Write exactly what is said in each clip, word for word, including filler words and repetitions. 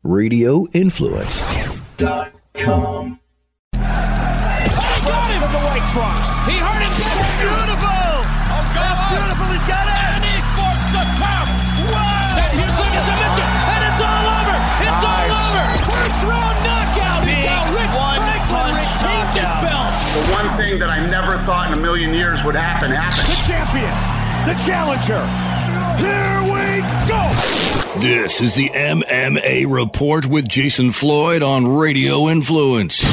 radio influence dot com. Got him in the white trunks. He hurt him. That's beautiful. Oh, God. That's beautiful. He's got it. And he forced the top. Wow. And here's like a submission. And it's all over. It's nice. all over. First round knockout. Big He's how Rich Franklin retains his belt. The one thing that I never thought in a million years would happen happened. The champion. The challenger. Here we go. This is the M M A Report with Jason Floyd on Radio Influence.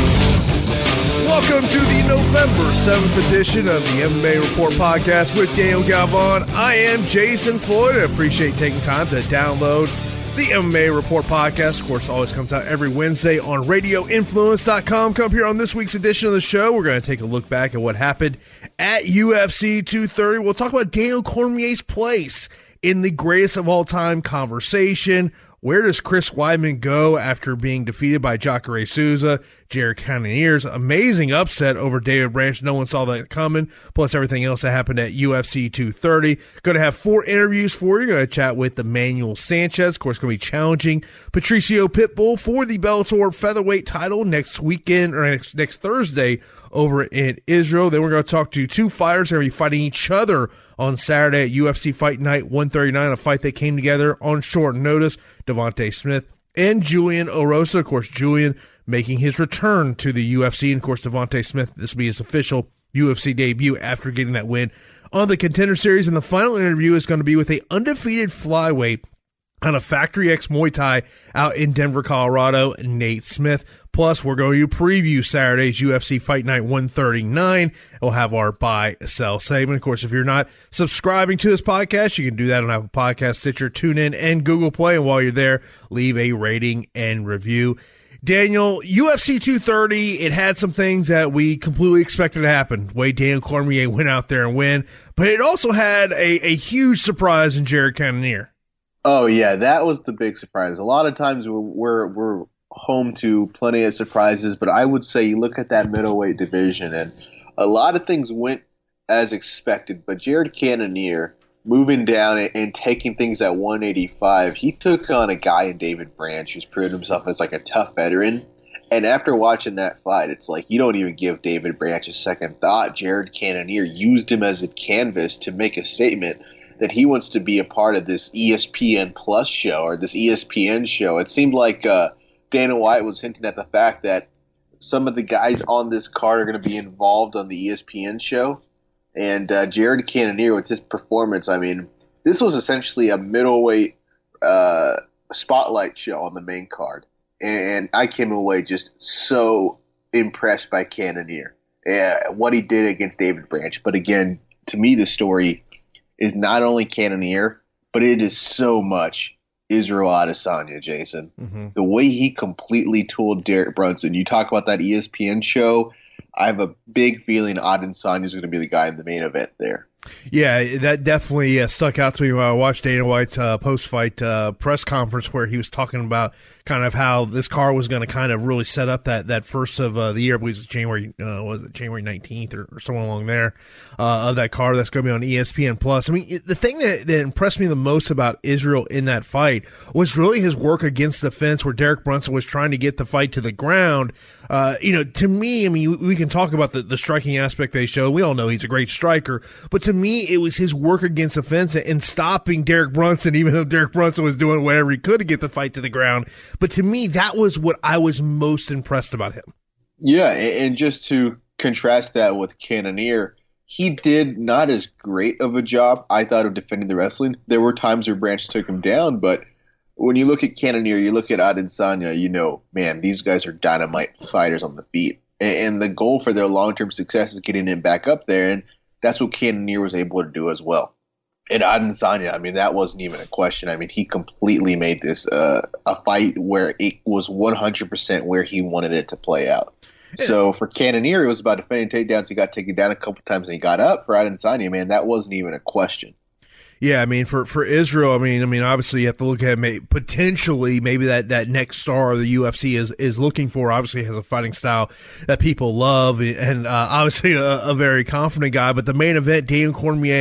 Welcome to the November seventh edition of the M M A Report podcast with Daniel Galvan. I am Jason Floyd. I appreciate taking time to download the M M A Report podcast. Of course, always comes out every Wednesday on radio influence dot com. Come here on this week's edition of the show. We're going to take a look back at what happened at U F C two thirty. We'll talk about Daniel Cormier's place in the greatest of all time conversation. Where does Chris Weidman go after being defeated by Jacare Souza? Jared Cannonier's amazing upset over David Branch. No one saw that coming, plus everything else that happened at U F C two thirty. Going to have four interviews for you. Going to chat with Emmanuel Sanchez. Of course, going to be challenging Patricio Pitbull for the Bellator featherweight title next weekend, or next, next Thursday over in Israel. Then we're going to talk to two fighters who are going to be fighting each other on Saturday at U F C Fight Night one thirty-nine, a fight that came together on short notice. Devontae Smith and Julian Erosa. Of course, Julian making his return to the U F C. And, of course, Devontae Smith, this will be his official U F C debut after getting that win on the Contender Series. And the final interview is going to be with a undefeated flyweight on a Factory X Muay Thai out in Denver, Colorado, Nate Smith. Plus, we're going to preview Saturday's U F C Fight Night one thirty-nine. We'll have our buy, sell segment. Of course, if you're not subscribing to this podcast, you can do that on Apple Podcasts, Stitcher, TuneIn, and Google Play. And while you're there, leave a rating and review. Daniel, U F C two thirty, it had some things that we completely expected to happen. The way Daniel Cormier went out there and win. But it also had a, a huge surprise in Jared Cannonier. Oh, yeah, that was the big surprise. A lot of times we're, we're, we're home to plenty of surprises, but I would say you look at that middleweight division, and a lot of things went as expected. But Jared Cannonier moving down and, and taking things at one eighty-five, he took on a guy in David Branch who's proven himself as like a tough veteran. And after watching that fight, it's like you don't even give David Branch a second thought. Jared Cannonier used him as a canvas to make a statement that he wants to be a part of this E S P N Plus show or this E S P N show. It seemed like uh, Dana White was hinting at the fact that some of the guys on this card are going to be involved on the E S P N show. And uh, Jared Cannonier, with his performance, I mean, this was essentially a middleweight uh, spotlight show on the main card. And I came away just so impressed by Cannonier, uh, what he did against David Branch. But again, to me, the story is not only Cannonier, but it is so much Israel Adesanya, Jason. Mm-hmm. The way he completely tooled Derek Brunson. You talk about that E S P N show, I have a big feeling Adesanya is going to be the guy in the main event there. Yeah, that definitely uh, stuck out to me when I watched Dana White's uh, post-fight uh, press conference where he was talking about kind of how this car was going to kind of really set up that, that first of uh, the year. I believe it's January, uh, was it January nineteenth or, or somewhere along there uh, of that car that's going to be on E S P N Plus. I mean, it, the thing that, that impressed me the most about Israel in that fight was really his work against the fence where Derek Brunson was trying to get the fight to the ground. Uh, you know, to me, I mean, we can talk about the, the striking aspect they showed. We all know he's a great striker, but to me, it was his work against the fence and stopping Derek Brunson, even though Derek Brunson was doing whatever he could to get the fight to the ground. But to me, that was what I was most impressed about him. Yeah, and just to contrast that with Cannonier, he did not as great of a job, I thought, of defending the wrestling. There were times where Branch took him down, but when you look at Cannonier, you look at Adesanya, you know, man, these guys are dynamite fighters on the feet. And the goal for their long-term success is getting him back up there, and that's what Cannonier was able to do as well. And Adesanya, I mean, that wasn't even a question. I mean, he completely made this uh, a fight where it was one hundred percent where he wanted it to play out. Yeah. So for Cannonier, it was about defending takedowns. He got taken down a couple times and he got up. For Adesanya, man, that wasn't even a question. Yeah, I mean, for, for Israel, I mean, I mean, obviously you have to look at may, potentially maybe that, that next star the U F C is, is looking for. Obviously has a fighting style that people love, and uh, obviously a, a very confident guy. But the main event, Daniel Cormier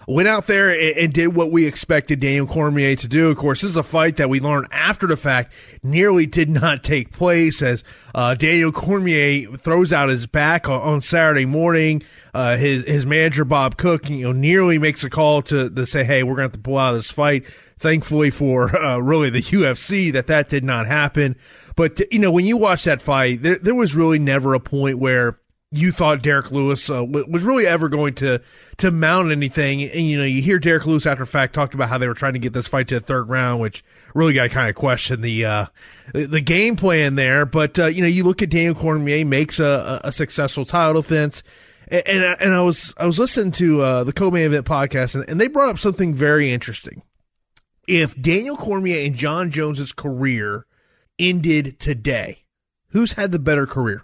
went out there and, and did what we expected Daniel Cormier to do. Of course, this is a fight that we learned after the fact nearly did not take place, as uh, Daniel Cormier throws out his back on, on Saturday morning. Uh, his his manager Bob Cook, you know, nearly makes a call to, to say, "Hey, we're going to have to pull out of this fight." Thankfully for uh, really the U F C that that did not happen. But you know, when you watch that fight, there there was really never a point where you thought Derek Lewis uh, was really ever going to to mount anything. And, you know, you hear Derek Lewis after fact talked about how they were trying to get this fight to the third round, which really got to kind of question the uh, the game plan there. But, uh, you know, you look at Daniel Cormier makes a, a successful title defense. And, and, and I was I was listening to uh, the Co-Main Event podcast, and, and they brought up something very interesting. If Daniel Cormier and John Jones's career ended today, who's had the better career?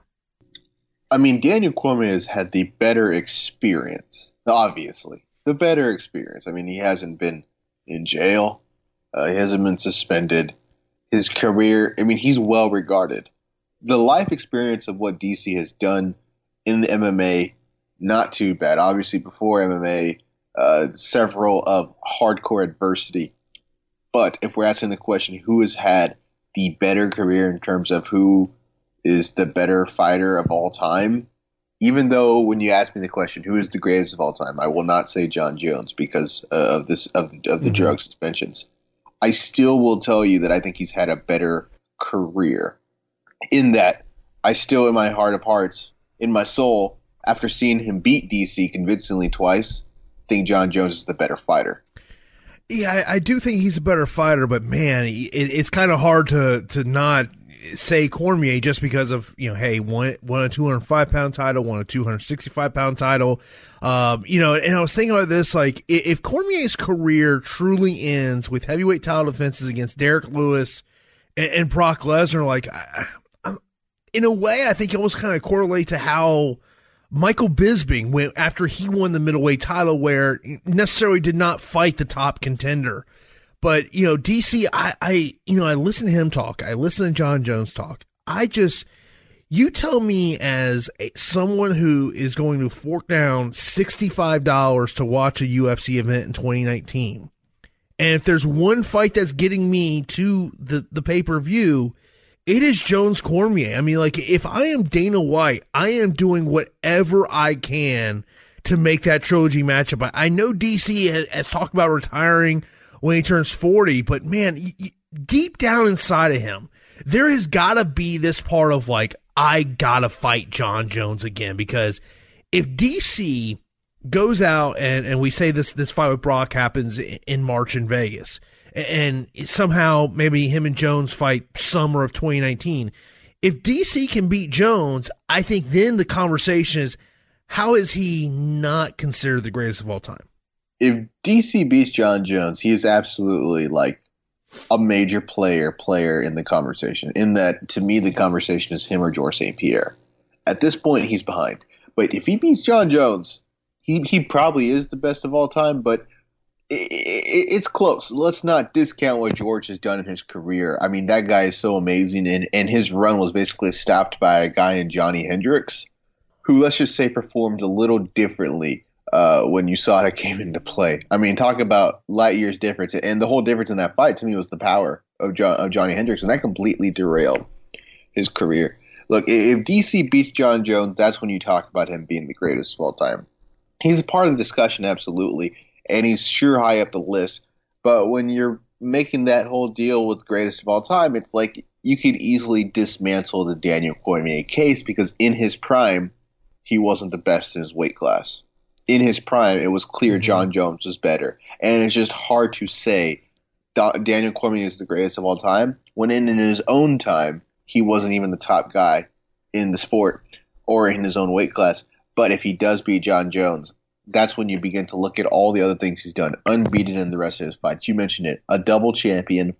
I mean, Daniel Cormier has had the better experience, obviously. The better experience. I mean, he hasn't been in jail. Uh, he hasn't been suspended. His career, I mean, he's well regarded. The life experience of what D C has done in the M M A, not too bad. Obviously, before M M A, uh, several of hardcore adversity. But if we're asking the question, who has had the better career in terms of who is the better fighter of all time, even though when you ask me the question, who is the greatest of all time, I will not say John Jones because uh, of this of, of the mm-hmm. drug suspensions. I still will tell you that I think he's had a better career, in that I still, in my heart of hearts, in my soul, after seeing him beat D C convincingly twice, think John Jones is the better fighter. Yeah, I, I do think he's a better fighter, but man, it, it's kind of hard to to not say Cormier just because of, you know, hey, won, won a two hundred five pound title, won a two hundred sixty-five pound title. Um, you know, and I was thinking about this, like, if Cormier's career truly ends with heavyweight title defenses against Derek Lewis and, and Brock Lesnar, like, I, I, in a way, I think it almost kind of correlate to how Michael Bisping went after he won the middleweight title, where he necessarily did not fight the top contender. But, you know, D C, I, I, you know, I listen to him talk. I listen to John Jones talk. I just, you tell me as a, someone who is going to fork down sixty-five dollars to watch a U F C event in twenty nineteen. And if there's one fight that's getting me to the, the pay-per-view, it is Jones Cormier. I mean, like, if I am Dana White, I am doing whatever I can to make that trilogy matchup. I, I know D C has, has talked about retiring when he turns forty, but man, y- y- deep down inside of him, there has got to be this part of like, I got to fight John Jones again, because if D C goes out and, and we say this, this fight with Brock happens in, in March in Vegas, and, and somehow maybe him and Jones fight summer of twenty nineteen, if D C can beat Jones, I think then the conversation is, how is he not considered the greatest of all time? If D C beats John Jones, he is absolutely like a major player player in the conversation. In that, to me, the conversation is him or Georges Saint Pierre. At this point, he's behind. But if he beats John Jones, he he probably is the best of all time. But it, it, it's close. Let's not discount what George has done in his career. I mean, that guy is so amazing, and and his run was basically stopped by a guy in Johnny Hendricks, who, let's just say, performed a little differently Uh, when you saw that came into play. I mean, talk about light years difference. And the whole difference in that fight to me was the power of, John, of Johnny Hendricks, and that completely derailed his career. Look, if D C beats John Jones, that's when you talk about him being the greatest of all time. He's a part of the discussion, absolutely, and he's sure high up the list. But when you're making that whole deal with greatest of all time, it's like you could easily dismantle the Daniel Cormier case, because in his prime, he wasn't the best in his weight class. In his prime, it was clear John Jones was better. And it's just hard to say Daniel Cormier is the greatest of all time when in, in his own time, he wasn't even the top guy in the sport or in his own weight class. But if he does beat John Jones, that's when you begin to look at all the other things he's done. Unbeaten in the rest of his fights. You mentioned it. A double champion.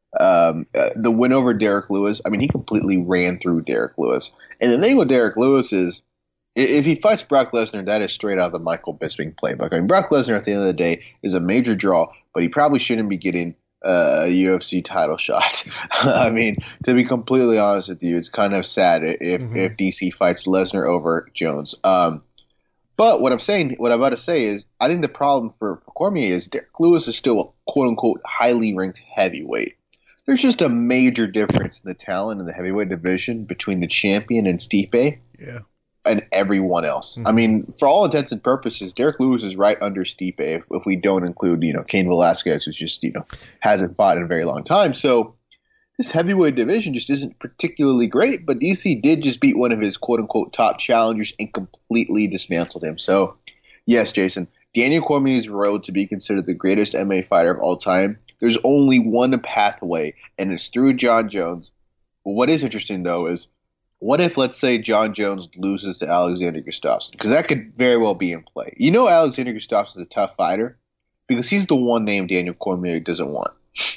Um, uh, the win over Derek Lewis. I mean, he completely ran through Derek Lewis. And the thing with Derek Lewis is, if he fights Brock Lesnar, that is straight out of the Michael Bisping playbook. I mean, Brock Lesnar at the end of the day is a major draw, but he probably shouldn't be getting uh, a U F C title shot. I mean, to be completely honest with you, it's kind of sad if, mm-hmm. if D C fights Lesnar over Jones. Um, But what I'm saying, what I'm about to say is, I think the problem for, for Cormier is Derek Lewis is still a quote-unquote highly ranked heavyweight. There's just a major difference in the talent in the heavyweight division between the champion and Stipe yeah. and everyone else. Mm-hmm. I mean, for all intents and purposes, Derek Lewis is right under Stipe if, if we don't include, you know, Cain Velasquez, who's just, you know, hasn't fought in a very long time. So this heavyweight division just isn't particularly great, but D C did just beat one of his quote-unquote top challengers and completely dismantled him. So, yes, Jason, Daniel Cormier's road to be considered the greatest M M A fighter of all time, there's only one pathway, and it's through John Jones. What is interesting, though, is what if, let's say, John Jones loses to Alexander Gustafsson? Because that could very well be in play. You know Alexander Gustafsson is a tough fighter because he's the one name Daniel Cormier doesn't want.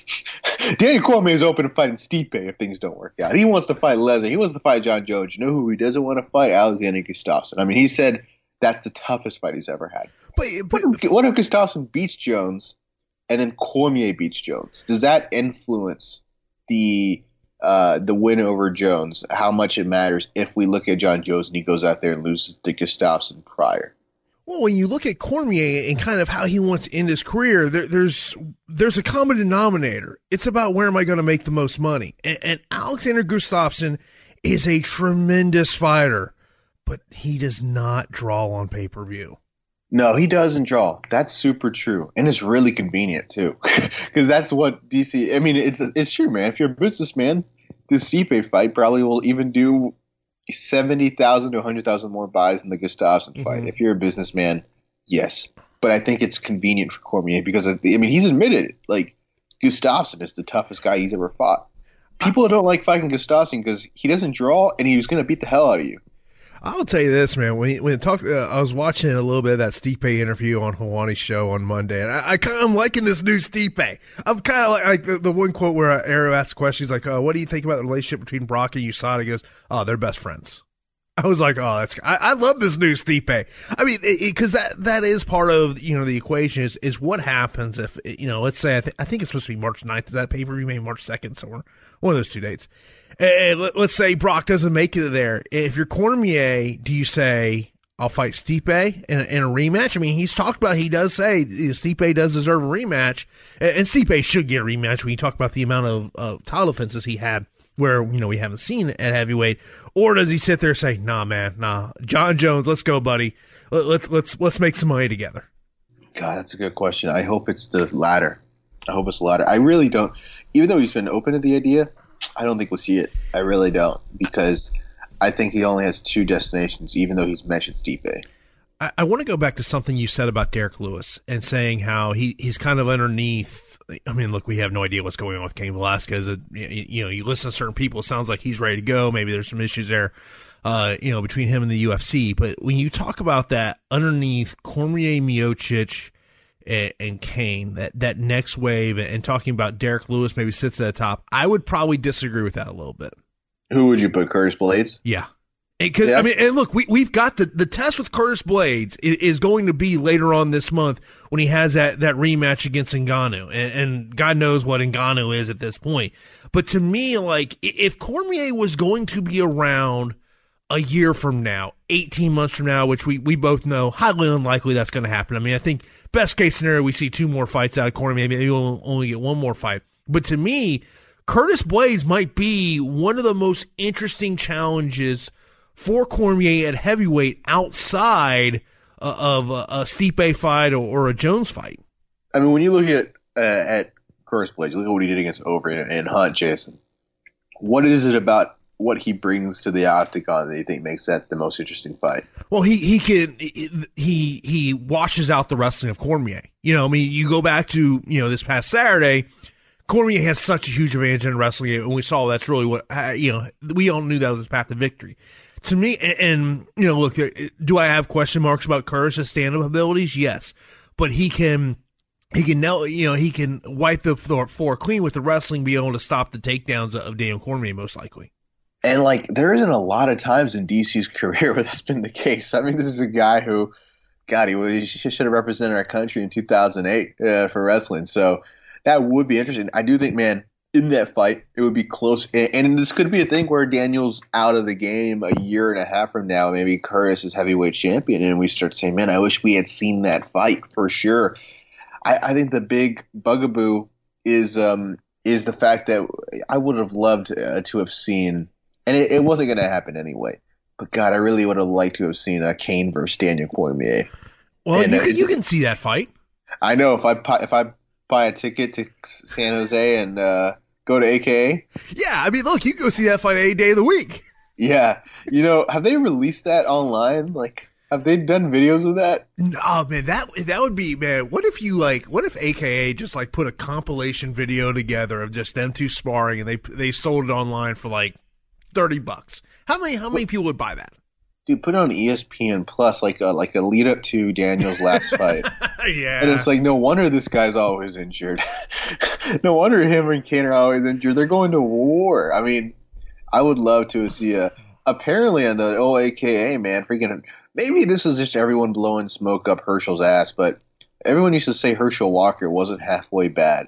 Daniel Cormier is open to fighting Stipe if things don't work out. He wants to fight Lesnar. He wants to fight John Jones. You know who he doesn't want to fight? Alexander Gustafsson. I mean, he said that's the toughest fight he's ever had. But, but what, if, what if Gustafsson beats Jones and then Cormier beats Jones? Does that influence the uh, the win over Jones? How much it matters if we look at John Jones and he goes out there and loses to Gustafsson prior? Well, when you look at Cormier and kind of how he wants to end his career, there, there's there's a common denominator. It's about where am I going to make the most money? And, and Alexander Gustafsson is a tremendous fighter, but he does not draw on pay-per-view. No, he doesn't draw. That's super true. And it's really convenient, too, because that's what D C – I mean, it's it's true, man. If you're a businessman, this Stipe fight probably will even do – seventy thousand to one hundred thousand more buys in the Gustafsson fight. Mm-hmm. If you're a businessman, yes. But I think it's convenient for Cormier because, I mean, he's admitted it. Like, Gustafsson is the toughest guy he's ever fought. People don't like fighting Gustafsson because he doesn't draw and he was going to beat the hell out of you. I'll tell you this, man. When when it talked, uh, I was watching a little bit of that Stipe interview on Hawani's show on Monday, and I, I kind of am liking this new Stipe. I'm kind of like, like the, the one quote where Arrow asks questions like, uh, "What do you think about the relationship between Brock and U S A D A?" He goes, "Oh, they're best friends." I was like, "Oh, that's." I, I love this new Stipe. I mean, because that that is part of you know the equation is is what happens if you know. Let's say I, th- I think it's supposed to be March ninth. Is that pay per view? Maybe March second, somewhere one of those two dates. And let's say Brock doesn't make it there. If you're Cormier, do you say, I'll fight Stipe in a, in a rematch? I mean, he's talked about, he does say you know, Stipe does deserve a rematch. And Stipe should get a rematch when you talk about the amount of uh, title defenses he had where, you know, we haven't seen at heavyweight. Or does he sit there and say, nah, man, nah, John Jones, let's go, buddy. Let, let's, let's, let's make some money together. God, that's a good question. I hope it's the latter. I hope it's the latter. I really don't, even though he's been open to the idea, I don't think we'll see it. I really don't, because I think he only has two destinations, even though he's mentioned Stipe. I, I want to go back to something you said about Derek Lewis and saying how he, he's kind of underneath. I mean, look, we have no idea what's going on with Cain Velasquez. It, you know, you listen to certain people, it sounds like he's ready to go. Maybe there's some issues there, uh, you know, between him and the U F C. But when you talk about that underneath Cormier, Miocic, and, and Cain, that, that next wave, and talking about Derek Lewis maybe sits at the top, I would probably disagree with that a little bit. Who would you put, Curtis Blades? Yeah. Because yeah. I mean, and look, we we've got the, the test with Curtis Blades is, is going to be later on this month when he has that, that rematch against Ngannou, and, and God knows what Ngannou is at this point. But to me, like, if Cormier was going to be around a year from now, eighteen months from now, which we, we both know highly unlikely that's going to happen. I mean, I think best case scenario we see two more fights out of Cormier, maybe we'll only get one more fight. But to me, Curtis Blades might be one of the most interesting challenges for Cormier at heavyweight outside uh, of a, a Stipe fight or, or a Jones fight. I mean, when you look at uh, at Curtis Blades, look at what he did against Overeem and, and Hunt, Jason. What is it about what he brings to the octagon that you think makes that the most interesting fight? Well, he he can he he washes out the wrestling of Cormier. You know, I mean, you go back to you know this past Saturday. Cormier has such a huge advantage in wrestling, and we saw that's really what you know. We all knew that was his path to victory. To me, and, and you know, look, do I have question marks about Curtis' stand-up abilities? Yes, but he can, he can know, you know, he can wipe the floor, floor clean with the wrestling, be able to stop the takedowns of Daniel Cormier, most likely. And like, there isn't a lot of times in D C's career where that's been the case. I mean, this is a guy who, God, he, he should have represented our country in two thousand eight uh, for wrestling. So that would be interesting. I do think, man, in that fight. It would be close. And, and this could be a thing where Daniel's out of the game a year and a half from now. Maybe Curtis is heavyweight champion, and we start saying, man, I wish we had seen that fight for sure. I, I think the big bugaboo is um, is the fact that I would have loved uh, to have seen, and it, it wasn't going to happen anyway, but God, I really would have liked to have seen a Kane versus Daniel Cormier. Well, and, you, uh, can, you can see that fight. I know if I if I buy a ticket to San Jose and uh, go to A K A. Yeah, I mean, look, you can go see that fight any day of the week. Yeah, you know, have they released that online? Like, have they done videos of that? No, man, that that would be, man. What if you like? What if A K A just like put a compilation video together of just them two sparring, and they they sold it online for like thirty bucks? How many how many people would buy that? Dude, put it on E S P N Plus, like a like a lead up to Daniel's last fight. Yeah, and it's like, no wonder this guy's always injured. No wonder him and Kane are always injured. They're going to war. I mean, I would love to see a. Apparently, on the O A K A, man, freaking. Maybe this is just everyone blowing smoke up Herschel's ass, but everyone used to say Herschel Walker wasn't halfway bad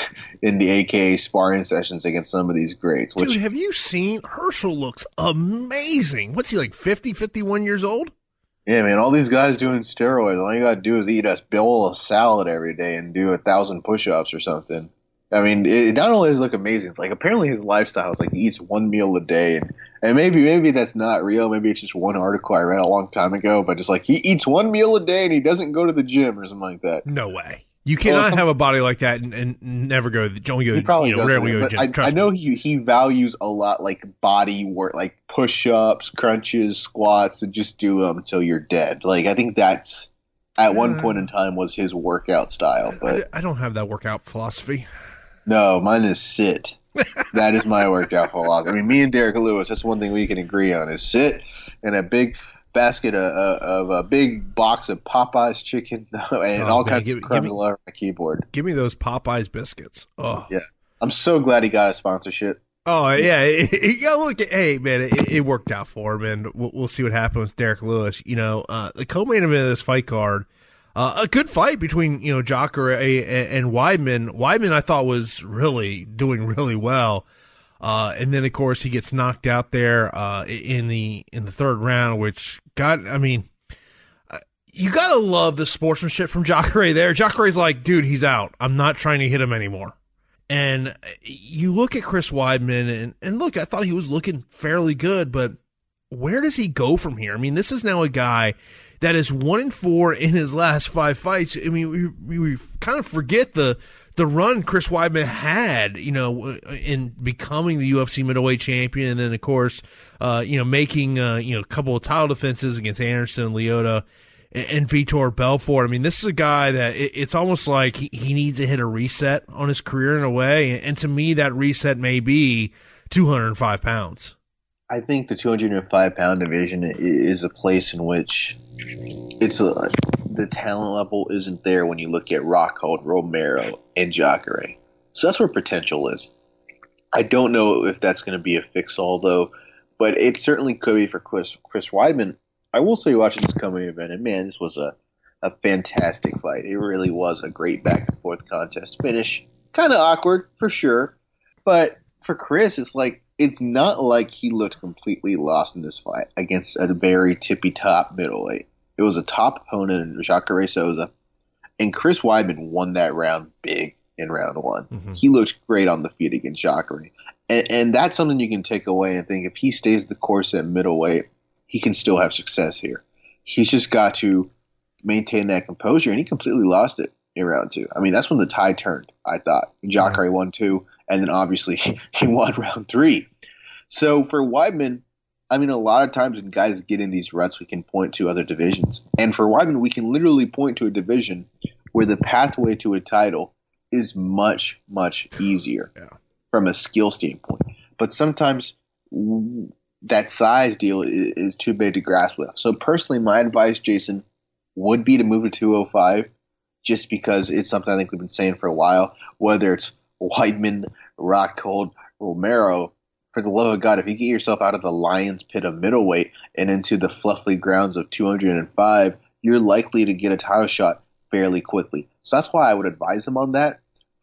in the A K A sparring sessions against some of these greats. Which, dude, have you seen Herschel? Looks amazing. What's he, like, fifty, fifty-one years old? Yeah, man, all these guys doing steroids, all you got to do is eat a bowl of salad every day and do a thousand push-ups or something. I mean, it not only does it look amazing, it's like apparently his lifestyle is like he eats one meal a day, and, and maybe maybe that's not real. Maybe it's just one article I read a long time ago, but it's like he eats one meal a day and he doesn't go to the gym or something like that. No way. You cannot well, some, have a body like that and, and never go to the gym. He probably you know, rarely go to the gym. I, I know he he values a lot like body work, like push-ups, crunches, squats, and just do them until you're dead. Like I think that's at one uh, point in time was his workout style. But I, I don't have that workout philosophy. No, mine is sit. That is my workout philosophy. I mean, me and Derek Lewis, that's one thing we can agree on is sit and a big basket of, of a big box of Popeye's chicken and oh, all man, kinds give, of crumbs all over my keyboard. Give me those Popeye's biscuits. Oh, yeah. I'm so glad he got a sponsorship. Oh, yeah. Yeah, look, hey, man, it, it worked out for him, and we'll, we'll see what happens with Derek Lewis. You know, uh, the co-main event of this fight card, Uh, a good fight between, you know, Jacare and, and Weidman. Weidman, I thought, was really doing really well. Uh, and then, of course, he gets knocked out there uh, in the in the third round, which, God, I mean, uh, you got to love the sportsmanship from Jacare there. Jacare's like, dude, he's out. I'm not trying to hit him anymore. And you look at Chris Weidman, and, and look, I thought he was looking fairly good, but where does he go from here? I mean, this is now a guy that is one and four in his last five fights. I mean, we, we, we kind of forget the the run Chris Weidman had, you know, in becoming the U F C middleweight champion, and then of course, uh, you know, making uh, you know a couple of title defenses against Anderson, Lyoto, and, and Vitor Belfort. I mean, this is a guy that it, it's almost like he, he needs to hit a reset on his career in a way, and, and to me, that reset may be two hundred five pounds. I think the two hundred five pound division is a place in which it's a, the talent level isn't there when you look at Rockhold, Romero, and Jacare. So that's where potential is. I don't know if that's going to be a fix-all, though, but it certainly could be for Chris, Chris Weidman. I will say watching this coming event, and man, this was a, a fantastic fight. It really was a great back-and-forth contest finish. Kind of awkward, for sure, but for Chris, it's like, it's not like he looked completely lost in this fight against a very tippy-top middleweight. It was a top opponent in Jacare Souza, and Chris Weidman won that round big in round one. Mm-hmm. He looked great on the feet against Jacare. And, and that's something you can take away and think if he stays the course at middleweight, he can still have success here. He's just got to maintain that composure, and he completely lost it in round two. I mean, that's when the tide turned, I thought. Jacare won two. And then obviously he won round three. So for Weidman, I mean, a lot of times when guys get in these ruts, we can point to other divisions. And for Weidman, we can literally point to a division where the pathway to a title is much, much easier yeah. from a skill standpoint. But sometimes that size deal is, is too big to grasp with. So personally, my advice, Jason, would be to move to two oh five just because it's something I think we've been saying for a while, whether it's Weidman, Rockhold, Romero, for the love of God, if you get yourself out of the lion's pit of middleweight and into the fluffy grounds of two hundred five, you're likely to get a title shot fairly quickly. So that's why I would advise him on that.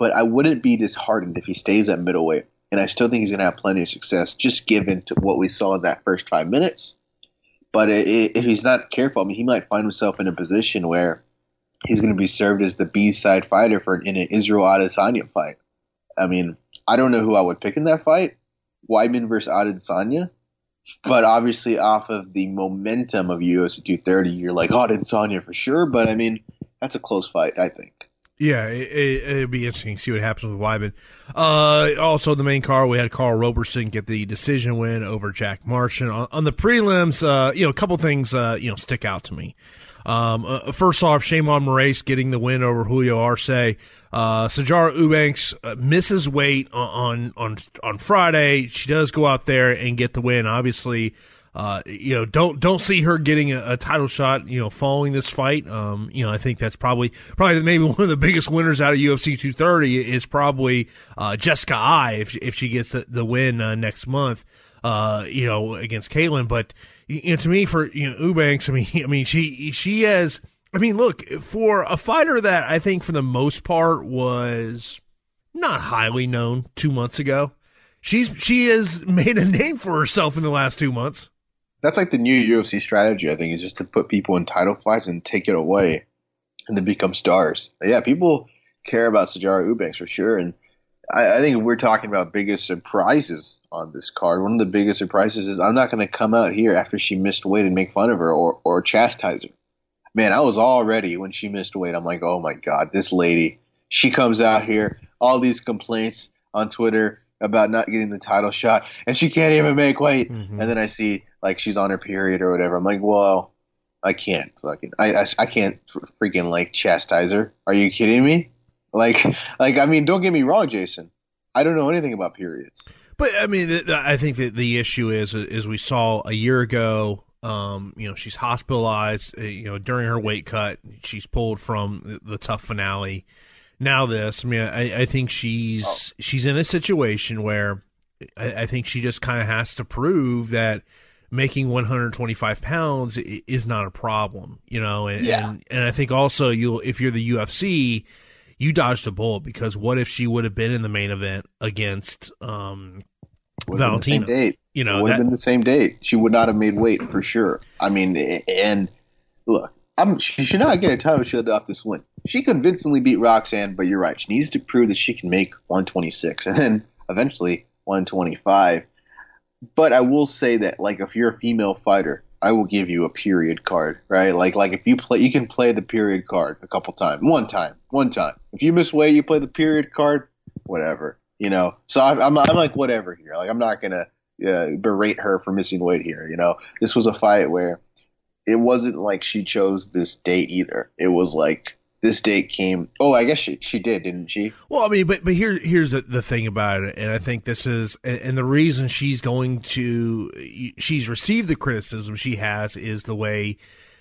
but I wouldn't be disheartened if he stays at middleweight. And I still think he's going to have plenty of success, just given to what we saw in that first five minutes. But it, it, if he's not careful, I mean, he might find himself in a position where he's going to be served as the B-side fighter for in an Israel Adesanya fight. I mean, I don't know who I would pick in that fight, Weidman versus Adesanya. But obviously, off of the momentum of U F C two thirty, you're like, oh, Adesanya for sure. But I mean, that's a close fight, I think. Yeah, it, it, it'd be interesting to see what happens with Weidman. Uh, also, the main card, we had Carl Roberson get the decision win over Jack Marchand. On, on the prelims, uh, you know, a couple things, uh, you know, stick out to me. Um, uh, first off, Shimon Moraes getting the win over Julio Arce. Uh, Sijara Eubanks uh, misses weight on, on, on Friday. She does go out there and get the win. Obviously, Uh, you know, don't don't see her getting a, a title shot, you know, following this fight. Um, you know, I think that's probably probably maybe one of the biggest winners out of U F C two thirty is probably uh, Jessica Eye if she, if she gets the, the win uh, next month, uh, you know, against Kaylin. But you know, to me, for you know, Eubanks, I mean, I mean, she she has. I mean, look, for a fighter that I think for the most part was not highly known two months ago, she's she has made a name for herself in the last two months. That's like the new U F C strategy, I think, is just to put people in title fights and take it away and then become stars. But yeah, people care about Sijara Eubanks for sure. And I, I think if we're talking about biggest surprises on this card, one of the biggest surprises is I'm not going to come out here after she missed weight and make fun of her or, or chastise her. Man, I was all ready when she missed weight. I'm like, oh, my God, this lady. She comes out here, all these complaints on Twitter about not getting the title shot, and she can't even make weight. Mm-hmm. And then I see like she's on her period or whatever. I'm like, well, I can't fucking, I, I, I can't freaking like chastise her. Are you kidding me? Like, like I mean, don't get me wrong, Jason. I don't know anything about periods. But I mean, I think that the issue is, is we saw a year ago. Um, you know, she's hospitalized. You know, during her weight cut, she's pulled from the tough finale. Now this, I mean, I, I think she's oh. she's in a situation where I, I think she just kind of has to prove that making one hundred twenty-five pounds is not a problem, you know. And yeah. and, and I think also you, if you're the U F C, you dodged a bullet because what if she would have been in the main event against um, Valentina? Been the same date. You know, it would that, have been the same date. She would not have made weight for sure. I mean, and look. I'm, she should not get a title shot off this win. She convincingly beat Roxanne, but you're right. She needs to prove that she can make one twenty-six and then eventually one twenty-five. But I will say that, like, if you're a female fighter, I will give you a period card, right? Like, like if you play, you can play the period card a couple times, one time, one time. If you miss weight, you play the period card, whatever, you know. So I'm, I'm, I'm like whatever here. Like, I'm not gonna uh, berate her for missing weight here. You know, this was a fight where. It wasn't like she chose this date either. It was like this date came. Oh, I guess she she did, didn't she? Well, I mean, but but here here's the, the thing about it, and I think this is, and, and the reason she's going to, she's received the criticism she has is the way,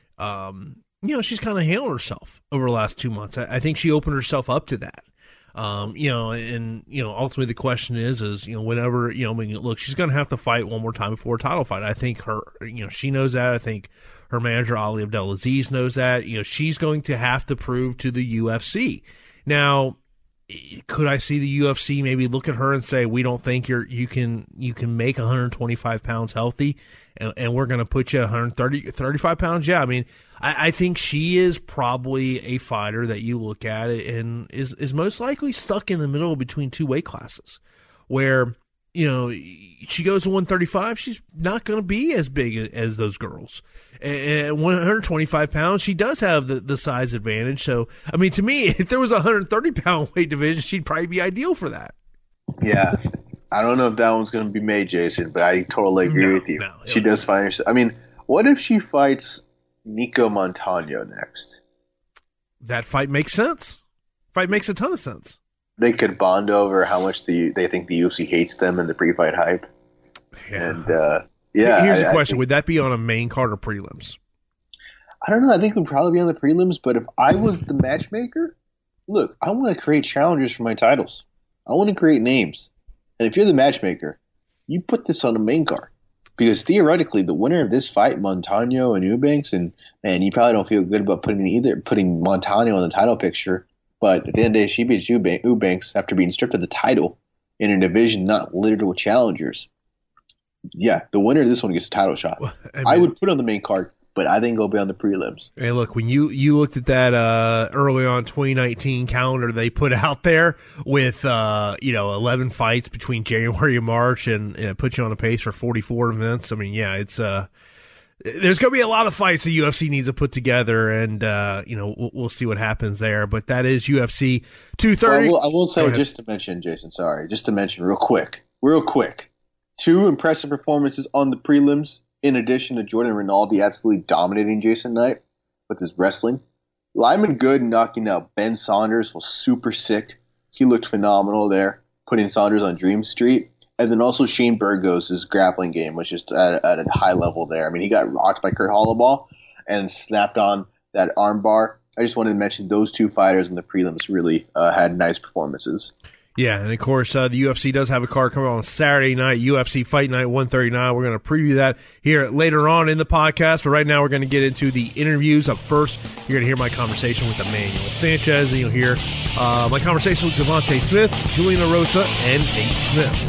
um, you know, she's kind of handled herself over the last two months. I, I think she opened herself up to that. Um, you know, and, you know, ultimately the question is, is, you know, whenever, you know, I mean, look, she's going to have to fight one more time before a title fight. I think her, you know, she knows that. I think her manager, Ali Abdelaziz, knows that. You know, she's going to have to prove to the U F C. Now, could I see the U F C maybe look at her and say, we don't think you're, you can, you can make one hundred twenty-five pounds healthy and, and we're going to put you at one hundred thirty, thirty-five pounds? Yeah. I mean, I, I think she is probably a fighter that you look at it and is, is most likely stuck in the middle between two weight classes where, you know, she goes to one thirty-five, she's not going to be as big as those girls. And at one hundred twenty-five pounds, she does have the, the size advantage. So, I mean, to me, if there was a one hundred thirty pound weight division, she'd probably be ideal for that. Yeah. I don't know if that one's going to be made, Jason, but I totally agree no, with you. No, she does find herself. I mean, what if she fights Nico Montano next? That fight makes sense. Fight makes a ton of sense. They could bond over how much the they think the U F C hates them in the pre-fight hype. Yeah. And, uh, yeah. Here's the I, question. I think, would that be on a main card or prelims? I don't know. I think it would probably be on the prelims, but if I was the matchmaker, look, I want to create challengers for my titles. I want to create names. And if you're the matchmaker, you put this on the main card. Because theoretically, the winner of this fight, Montano and Eubanks, and man, you probably don't feel good about putting either putting Montano on the title picture. But at the end of the day, she beats Eubanks after being stripped of the title in a division not littered with challengers. Yeah, the winner of this one gets a title shot. Well, I, mean, I would put it on the main card, but I think it'll be on the prelims. Hey, look, when you, you looked at that uh, early on twenty nineteen calendar they put out there with uh, you know eleven fights between January and March, and uh, put you on a pace for forty-four events. I mean, yeah, it's uh, there's going to be a lot of fights the U F C needs to put together, and uh, you know we'll, we'll see what happens there. But that is U F C two thirty. Well, I will, I will say just to mention, Jason. Sorry, just to mention real quick, real quick. Two impressive performances on the prelims, in addition to Jordan Rinaldi absolutely dominating Jason Knight with his wrestling. Lyman Good knocking out Ben Saunders was super sick. He looked phenomenal there, putting Saunders on Dream Street. And then also Shane Burgos' grappling game was just at, at a high level there. I mean, he got rocked by Kurt Hollowball and snapped on that arm bar. I just wanted to mention those two fighters in the prelims really uh, had nice performances. Yeah, and of course, uh, the U F C does have a card coming on Saturday night, U F C Fight Night one thirty-nine. We're going to preview that here later on in the podcast, but right now we're going to get into the interviews. Up first, you're going to hear my conversation with Emmanuel Sanchez, and you'll hear uh, my conversation with Devontae Smith, Julian LaRosa, and Nate Smith.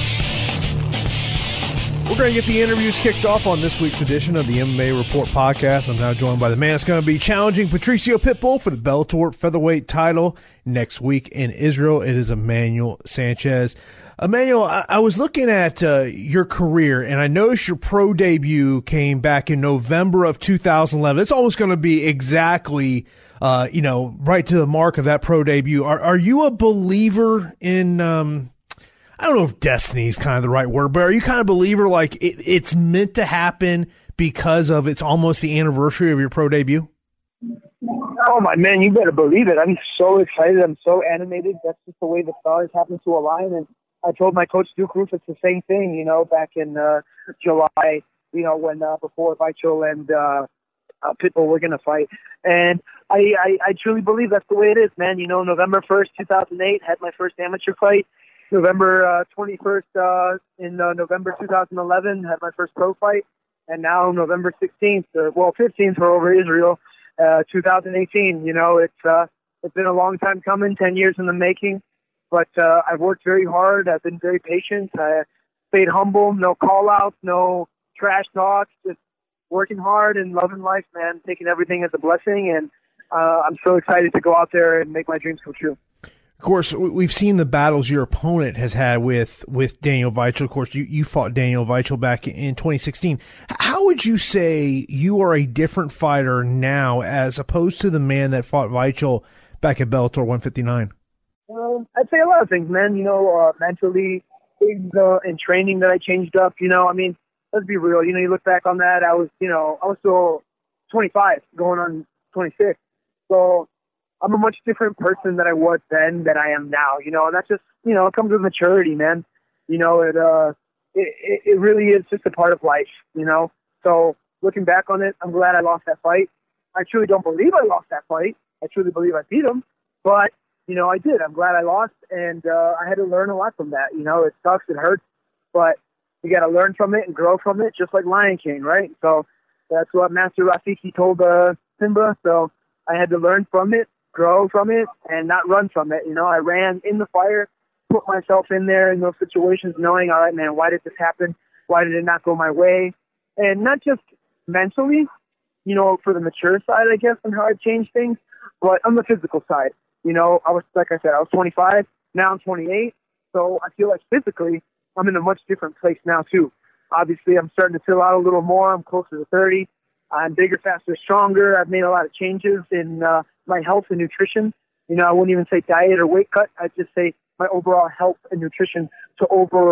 We're going to get the interviews kicked off on this week's edition of the M M A Report podcast. I'm now joined by the man that's going to be challenging Patricio Pitbull for the Bellator featherweight title next week in Israel. It is Emmanuel Sanchez. Emmanuel, I, I was looking at uh, your career, and I noticed your pro debut came back in November of two thousand eleven. It's almost going to be exactly, uh, you know, right to the mark of that pro debut. Are, are you a believer in um, – I don't know if destiny is kind of the right word, but are you kind of a believer like it, it's meant to happen because of it's almost the anniversary of your pro debut? Oh, my man, you better believe it. I'm so excited. I'm so animated. That's just the way the stars happen to align. And I told my coach, Duke Roufus, the same thing, you know, back in uh, July, you know, when uh, before Weichel and uh, uh, Pitbull were going to fight. And I, I, I truly believe that's the way it is, man. You know, November first, two thousand eight, had my first amateur fight. November uh, twenty-first uh, in uh, November two thousand eleven, had my first pro fight. And now November sixteenth, uh, well, fifteenth for over Israel, uh, two thousand eighteen. You know, it's uh, it's been a long time coming, ten years in the making. But uh, I've worked very hard. I've been very patient. I stayed humble, no call-outs, no trash talks, just working hard and loving life, man, taking everything as a blessing. And uh, I'm so excited to go out there and make my dreams come true. Of course, we've seen the battles your opponent has had with, with Daniel Weichel. Of course, you, you fought Daniel Weichel back in twenty sixteen. How would you say you are a different fighter now as opposed to the man that fought Weichel back at Bellator one fifty-nine? Um, I'd say a lot of things, man. You know, uh, mentally, things uh, in training that I changed up. You know, I mean, let's be real. You know, you look back on that, I was, you know, I was still twenty-five, going on twenty-six. So I'm a much different person than I was then than I am now, you know, and that's just, you know, it comes with maturity, man. You know, it, uh, it, it really is just a part of life, you know? So looking back on it, I'm glad I lost that fight. I truly don't believe I lost that fight. I truly believe I beat him, but, you know, I did. I'm glad I lost, and uh, I had to learn a lot from that. You know, it sucks, it hurts, but you got to learn from it and grow from it, just like Lion King, right? So that's what Master Rafiki told uh, Simba. So I had to learn from it, grow from it, and not run from it. You know, I ran in the fire, put myself in there in those situations knowing, all right, man, why did this happen? Why did it not go my way? And not just mentally, you know, for the mature side, I guess, and how I changed things, but on the physical side. You know, I was, like I said, I was twenty-five, now I'm twenty-eight, so I feel like physically I'm in a much different place now, too. Obviously, I'm starting to fill out a little more. I'm closer to thirty. I'm bigger, faster, stronger. I've made a lot of changes in uh, my health and nutrition. You know, I wouldn't even say diet or weight cut. I'd just say my overall health and nutrition to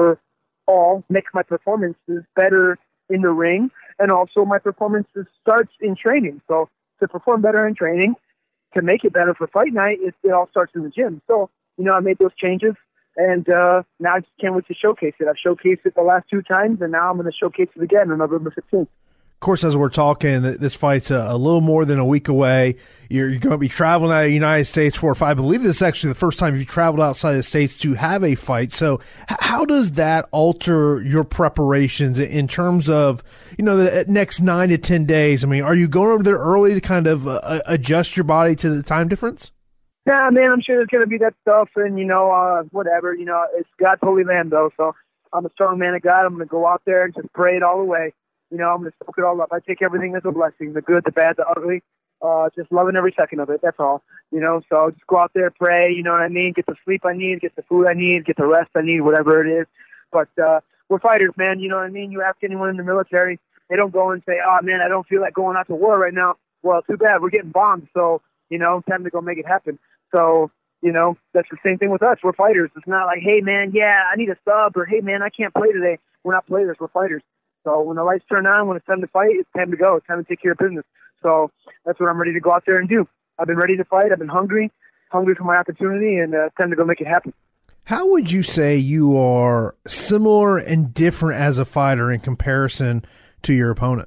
overall make my performances better in the ring. And also my performances starts in training. So to perform better in training, to make it better for fight night, it, it all starts in the gym. So, you know, I made those changes. And uh, now I just can't wait to showcase it. I've showcased it the last two times, and now I'm going to showcase it again on November fifteenth. Of course, as we're talking, this fight's a, a little more than a week away. You're, you're going to be traveling out of the United States for a fight. I believe this is actually the first time you've traveled outside of the States to have a fight. So h- how does that alter your preparations in terms of, you know, the next nine to ten days? I mean, are you going over there early to kind of uh, adjust your body to the time difference? Nah, man, I'm sure there's going to be that stuff and, you know, uh, whatever. You know, it's God's holy land, though, so I'm a strong man of God. I'm going to go out there and just pray it all away. You know, I'm going to soak it all up. I take everything as a blessing, the good, the bad, the ugly, uh, just loving every second of it. That's all. You know, so just go out there, pray, you know what I mean, get the sleep I need, get the food I need, get the rest I need, whatever it is. But uh, we're fighters, man. You know what I mean? You ask anyone in the military, they don't go and say, oh, man, I don't feel like going out to war right now. Well, too bad. We're getting bombed, so, you know, time to go make it happen. So, you know, that's the same thing with us. We're fighters. It's not like, hey, man, yeah, I need a sub, or hey, man, I can't play today. We're not players. We're fighters. So when the lights turn on, when it's time to fight, it's time to go. It's time to take care of business. So that's what I'm ready to go out there and do. I've been ready to fight. I've been hungry, hungry for my opportunity, and uh, it's time to go make it happen. How would you say you are similar and different as a fighter in comparison to your opponent?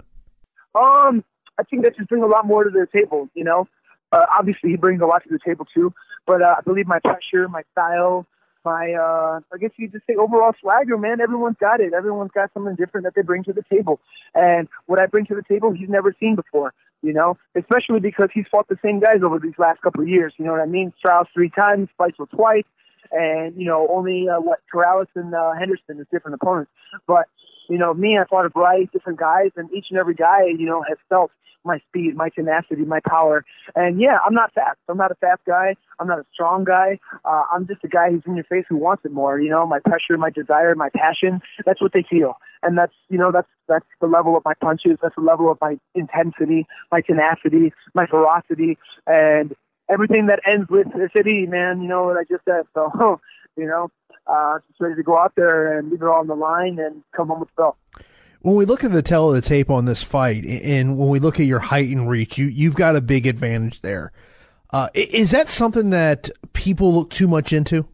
Um, I think that just brings a lot more to the table, you know. Uh, obviously, he brings a lot to the table, too. But uh, I believe my pressure, my style, my, uh, I guess you could just say overall swagger, man. Everyone's got it. Everyone's got something different that they bring to the table. And what I bring to the table, he's never seen before, you know, especially because he's fought the same guys over these last couple of years. You know what I mean? Trials three times, fights were twice. And, you know, only, uh, what, Corrales and uh, Henderson is different opponents. But, you know, me, I fought a variety of different guys, and each and every guy, you know, has felt my speed, my tenacity, my power. And, yeah, I'm not fast. I'm not a fast guy. I'm not a strong guy. Uh, I'm just a guy who's in your face who wants it more. You know, my pressure, my desire, my passion, that's what they feel. And that's, you know, that's that's the level of my punches. That's the level of my intensity, my tenacity, my ferocity, and everything that ends with the city, man, you know what I just said. So, you know, uh, just ready to go out there and leave it all on the line and come home with the belt. When we look at the tail of the tape on this fight, and when we look at your height and reach, you, you've got a big advantage there. Uh, is that something that people look too much into?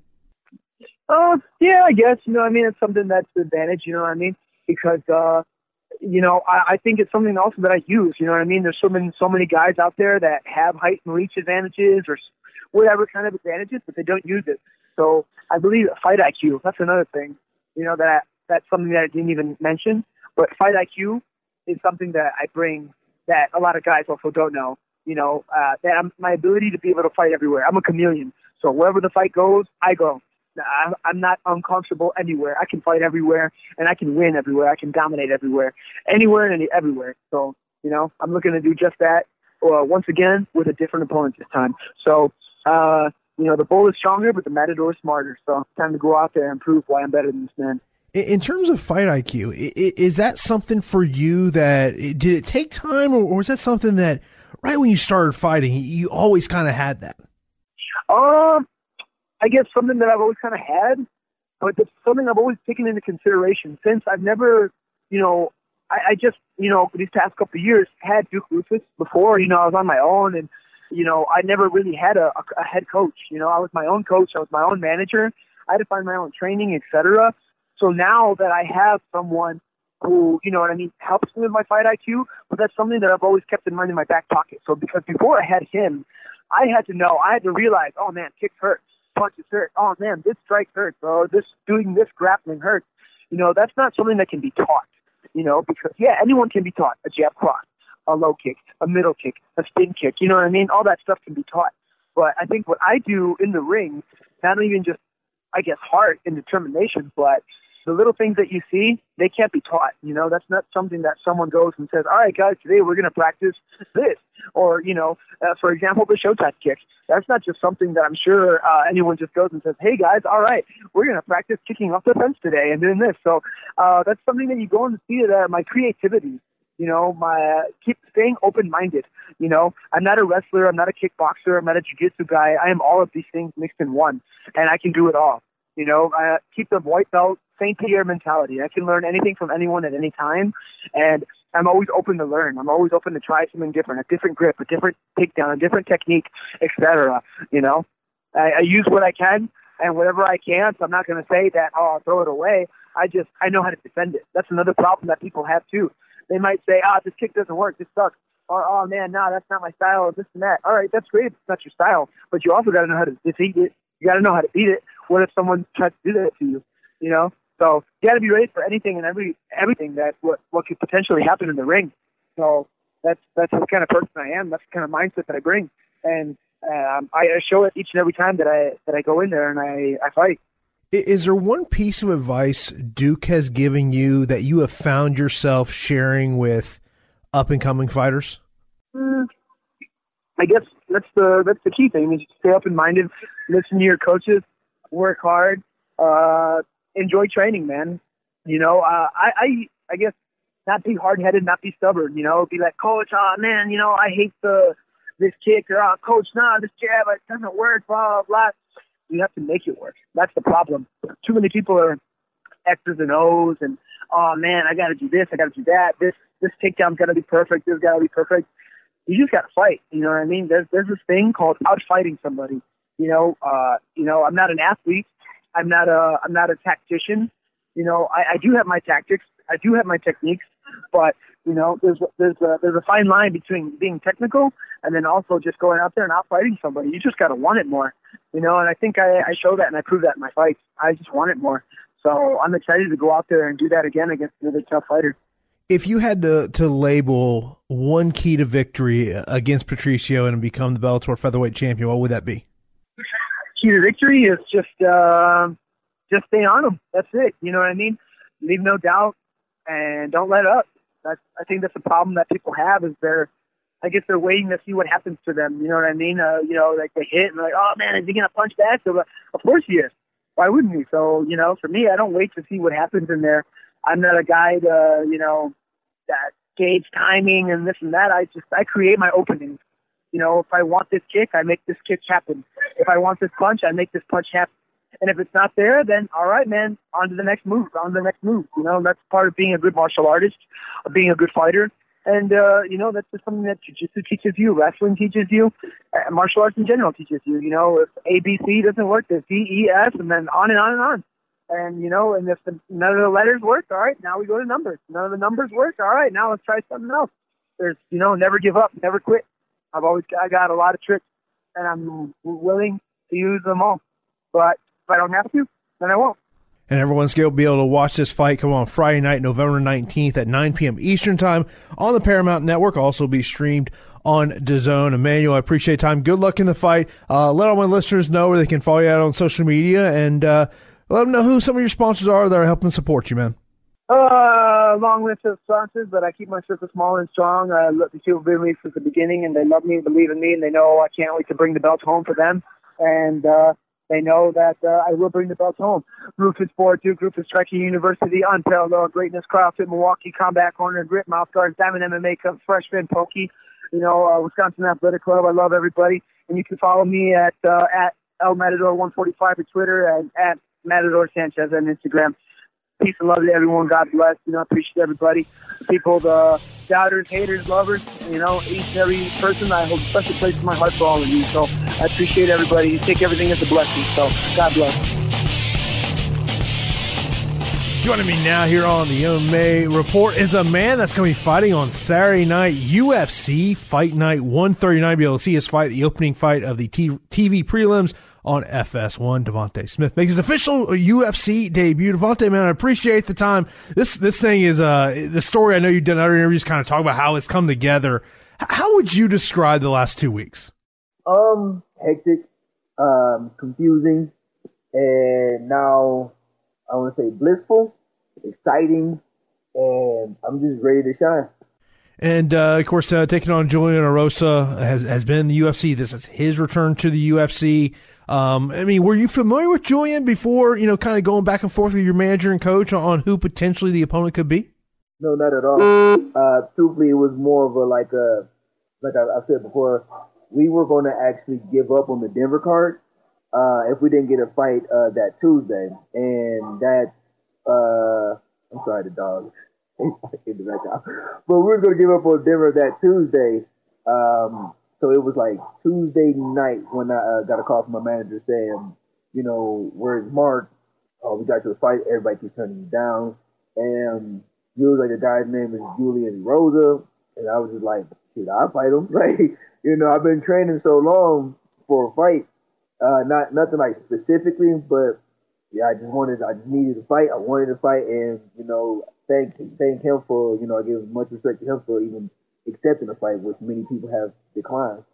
Uh, yeah, I guess. You know what I mean? It's something that's an advantage, you know what I mean? Because, uh, you know, I, I think it's something also that I use, you know what I mean? There's so many, so many guys out there that have height and reach advantages or whatever kind of advantages, but they don't use it. So I believe fight I Q, that's another thing, you know, that that's something that I didn't even mention. But fight I Q is something that I bring that a lot of guys also don't know. You know, uh, that I'm, my ability to be able to fight everywhere. I'm a chameleon. So wherever the fight goes, I go. I'm, I'm not uncomfortable anywhere. I can fight everywhere, and I can win everywhere. I can dominate everywhere, anywhere and everywhere. So, you know, I'm looking to do just that uh, once again with a different opponent this time. So, uh, you know, the bull is stronger, but the matador is smarter. So it's time to go out there and prove why I'm better than this man. In terms of fight I Q, is that something for you that, did it take time, or was that something that right when you started fighting, you always kind of had that? Um, I guess something that I've always kind of had, but it's something I've always taken into consideration since I've never, you know, I, I just, you know, these past couple of years had Duke Roufus before. You know, I was on my own, and, you know, I never really had a, a head coach. You know, I was my own coach. I was my own manager. I had to find my own training, et cetera. So now that I have someone who, you know what I mean, helps me with my fight I Q, but that's something that I've always kept in mind in my back pocket. So because before I had him, I had to know, I had to realize, oh man, kicks hurt, punches hurt, oh man, this strike hurts, or this doing this grappling hurts. You know, that's not something that can be taught, you know, because yeah, anyone can be taught a jab cross, a low kick, a middle kick, a spin kick, you know what I mean? All that stuff can be taught. But I think what I do in the ring, not even just, I guess, heart and determination, but the little things that you see, they can't be taught. You know, that's not something that someone goes and says, all right, guys, today we're going to practice this. Or, you know, uh, for example, the Showtime kick. That's not just something that I'm sure uh, anyone just goes and says, hey, guys, all right, we're going to practice kicking off the fence today and doing this. So uh, that's something that you go and see that my creativity, you know, my uh, keep staying open-minded. You know, I'm not a wrestler. I'm not a kickboxer. I'm not a jiu-jitsu guy. I am all of these things mixed in one, and I can do it all. You know, I keep the white belt, Saint Pierre mentality. I can learn anything from anyone at any time, and I'm always open to learn. I'm always open to try something different, a different grip, a different takedown, a different technique, et cetera. You know, I, I use what I can and whatever I can, so I'm not going to say that, oh, I'll throw it away. I just, I know how to defend it. That's another problem that people have, too. They might say, ah, oh, this kick doesn't work, this sucks. Or, oh, man, no, that's not my style, or this and that. All right, that's great if it's not your style, but you also got to know how to defeat it. You got to know how to beat it. What if someone tries to do that to you? You know, so you got to be ready for anything and every everything that what what could potentially happen in the ring. So that's that's the kind of person I am. That's the kind of mindset that I bring. And Um, I show it each and every time that I that I go in there and I, I fight. Is there one piece of advice Duke has given you that you have found yourself sharing with up-and-coming fighters? Mm, I guess that's the that's the key thing, is stay open-minded, listen to your coaches, work hard, uh, enjoy training, man. You know, uh, I, I I guess not be hard-headed, not be stubborn, you know, be like, coach, oh, man, you know, I hate the this kick, or oh, coach, nah, this jab, it doesn't work, blah, blah, blah. You have to make it work. That's the problem. Too many people are X's and O's and, oh, man, I got to do this, I got to do that. This this takedown's got to be perfect. This got to be perfect. You just got to fight. You know what I mean? There's there's this thing called out-fighting somebody. You know, uh, you know, I'm not an athlete. I'm not a I'm not a tactician. You know, I, I do have my tactics. I do have my techniques. But, you know, there's there's a, there's a fine line between being technical and then also just going out there and out-fighting somebody. You just got to want it more. You know, and I think I, I show that and I prove that in my fights. I just want it more. So I'm excited to go out there and do that again against another tough fighter. If you had to, to label one key to victory against Patricio and become the Bellator featherweight champion, what would that be? Key to victory is just uh, just stay on him. That's it. You know what I mean? Leave no doubt and don't let up. That's, I think that's the problem that people have, is they're, I guess they're waiting to see what happens to them. You know what I mean? Uh, you know, like they hit and they're like, oh man, is he going to punch back? So, uh, of course he is. Why wouldn't he? So, you know, for me, I don't wait to see what happens in there. I'm not a guy to, you know, that gauge timing and this and that. I just, I create my openings. You know, if I want this kick, I make this kick happen. If I want this punch, I make this punch happen. And if it's not there, then all right, man, on to the next move, on to the next move. You know, that's part of being a good martial artist, of being a good fighter. And, uh, you know, that's just something that jiu-jitsu teaches you, wrestling teaches you, uh, martial arts in general teaches you. You know, if A, B, C doesn't work, there's D, E, F, and then on and on and on. And, you know, and if the, none of the letters work, all right, now we go to numbers. None of the numbers work, all right, now let's try something else. There's, you know, never give up, never quit. I've always I got a lot of tricks, and I'm willing to use them all. But if I don't have to, then I won't. And everyone's going to be able to watch this fight come on Friday night, November nineteenth at nine p.m. Eastern Time on the Paramount Network. Also be streamed on DAZN. Emmanuel, I appreciate time. Good luck in the fight. Uh, let all my listeners know where they can follow you out on social media, and uh, let them know who some of your sponsors are that are helping support you, man. Uh, long list of sponsors, but I keep my circle small and strong. I uh, the people have been with me since the beginning, and they love me, believe in me, and they know I can't wait to bring the belt home for them. And uh, they know that uh, I will bring the belts home. Rufus Sport, Duke, Rufus Striking University, Unparalleled Greatness, CrossFit, Milwaukee, Combat Corner, Grit, Mouth Guards, Diamond M M A Cup, Freshman, Pokey, you know, uh, Wisconsin Athletic Club. I love everybody. And you can follow me at uh, at El Matador one forty-five at Twitter and at Matador Sanchez on Instagram. Peace and love to everyone. God bless. You know, I appreciate everybody. People, the doubters, haters, lovers, you know, each and every person. I hold a special place in my heart for all of you. So I appreciate everybody. You take everything as a blessing. So God bless. Joining me now here on the M M A Report is a man that's going to be fighting on Saturday night, U F C Fight Night one thirty-nine. Be able to see his fight, the opening fight of the T V prelims on F S one. Devontae Smith makes his official U F C debut. Devontae, man, I appreciate the time. This this thing is uh the story. I know you've done other interviews, kind of talk about how it's come together. How would you describe the last two weeks? Um, hectic, um, confusing, and now I want to say blissful, exciting, and I'm just ready to shine. And, uh, of course, uh, taking on Julian Erosa has, has been in the U F C. This is his return to the U F C. Um, I mean, were you familiar with Julian before, you know, kind of going back and forth with your manager and coach on who potentially the opponent could be? No, not at all. Uh, truthfully, it was more of a, like a, like I, I said before, we were going to actually give up on the Denver card uh, if we didn't get a fight uh, that Tuesday. And that, uh, I'm sorry, the dog. In the background. But we were going to give up on Denver that Tuesday. Um, so it was like Tuesday night when I uh, got a call from my manager saying, you know, where's Mark? Oh, we got you a fight. Everybody keeps turning you down. And he was like, the guy's name is Julian Rosa. And I was just like, shit, I'll fight him. Like, you know, I've been training so long for a fight. Uh, not nothing like specifically, but yeah, I just wanted, I just needed to fight. I wanted to fight, and you know, thank thank him for, you know, I give much respect to him for even accepting the fight, which many people have declined.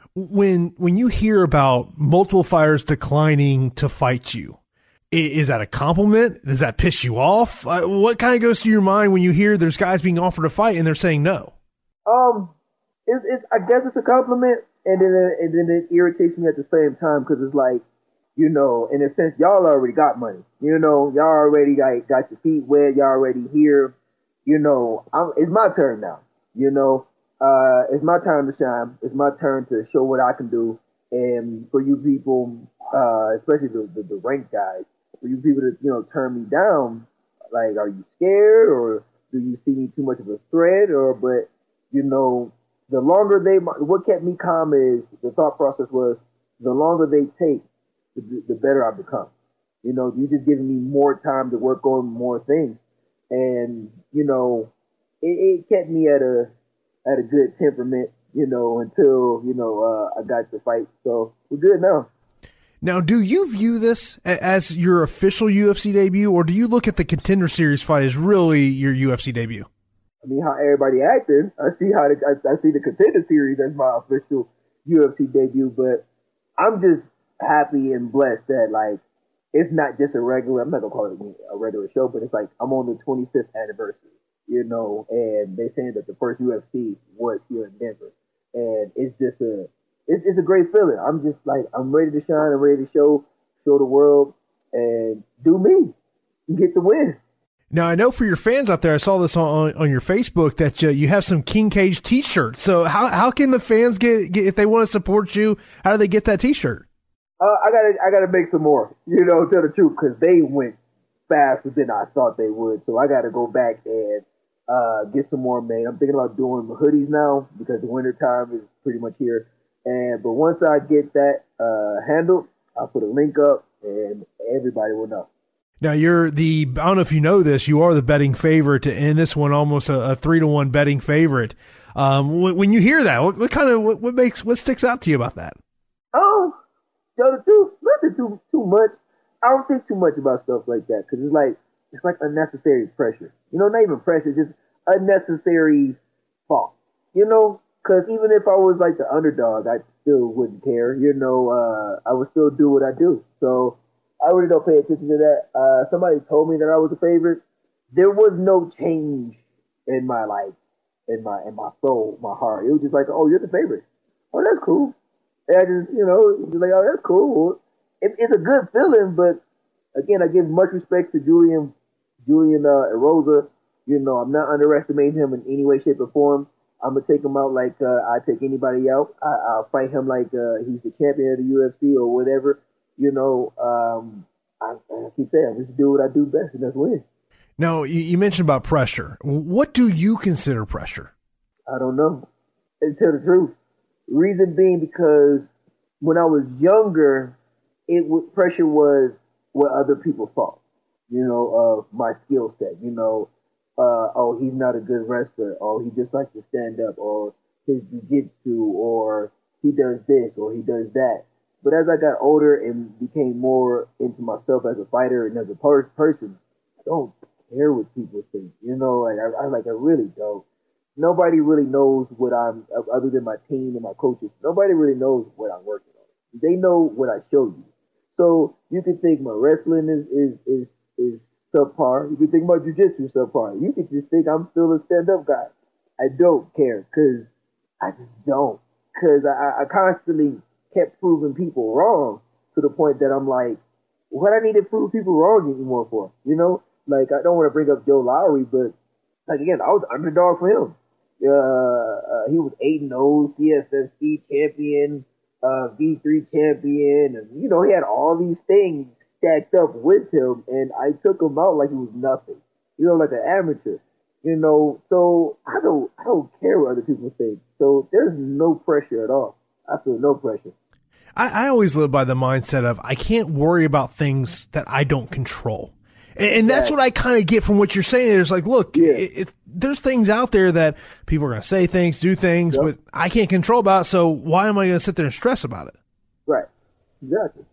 When when you hear about multiple fighters declining to fight you, is that a compliment? Does that piss you off? Uh, what kind of goes through your mind when you hear there's guys being offered a fight and they're saying no? Um, it's, it's I guess it's a compliment, and then it, and then it irritates me at the same time because it's like, you know, in a sense, y'all already got money. You know, y'all already got, got your feet wet. Y'all already here. You know, I'm, it's my turn now. You know, uh, it's my time to shine. It's my turn to show what I can do. And for you people, uh, especially the, the, the ranked guys, for you people to, you know, turn me down, like, are you scared or do you see me too much of a threat? Or, but, you know, the longer they, what kept me calm is the thought process was the longer they take, the, the better I become. You know, you just giving me more time to work on more things. And, you know, it, it kept me at a, at a good temperament, you know, until, you know, uh, I got to fight. So we're good now. Now, do you view this as your official U F C debut, or do you look at the Contender Series fight as really your U F C debut? I mean, how everybody acting, I see how the, I, I see the Contender Series as my official U F C debut, but I'm just happy and blessed that, like, it's not just a regular, I'm not going to call it a regular show, but it's like I'm on the twenty-fifth anniversary, you know, and they're saying that the first U F C was here in Denver. And it's just a, it's, it's a great feeling. I'm just like, I'm ready to shine. I'm ready to show, show the world and do me and get the win. Now, I know for your fans out there, I saw this on, on your Facebook that uh, you have some King Cage t-shirts. So how how can the fans get, get, if they want to support you, how do they get that t-shirt? Uh, I gotta I gotta make some more, you know, tell the truth, because they went faster than I thought they would. So I gotta go back and uh, get some more made. I'm thinking about doing the hoodies now because the winter time is pretty much here. And but once I get that uh, handled, I'll put a link up and everybody will know. Now, you're the, I don't know if you know this, you are the betting favorite to end this one, almost a, a three to one betting favorite. Um, when, when you hear that, what, what kind of, what, what makes, what sticks out to you about that? Oh, tell the truth, nothing too, too much. I don't think too much about stuff like that because it's like, it's like unnecessary pressure. You know, not even pressure, just unnecessary fault. You know, because even if I was like the underdog, I still wouldn't care. You know, uh, I would still do what I do. So, I really don't pay attention to that. Uh, somebody told me that I was a favorite. There was no change in my life, in my in my soul, my heart. It was just like, oh, you're the favorite. Oh, that's cool. And I just, you know, just like, oh, that's cool. It, it's a good feeling, but again, I give much respect to Julian, Julian uh, Erosa. You know, I'm not underestimating him in any way, shape, or form. I'm gonna take him out like uh, I take anybody out. I, I'll fight him like uh, he's the champion of the U F C or whatever. You know, um, I, I keep saying, I just do what I do best, and that's win. Now, you, you mentioned about pressure. What do you consider pressure? I don't know. To tell the truth. Reason being because when I was younger, it w- pressure was what other people thought, you know, of my skill set. You know, uh, oh, he's not a good wrestler. Oh, he just likes to stand up. Or his jiu-jitsu. Or he does this. Or he does that. But as I got older and became more into myself as a fighter and as a per- person, I don't care what people think. You know, like I, I like I really don't. Nobody really knows what I'm, other than my team and my coaches. Nobody really knows what I'm working on. They know what I show you. So you can think my wrestling is is is, is subpar. You can think my jiu-jitsu subpar. You can just think I'm still a stand-up guy. I don't care because I just don't. Because I, I constantly kept proving people wrong to the point that I'm like, what I need to prove people wrong anymore for? You know, like I don't want to bring up Joe Lowry, but like again, I was the underdog for him. Uh, uh, he was eight and oh, C S F C champion, uh, V three champion, and you know he had all these things stacked up with him, and I took him out like he was nothing. You know, like an amateur. You know, so I don't, I don't care what other people think. So there's no pressure at all. I feel no pressure. I, I always live by the mindset of I can't worry about things that I don't control. And, and that's what I kind of get from what you're saying. It's like, look, yeah. it, it, there's things out there that people are going to say things, do things, yep. but I can't control about. So why am I going to sit there and stress about it? Right. Exactly.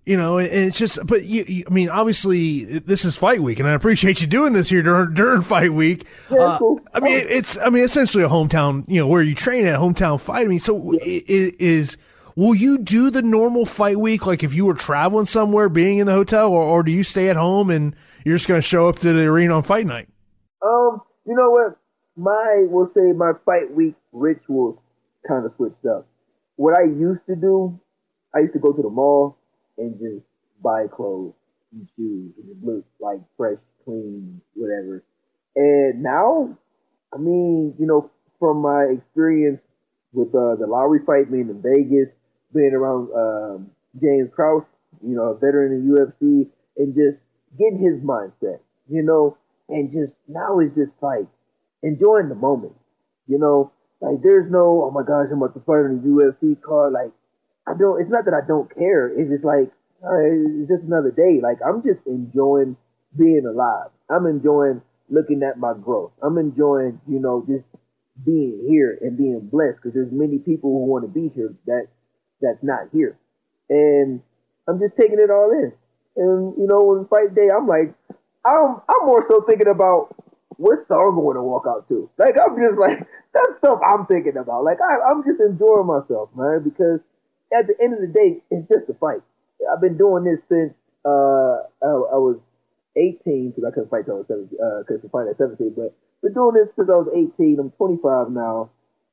You know, and it's just, but you, you, I mean, obviously this is fight week, and I appreciate you doing this here during, during fight week. Yeah, uh, cool. I mean, it, it's, I mean, essentially a hometown, you know, where you train at, hometown fight. I mean, so Yeah. is, is, will you do the normal fight week, like if you were traveling somewhere, being in the hotel, or, or do you stay at home and you're just going to show up to the arena on fight night? Um, you know what? My, we'll say my fight week rituals kind of switched up. What I used to do, I used to go to the mall and just buy clothes and shoes and just look like fresh, clean, whatever. And now, I mean, you know, from my experience with uh, the Lowry fight, being in Vegas, being around um, James Krause, you know, a veteran in U F C, and just getting his mindset, you know, and just now it's just like enjoying the moment, you know, like there's no, oh my gosh, I'm about to fight on a U F C card, like, I don't, it's not that I don't care. It's just like, all right, it's just another day. Like, I'm just enjoying being alive. I'm enjoying looking at my growth. I'm enjoying, you know, just being here and being blessed, because there's many people who want to be here that that's not here. And I'm just taking it all in. And, you know, when fight day, I'm like, I'm, I'm more so thinking about what song I want to walk out to. Like, I'm just like, that's stuff I'm thinking about. Like, I, I'm just enjoying myself, man, because at the end of the day, it's just a fight. I've been doing this since uh, I, I was eighteen, because I couldn't fight till I was seventeen, uh, couldn't fight at seventeen, but been doing this since I was eighteen. I'm twenty-five now.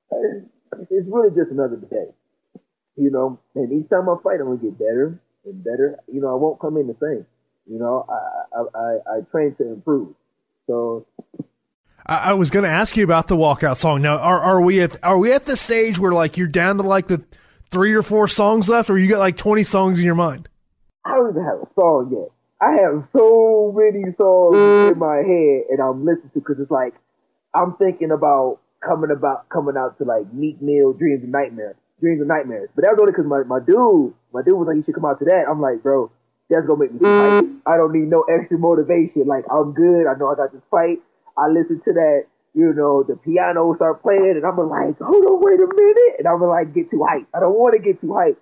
It's really just another day, you know, and each time I fight, I'm going to get better and better. You know, I won't come in the same. You know, I, I, I, I train to improve. So I, I was going to ask you about the walkout song. Now, are, are we at, are we at the stage where like you're down to like the three or four songs left, or you got like twenty songs in your mind? I don't even have a song yet. I have so many songs mm. in my head, and I'm listening to, because it's like I'm thinking about coming about coming out to like Meek Mill, Dreams and Nightmares, Dreams and Nightmares. But that was only because my, my dude, my dude was like, you should come out to that. I'm like, bro, that's gonna make me fight. I don't need no extra motivation. Like, I'm good. I know I got this fight. I listen to that. You know, the piano start playing, and I'm like, hold on, wait a minute. And I'm like, get too hyped. I don't want to get too hyped.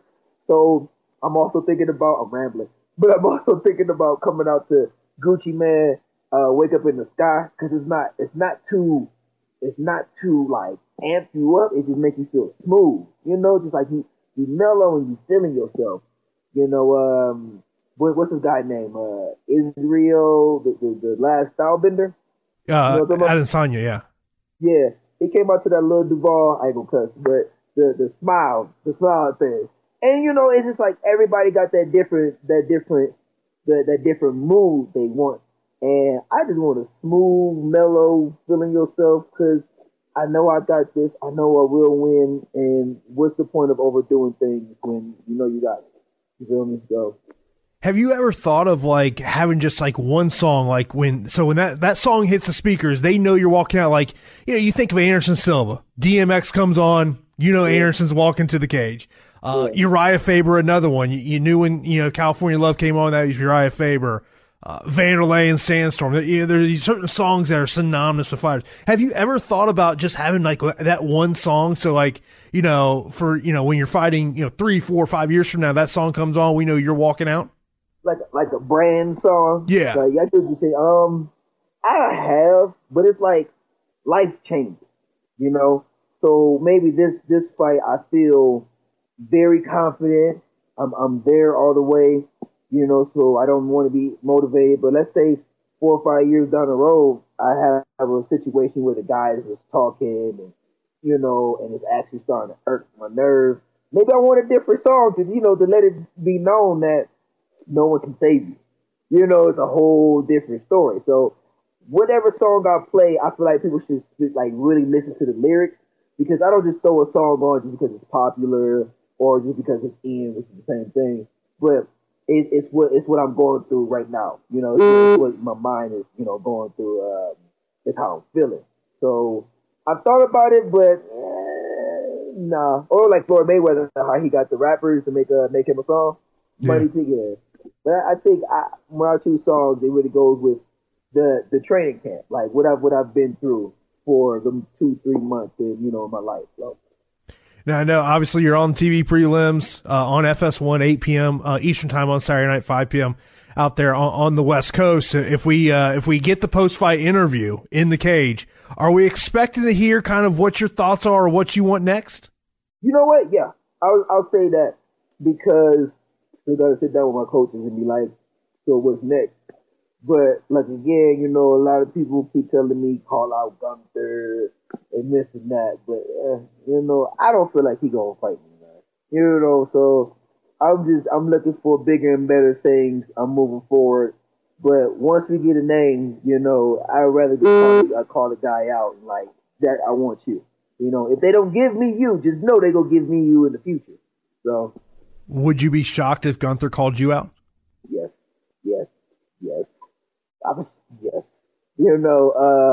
So I'm also thinking about, I'm rambling, but I'm also thinking about coming out to Gucci Mane, uh, Wake Up in the Sky, because it's not, it's not too, it's not too like amp you up. It just makes you feel smooth. You know, just like you, you mellow and you feeling yourself. You know, um, what, what's his guy name? Uh, Israel, the, the, the last Stylebender. Uh, you know Adesanya, yeah. Yeah, he came out to that little Duval, I ain't gonna cuss, but the, the smile, the smile thing. And, you know, it's just like everybody got that different, that different, that, that different mood they want. And I just want a smooth, mellow, feeling yourself, because I know I got this, I know I will win, and what's the point of overdoing things when you know you got it? You feel me? So. Have you ever thought of like having just like one song, like when, so when that, that song hits the speakers, they know you're walking out, like, you know, you think of Anderson Silva, D M X comes on, you know, yeah. Anderson's walking to the cage. Uh, yeah. Uriah Faber, another one. You, you knew when, you know, California Love came on, that was Uriah Faber, uh, Vanderlei and Sandstorm. You know, there are these certain songs that are synonymous with fighters. Have you ever thought about just having like that one song? So like, you know, for, you know, when you're fighting, you know, three, four, five years from now, that song comes on, we know you're walking out. Like like a brand song. Yeah. Like, I could just say, um, I have, but it's like life changes, you know? So maybe this, this fight, I feel very confident. I'm, I'm there all the way, you know, so I don't want to be motivated. But let's say four or five years down the road, I have, have a situation where the guy is just talking and, you know, and it's actually starting to irk my nerve. Maybe I want a different song to, you know, to let it be known that no one can save you. You know, it's a whole different story. So whatever song I play, I feel like people should like really listen to the lyrics, because I don't just throw a song on just because it's popular or just because it's in, which is the same thing. But it, it's what it's what I'm going through right now. You know, it's, it's what my mind is, you know, going through. Um, it's how I'm feeling. So I've thought about it, but eh, nah. Or like Floyd Mayweather, how he got the rappers to make a make him a song. Money yeah. Ticket. But I think I, when I choose songs, it really goes with the the training camp, like what I've what I've been through for the two three months in, you know, in my life. So. Now, I know, obviously, you're on T V prelims uh, on F S one, eight p.m. Uh, Eastern time on Saturday night, five p.m. out there on, on the West Coast. If we uh, if we get the post-fight interview in the cage, are we expecting to hear kind of what your thoughts are or what you want next? You know what? Yeah, I'll, I'll say that because I got to sit down with my coaches and be like, so what's next? But, like, again, you know, a lot of people keep telling me, call out Gunther and this and that. But, uh, you know, I don't feel like he going to fight me, man. You know, so I'm just, I'm looking for bigger and better things. I'm moving forward. But once we get a name, you know, I'd rather just call, I call the guy out and, like, that I want you. You know, if they don't give me you, just know they're going to give me you in the future. So. Would you be shocked if Gunther called you out? Yes, yes, yes. I was, yes. You know,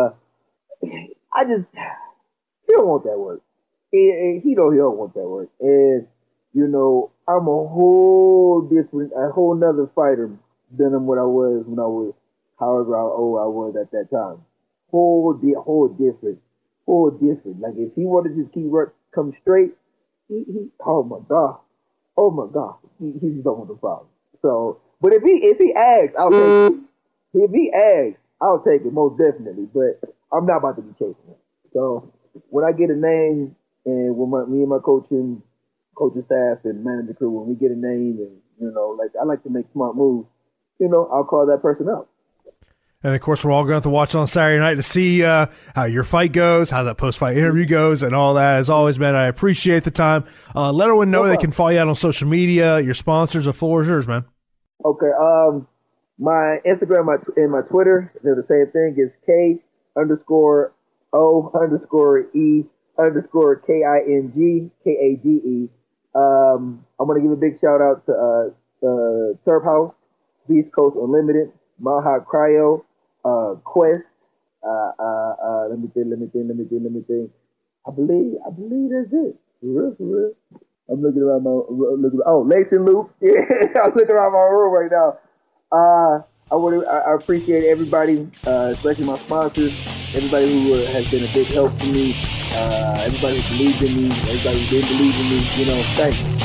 uh, I just, he don't want that work. He, he don't, he don't want that work. And, you know, I'm a whole different, a whole nother fighter than what I was when I was, however old I was at that time. Whole, di- whole different, whole different. Like, if he wanted to just keep work, come straight, he, he, oh my God. Oh my God. He, he just don't want the problem. So, but if he, if he asks, I'll take it. If he asks, I'll take it most definitely, but I'm not about to be chasing it. So when I get a name and when my, me and my coaching, coaching staff and manager crew, when we get a name and, you know, like I like to make smart moves, you know, I'll call that person out. And, of course, we're all going to have to watch on Saturday night to see uh, how your fight goes, how that post-fight interview goes, and all that. As always, man, I appreciate the time. Uh, let everyone know no they can follow you out on social media, your sponsors. The floor is yours, man. Okay. Um, my Instagram my, and my Twitter, they're the same thing. It's K underscore O underscore E underscore K I N G K A G E. Um, I'm going to give a big shout-out to uh, uh, Turf House, Beast Coast Unlimited, Maha Cryo, uh, Quest. Uh, uh, uh, let me think. Let me think. Let me think. Let me think. I believe. I believe that's it. For real. For real. I'm looking around my. Looking. Oh, Lace and Loop. Yeah, I'm looking around my room right now. Uh, I want. I, I appreciate everybody, uh, especially my sponsors. Everybody who uh, has been a big help to me. Uh, everybody who believed in me. Everybody who didn't believe in me. You know, thank you.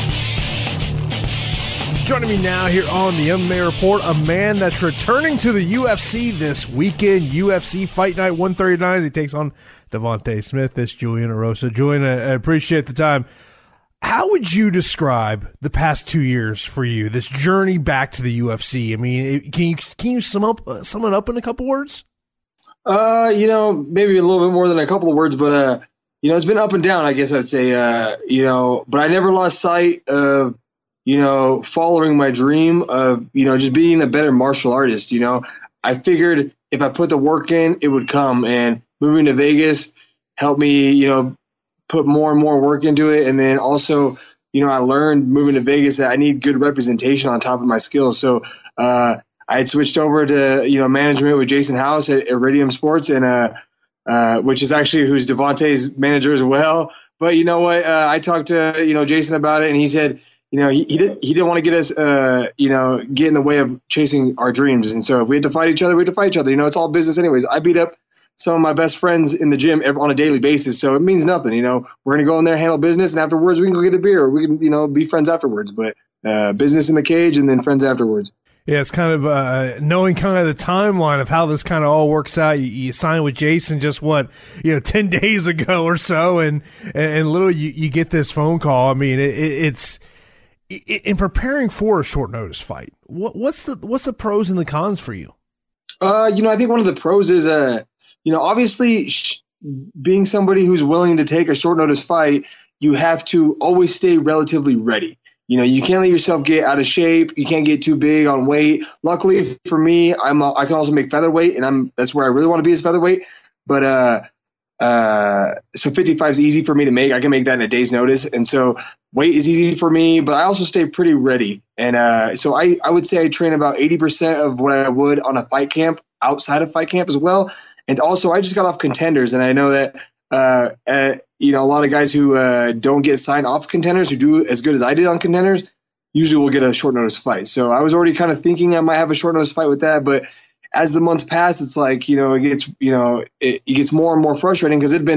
Joining me now here on the M M A Report, a man that's returning to the U F C this weekend, U F C Fight Night one thirty-nine, as he takes on Devontae Smith. This Julian Erosa. Julian, I appreciate the time. How would you describe the past two years for you, this journey back to the U F C? I mean, can you can you sum up uh, sum it up in a couple words? Uh, you know, maybe a little bit more than a couple of words, but uh, you know, it's been up and down, I guess I'd say. Uh, you know, but I never lost sight of, you know, following my dream of, you know, just being a better martial artist. You know, I figured if I put the work in, it would come, and moving to Vegas helped me, you know, put more and more work into it. And then also, you know, I learned moving to Vegas that I need good representation on top of my skills. So, uh, I had switched over to, you know, management with Jason House at Iridium Sports, and, uh, uh, which is actually who's Devontae's manager as well. But you know what? Uh, I talked to, you know, Jason about it, and he said, you know, he, he didn't he didn't want to get us, uh, you know, get in the way of chasing our dreams. And so if we had to fight each other, we had to fight each other. You know, it's all business anyways. I beat up some of my best friends in the gym on a daily basis, so it means nothing. You know, we're going to go in there, handle business, and afterwards we can go get a beer, or we can, you know, be friends afterwards. But uh, business in the cage and then friends afterwards. Yeah, it's kind of uh, knowing kind of the timeline of how this kind of all works out. You, you signed with Jason just what, you know, ten days ago or so, and and literally you, you get this phone call. I mean, it, it, it's it, in preparing for a short notice fight. What, what's the what's the pros and the cons for you? Uh, you know, I think one of the pros is uh, you know, obviously sh- being somebody who's willing to take a short notice fight, you have to always stay relatively ready. You know, you can't let yourself get out of shape. You can't get too big on weight. Luckily for me, I'm a, I can also make featherweight, and I'm that's where I really want to be is featherweight. But uh, uh, so fifty-five is easy for me to make. I can make that in a day's notice, and so weight is easy for me. But I also stay pretty ready, and uh, so I I would say I train about eighty percent of what I would on a fight camp outside of fight camp as well. And also, I just got off Contenders, and I know that. Uh, uh, you know, a lot of guys who uh, don't get signed off Contenders, who do as good as I did on Contenders, usually will get a short notice fight. So I was already kind of thinking I might have a short notice fight with that. But as the months pass, it's like, you know, it gets, you know, it, it gets more and more frustrating because it'd been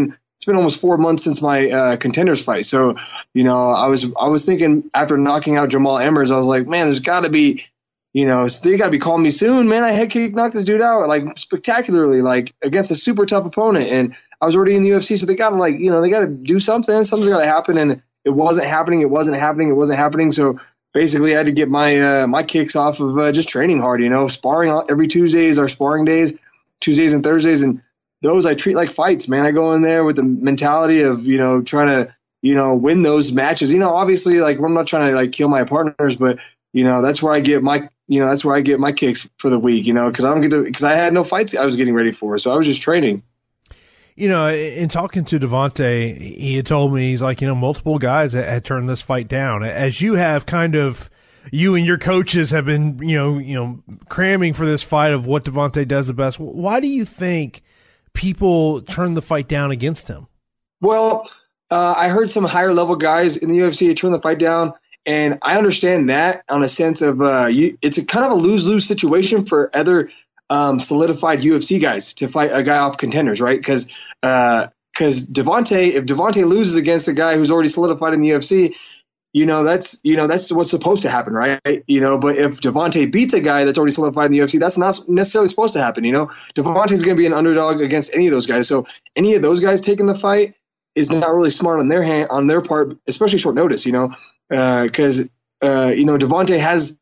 it's been almost four months since my uh, contenders fight. So, you know, I was I was thinking after knocking out Jamal Emmers, I was like, man, there's got to be, you know, they got to be calling me soon, man. I head kick knocked this dude out like spectacularly, like against a super tough opponent, and I was already in the U F C, so they got to like, you know, they got to do something. Something's got to happen, and it wasn't happening. It wasn't happening. It wasn't happening. So basically, I had to get my uh, my kicks off of uh, just training hard. You know, sparring every Tuesdays are sparring days, Tuesdays and Thursdays, and those I treat like fights, man. I go in there with the mentality of, you know, trying to, you know, win those matches. You know, obviously, like I'm not trying to like kill my partners, but you know, that's where I get my, you know, that's where I get my kicks for the week. You know, because I don't get to, because I had no fights I was getting ready for, so I was just training. You know, in talking to Devontae, he had told me, he's like, you know, multiple guys had turned this fight down. As you have kind of, you and your coaches have been, you know, you know, cramming for this fight of what Devontae does the best. Why do you think people turn the fight down against him? Well, uh, I heard some higher level guys in the U F C turn the fight down, and I understand that on a sense of uh, you, it's a kind of a lose-lose situation for other Um, solidified U F C guys to fight a guy off contenders, right? Because uh, because Devontae, if Devontae loses against a guy who's already solidified in the U F C, you know that's you know that's what's supposed to happen, right? You know, but if Devontae beats a guy that's already solidified in the U F C, that's not necessarily supposed to happen. You know, Devontae's going to be an underdog against any of those guys, so any of those guys taking the fight is not really smart on their hand on their part, especially short notice. You know, because uh, uh, you know Devontae has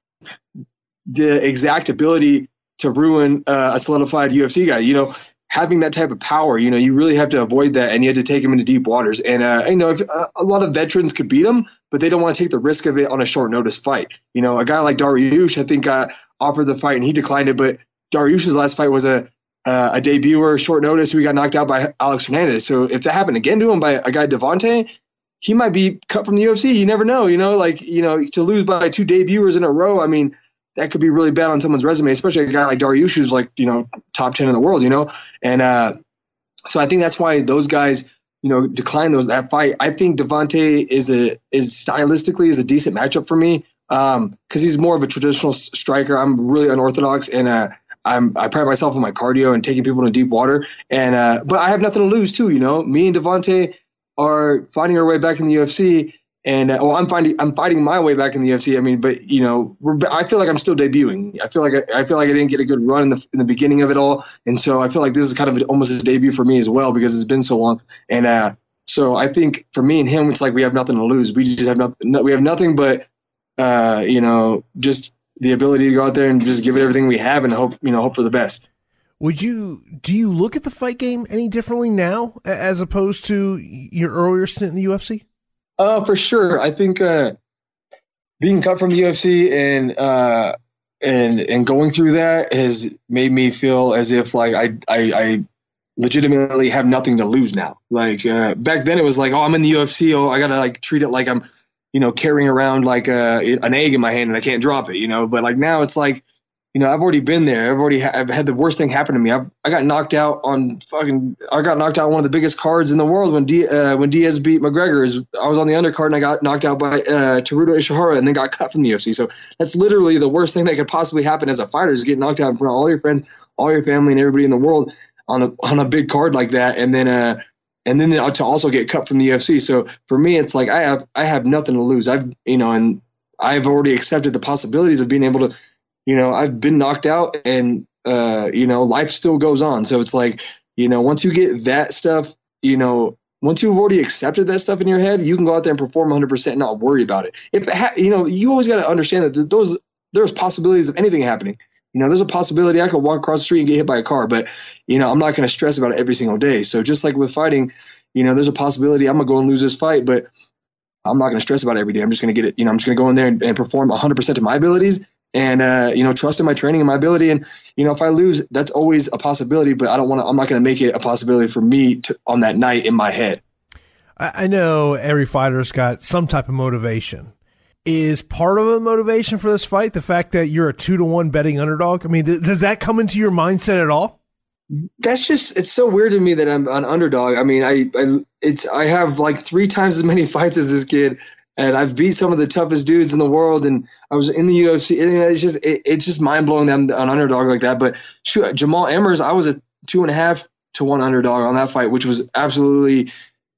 the exact ability to ruin uh, a solidified U F C guy. You know, having that type of power, you know, you really have to avoid that, and you have to take him into deep waters. And, uh, you know, if, uh, a lot of veterans could beat him, but they don't want to take the risk of it on a short notice fight. You know, a guy like Dariush, I think, got offered the fight and he declined it, but Dariush's last fight was a uh, a debuter, short notice, who he got knocked out by Alex Hernandez. So if that happened again to him by a guy Devontae, he might be cut from the U F C. You never know, you know, like, you know, to lose by two debuters in a row, I mean, that could be really bad on someone's resume, especially a guy like Dariush, who's like, you know, top ten in the world, you know? And uh, so I think that's why those guys, you know, decline those that fight. I think Devontae is a is stylistically is a decent matchup for me um, because he's more of a traditional striker. I'm really unorthodox, and uh, I'm I pride myself on my cardio and taking people into deep water. And uh, but I have nothing to lose too, you know. Me and Devontae are finding our way back in the U F C. And uh, well, I'm finding I'm fighting my way back in the U F C. I mean, but you know, we're, I feel like I'm still debuting. I feel like I, I feel like I didn't get a good run in the in the beginning of it all, and so I feel like this is kind of almost a debut for me as well because it's been so long. And uh, so I think for me and him, it's like we have nothing to lose. We just have nothing. We have nothing but uh, you know, just the ability to go out there and just give it everything we have and hope you know hope for the best. Would you do you look at the fight game any differently now as opposed to your earlier stint in the U F C? Uh, for sure. I think uh, being cut from the U F C and uh, and and going through that has made me feel as if like I I, I legitimately have nothing to lose now. Like uh, back then, it was like, oh, I'm in the U F C. Oh, I gotta like treat it like I'm, you know, carrying around like uh, an egg in my hand and I can't drop it. You know, but like now it's like, you know, I've already been there. I've already ha- I've had the worst thing happen to me. I've, I got knocked out on fucking. I got knocked out on one of the biggest cards in the world when D, uh, when Diaz beat McGregor. Is I was on the undercard and I got knocked out by uh, Teruto Ishihara and then got cut from the U F C. So that's literally the worst thing that could possibly happen as a fighter is get knocked out in front of all your friends, all your family, and everybody in the world on a on a big card like that. And then uh and then to also get cut from the U F C. So for me, it's like I have I have nothing to lose. I've you know and I've already accepted the possibilities of being able to. You know, I've been knocked out and, uh, you know, life still goes on. So it's like, you know, once you get that stuff, you know, once you've already accepted that stuff in your head, you can go out there and perform one hundred percent and not worry about it. If it ha- you know, you always got to understand that those there's possibilities of anything happening. You know, there's a possibility I could walk across the street and get hit by a car, but, you know, I'm not going to stress about it every single day. So just like with fighting, you know, there's a possibility I'm going to go and lose this fight, but I'm not going to stress about it every day. I'm just going to get it. You know, I'm just going to go in there and, and perform one hundred percent of my abilities. And, uh, you know, trust in my training and my ability. And, you know, if I lose, that's always a possibility, but I don't want to, I'm not going to make it a possibility for me to, on that night in my head. I, I know every fighter's got some type of motivation. Is part of the motivation for this fight the fact that you're a two to one betting underdog? I mean, th- does that come into your mindset at all? That's just, it's so weird to me that I'm an underdog. I mean, I, I, it's, I have like three times as many fights as this kid. And I've beat some of the toughest dudes in the world, and I was in the U F C. And it's just it, it's just mind blowing that I'm an underdog like that. But shoot, Jamal Emmers, I was a two and a half to one underdog on that fight, which was absolutely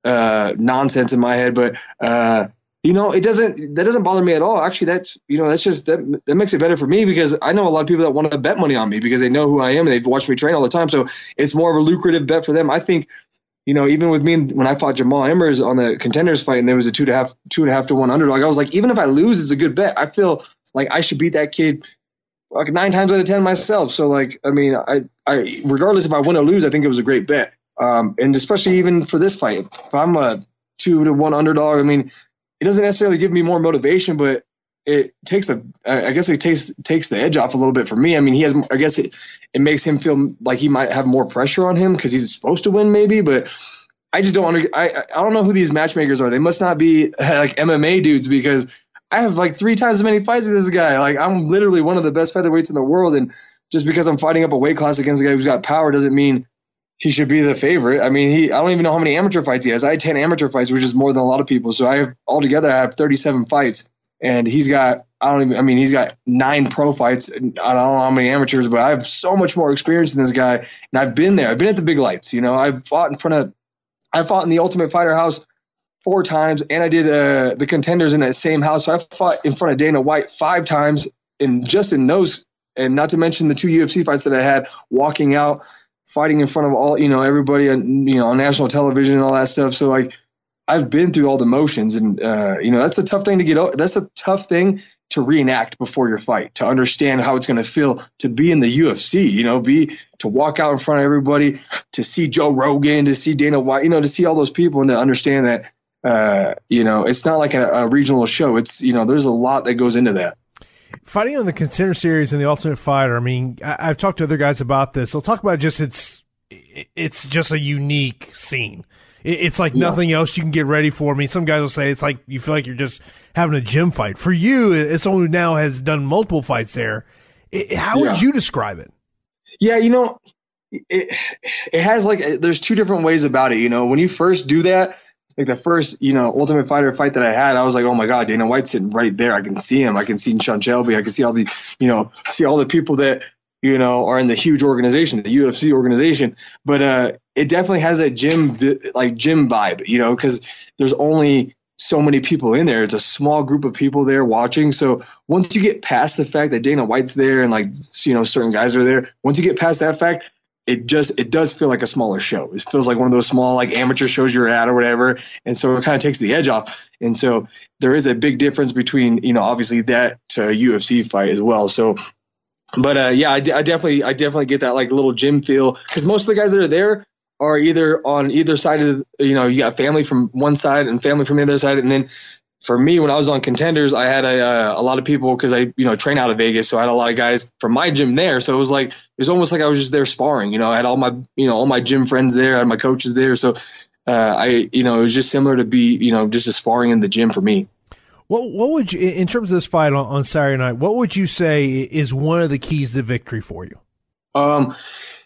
uh, nonsense in my head, but uh, you know, it doesn't that doesn't bother me at all. Actually, that's you know, that's just that that makes it better for me because I know a lot of people that want to bet money on me because they know who I am and they've watched me train all the time. So it's more of a lucrative bet for them. I think, you know, even with me when I fought Jamal Emmers on the Contenders fight and there was a two to half two and a half to one underdog, I was like, even if I lose, it's a good bet. I feel like I should beat that kid like nine times out of ten myself. So like, I mean, I I regardless if I win or lose, I think it was a great bet. Um, and especially even for this fight, if I'm a two to one underdog, I mean, it doesn't necessarily give me more motivation, but it takes the, I guess it takes, takes the edge off a little bit for me. I mean, he has, I guess it, it makes him feel like he might have more pressure on him because he's supposed to win maybe, but I just don't under, I, I don't know who these matchmakers are. They must not be like M M A dudes because I have like three times as many fights as this guy. Like I'm literally one of the best featherweights in the world. And just because I'm fighting up a weight class against a guy who's got power doesn't mean he should be the favorite. I mean, he, I don't even know how many amateur fights he has. I had ten amateur fights, which is more than a lot of people. So I have altogether, I have thirty-seven fights and he's got, I don't even, I mean, he's got nine pro fights. And I don't know how many amateurs, but I have so much more experience than this guy. And I've been there. I've been at the big lights, you know, I've fought in front of, I fought in the Ultimate Fighter house four times and I did uh, the Contenders in that same house. So I fought in front of Dana White five times and just in those, and not to mention the two U F C fights that I had walking out, fighting in front of all, you know, everybody on, you know, on national television and all that stuff. So like I've been through all the motions and, uh, you know, that's a tough thing to get over. That's a tough thing to reenact before your fight, to understand how it's going to feel to be in the U F C, you know, be, to walk out in front of everybody, to see Joe Rogan, to see Dana White, you know, to see all those people and to understand that, uh, you know, it's not like a, a regional show. It's, you know, there's a lot that goes into that. Fighting on the Contender Series and the Ultimate Fighter, I mean, I, I've talked to other guys about this. They'll talk about just it's it's just a unique scene. It, it's like yeah. nothing else you can get ready for. I mean, some guys will say it's like you feel like you're just having a gym fight. For you, as someone who now has done multiple fights there, it, how yeah. would you describe it? Yeah, you know, it it has like there's two different ways about it. You know, when you first do that. Like the first, you know, Ultimate Fighter fight that I had, I was like, oh my God, Dana White's sitting right there. I can see him. I can see Sean Shelby. I can see all the, you know, see all the people that, you know, are in the huge organization, the U F C organization. But uh, it definitely has that gym, like gym vibe, you know, because there's only so many people in there. It's a small group of people there watching. So once you get past the fact that Dana White's there and like, you know, certain guys are there, once you get past that fact, it just it does feel like a smaller show. It feels like one of those small like amateur shows you're at or whatever, and so it kind of takes the edge off. And so there is a big difference between, you know, obviously that to a U F C fight as well. So, but uh, yeah, I, d- I definitely I definitely get that like little gym feel because most of the guys that are there are either on either side of, you know, you got family from one side and family from the other side, and then. For me, when I was on Contenders, I had a, uh, a lot of people because I, you know, train out of Vegas. So I had a lot of guys from my gym there. So it was like, it was almost like I was just there sparring, you know, I had all my, you know, all my gym friends there. I had my coaches there. So uh, I, you know, it was just similar to be, you know, just a sparring in the gym for me. What, what would you, in terms of this fight on, on Saturday night, what would you say is one of the keys to victory for you? Um,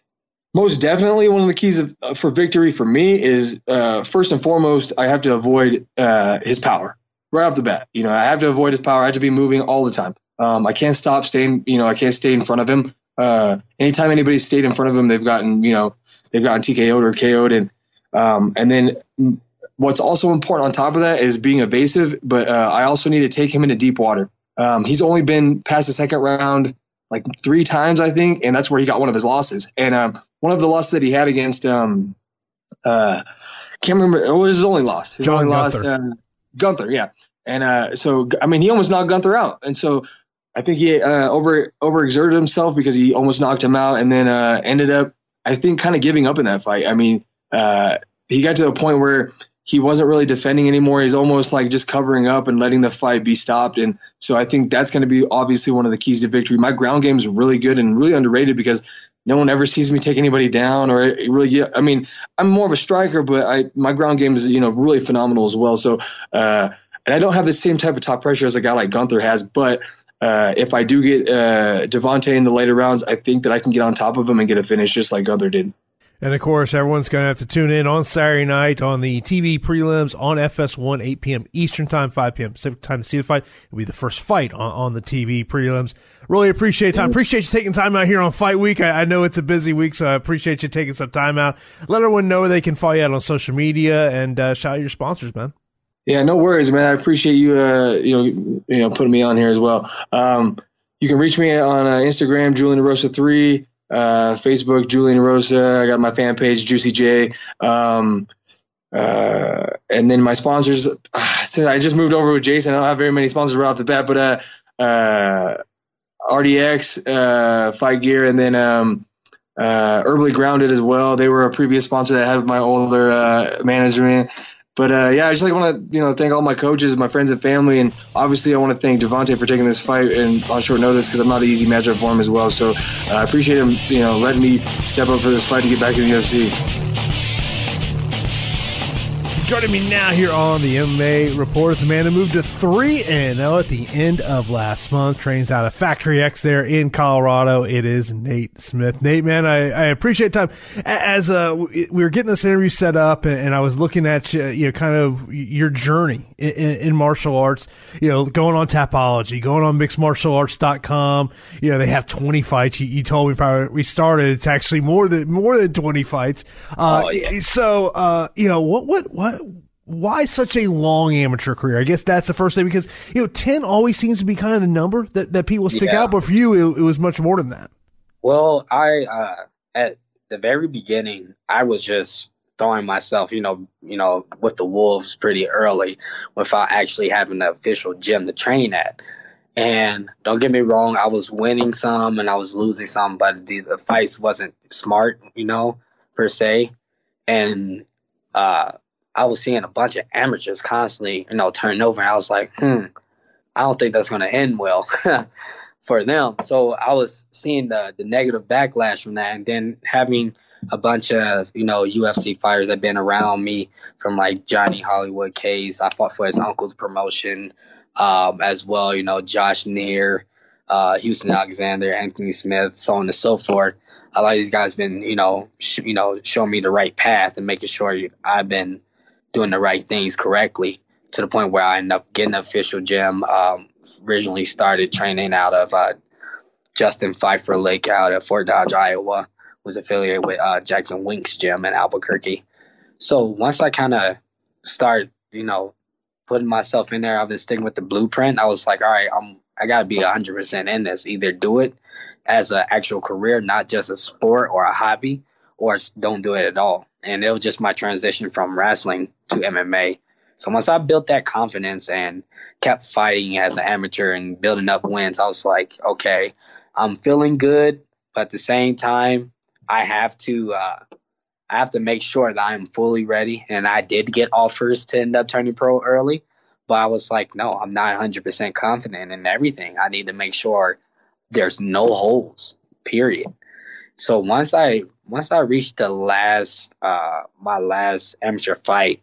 most definitely one of the keys of, uh, for victory for me is uh, first and foremost, I have to avoid uh, his power. Right off the bat, you know, I have to avoid his power. I have to be moving all the time. Um, I can't stop staying, you know, I can't stay in front of him. Uh, anytime anybody's stayed in front of him, they've gotten, you know, they've gotten T K O'd or K O'd. And, um, and then what's also important on top of that is being evasive, but uh, I also need to take him into deep water. Um, he's only been past the second round like three times, I think, and that's where he got one of his losses. And um, one of the losses that he had against, um, uh, can't remember, what was his only loss? His John only Gunther. loss, uh, Gunther, yeah. And uh, so, I mean, he almost knocked Gunther out. And so I think he uh, over overexerted himself because he almost knocked him out and then uh, ended up, I think, kind of giving up in that fight. I mean, uh, he got to a point where he wasn't really defending anymore. He's almost like just covering up and letting the fight be stopped. And so I think that's going to be obviously one of the keys to victory. My ground game is really good and really underrated because no one ever sees me take anybody down or really get, I mean, I'm more of a striker, but I, my ground game is, you know, really phenomenal as well. So, uh, and I don't have the same type of top pressure as a guy like Gunther has, but uh, if I do get uh, Devontae in the later rounds, I think that I can get on top of him and get a finish just like Gunther did. And, of course, everyone's going to have to tune in on Saturday night on the T V prelims on F S one, eight p.m. Eastern Time, five p.m. Pacific Time to see the fight. It'll be the first fight on, on the T V prelims. Really appreciate time. Appreciate you taking time out here on Fight Week. I, I know it's a busy week, so I appreciate you taking some time out. Let everyone know where they can follow you out on social media and uh, shout out your sponsors, man. Yeah, no worries, man. I appreciate you, uh, you know, you know, putting me on here as well. Um, you can reach me on uh, Instagram, Julian Rosa three. Uh, Facebook, Julian Rosa. I got my fan page, Juicy J. Um, uh, and then my sponsors. Uh, since I just moved over with Jason, I don't have very many sponsors right off the bat, but uh, uh, R D X, uh, Fight Gear, and then um, uh, Herbally Grounded as well. They were a previous sponsor that I had with my older uh, management. But, uh, yeah, I just like want to, you know, thank all my coaches, my friends and family. And obviously I want to thank Devontae for taking this fight and on short notice because I'm not an easy matchup for him as well. So uh, I appreciate him, you know, letting me step up for this fight to get back in the U F C. Joining me now here on the M M A Report is the man who moved to three and oh at the end of last month. Trains out of Factory X there in Colorado. It is Nate Smith. Nate, man, I, I appreciate time. As uh, we were getting this interview set up, and, and I was looking at you, you know, kind of your journey in, in, in martial arts. You know, going on Tapology, going on mixed martial arts dot com. You know, they have twenty fights. You, you told me probably we started. It's actually more than more than twenty fights. Uh, oh, yeah. So, uh, you know, what what what. Why such a long amateur career? I guess that's the first thing, because, you know, ten always seems to be kind of the number that, that people stick yeah. out, but for you, it, it was much more than that. Well, I, uh, at the very beginning, I was just throwing myself, you know, you know, with the Wolves pretty early without actually having an official gym to train at. And don't get me wrong, I was winning some and I was losing some, but the, the fights wasn't smart, you know, per se. And, uh, I was seeing a bunch of amateurs constantly, you know, turning over. And I was like, hmm, I don't think that's going to end well for them. So I was seeing the, the negative backlash from that. And then having a bunch of, you know, U F C fighters that have been around me, from like Johnny Hollywood Case. I fought for his uncle's promotion um, as well, you know, Josh Neer, uh, Houston Alexander, Anthony Smith, so on and so forth. A lot of these guys been, you know, sh- you know, showing me the right path and making sure you, I've been doing the right things correctly, to the point where I ended up getting an official gym. Um, originally started training out of uh, Justin Pfeiffer Lake out at Fort Dodge, Iowa. Was affiliated with uh, Jackson Winks Gym in Albuquerque. So once I kind of started, you know, putting myself in there, I've been sticking with the blueprint. I was like, all right, I'm, I got to be one hundred percent in this. Either do it as an actual career, not just a sport or a hobby, or don't do it at all. And it was just my transition from wrestling to M M A. So once I built that confidence and kept fighting as an amateur and building up wins, I was like, okay, I'm feeling good, but at the same time, I have to uh, I have to make sure that I'm fully ready. And I did get offers to end up turning pro early, but I was like, no, I'm not one hundred percent confident in everything. I need to make sure there's no holes, period. So once I once I reached the last uh, my last amateur fight,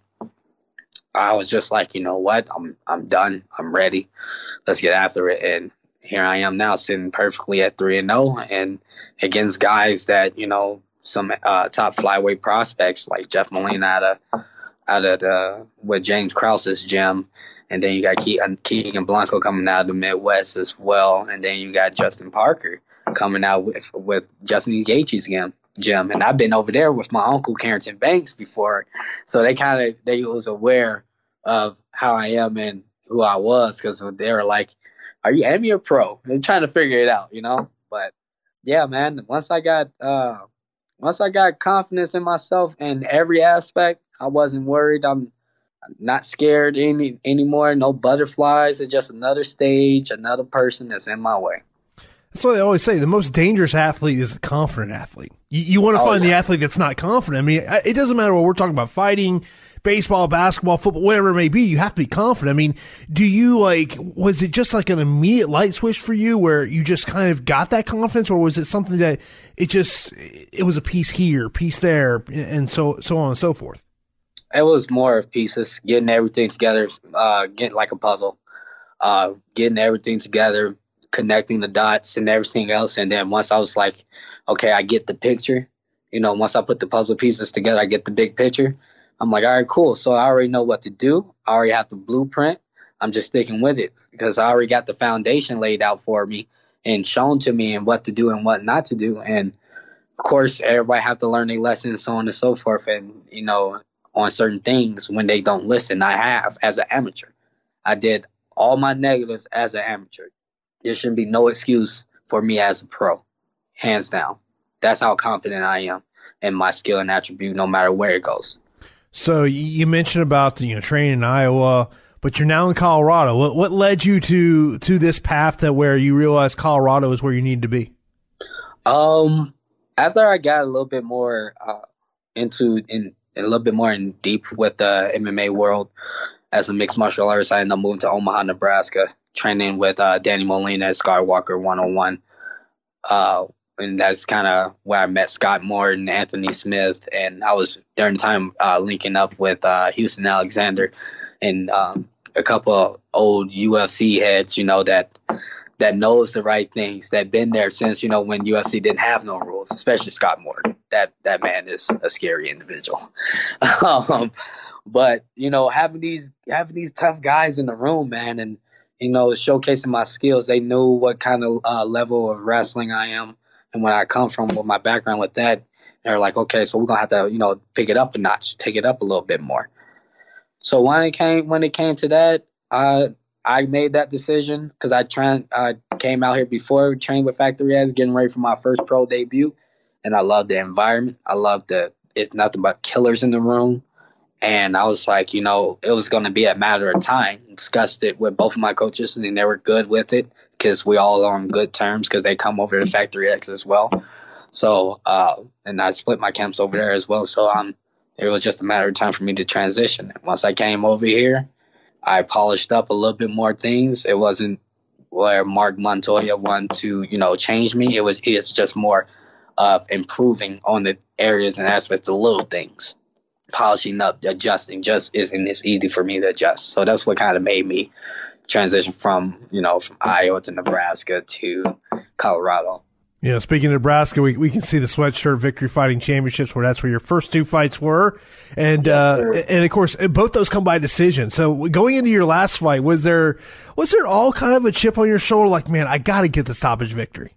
I was just like, you know what, I'm I'm done. I'm ready. Let's get after it. And here I am now, sitting perfectly at three and zero, and against guys that, you know, some uh, top flyweight prospects like Jeff Molina out of out of the, with James Krause's gym, and then you got Keegan, Keegan Blanco coming out of the Midwest as well, and then you got Justin Parker coming out with with Justin Gaethje's gym. Gym, and I've been over there with my uncle Carrington Banks before, so they kind of they was aware of how I am and who I was, because they were like, "Are you Emmy or pro?" They're trying to figure it out, you know. But yeah, man, once I got uh, once I got confidence in myself in every aspect, I wasn't worried. I'm not scared any anymore. No butterflies. It's just another stage, another person that's in my way. That's why they always say the most dangerous athlete is a confident athlete. You, you want to oh, find yeah. the athlete that's not confident. I mean, it doesn't matter what we're talking about, fighting, baseball, basketball, football, whatever it may be. You have to be confident. I mean, do you like, was it just like an immediate light switch for you where you just kind of got that confidence, or was it something that it just, it was a piece here, piece there, and so, so on and so forth? It was more of pieces, getting everything together, uh, getting like a puzzle, uh, getting everything together, connecting the dots and everything else. And then once I was like, okay, I get the picture, you know, once I put the puzzle pieces together, I get the big picture. I'm like, all right, cool. So I already know what to do. I already have the blueprint. I'm just sticking with it because I already got the foundation laid out for me and shown to me and what to do and what not to do. And of course, everybody have to learn their lessons, so on and so forth. And, you know, on certain things when they don't listen, I have as an amateur. I did all my negatives as an amateur. There shouldn't be no excuse for me as a pro, hands down. That's how confident I am in my skill and attribute, no matter where it goes. So you mentioned about you know training in Iowa, but you're now in Colorado. What what led you to to this path that where you realized Colorado is where you need to be? Um, after I got a little bit more uh, into in a little bit more in deep with the M M A world as a mixed martial artist, I ended up moving to Omaha, Nebraska, training with uh, Danny Molina at Skywalker one oh one. Uh, and that's kind of where I met Scott Morton, Anthony Smith, and I was during the time uh, linking up with uh, Houston Alexander and um, a couple of old U F C heads, you know, that that knows the right things, that been there since, you know, when U F C didn't have no rules, especially Scott Morton. That that man is a scary individual. um, but, you know, having these having these tough guys in the room, man, and, you know, showcasing my skills, they knew what kind of uh, level of wrestling I am. And when I come from with my background with that, they're like, okay, so we're going to have to, you know, pick it up a notch, take it up a little bit more. So when it came when it came to that, uh, I made that decision because I tra- I came out here before, trained with Factory X, getting ready for my first pro debut. And I loved the environment. I loved the, it's nothing but killers in the room. And I was like, you know, it was going to be a matter of time. Discussed it with both of my coaches, and they were good with it because we all are on good terms because they come over to Factory X as well. So, uh, and I split my camps over there as well. So um, it was just a matter of time for me to transition. And once I came over here, I polished up a little bit more things. It wasn't where Mark Montoya wanted to, you know, change me. It was it's just more of improving on the areas and aspects of little things. Polishing up, adjusting just isn't as easy for me to adjust. So that's what kind of made me transition from, you know, from Iowa to Nebraska to Colorado. Yeah, speaking of Nebraska, we we can see the Sweatshirt Victory Fighting Championships, where that's where your first two fights were, and Yes, uh, sir. and of course both those come by decision. So going into your last fight, was there was there all kind of a chip on your shoulder, like, man, I got to get the stoppage victory?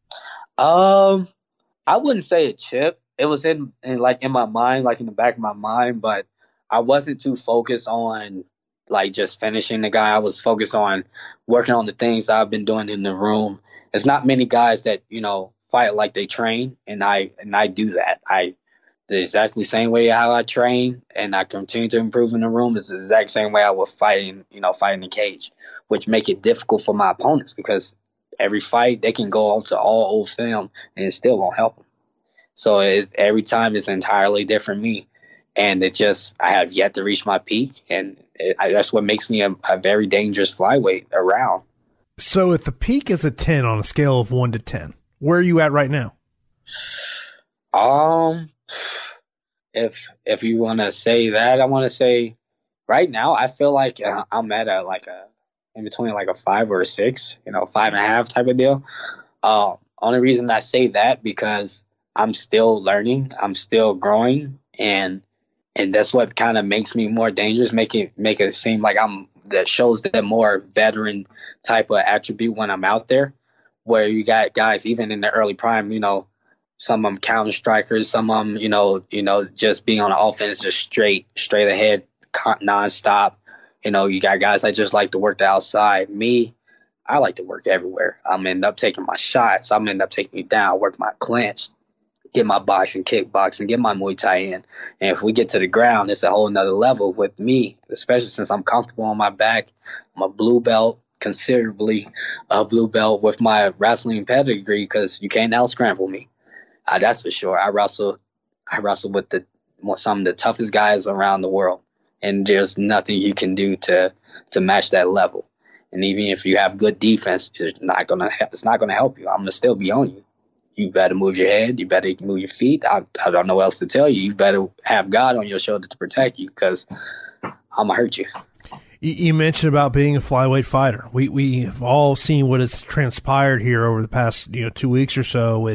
Um, I wouldn't say a chip. It was in, in like in my mind, like in the back of my mind, but I wasn't too focused on like just finishing the guy. I was focused on working on the things I've been doing in the room. There's not many guys that, you know, fight like they train, and I and I do that. I the exactly same way how I train and I continue to improve in the room is the exact same way I was fighting, you know, fighting the cage, which make it difficult for my opponents because every fight they can go off to all old film and it still won't help them. So it, every time it's entirely different me, and it just I have yet to reach my peak, and it, I, that's what makes me a, a very dangerous flyweight around. So if the peak is a ten on a scale of one to ten, where are you at right now? Um, if if you want to say that, I want to say right now I feel like uh, I'm at a like a in between like a five or a six, you know, five and a half type of deal. Um, only reason I say that because I'm still learning, I'm still growing, and and that's what kind of makes me more dangerous, make it make it seem like I'm that shows that more veteran type of attribute when I'm out there, where you got guys even in the early prime, you know, some of them counter strikers, some of them, you know, you know, just being on the offense, just straight, straight ahead, nonstop. You know, you got guys that just like to work the outside. Me, I like to work everywhere. I'm end up taking my shots. I'm end up taking you down, work my clinch, get my boxing, kickboxing, get my Muay Thai in. And if we get to the ground, it's a whole nother level with me, especially since I'm comfortable on my back. I'm a blue belt, considerably a blue belt with my wrestling pedigree because you can't out-scramble me. Uh, that's for sure. I wrestle I wrestle with the some of the toughest guys around the world, and there's nothing you can do to to match that level. And even if you have good defense, it's not gonna it's not gonna help you. I'm gonna still be on you. You better move your head. You better move your feet. I, I don't know what else to tell you. You better have God on your shoulder to protect you because I'm gonna hurt you. You mentioned about being a flyweight fighter. We we have all seen what has transpired here over the past you know two weeks or so with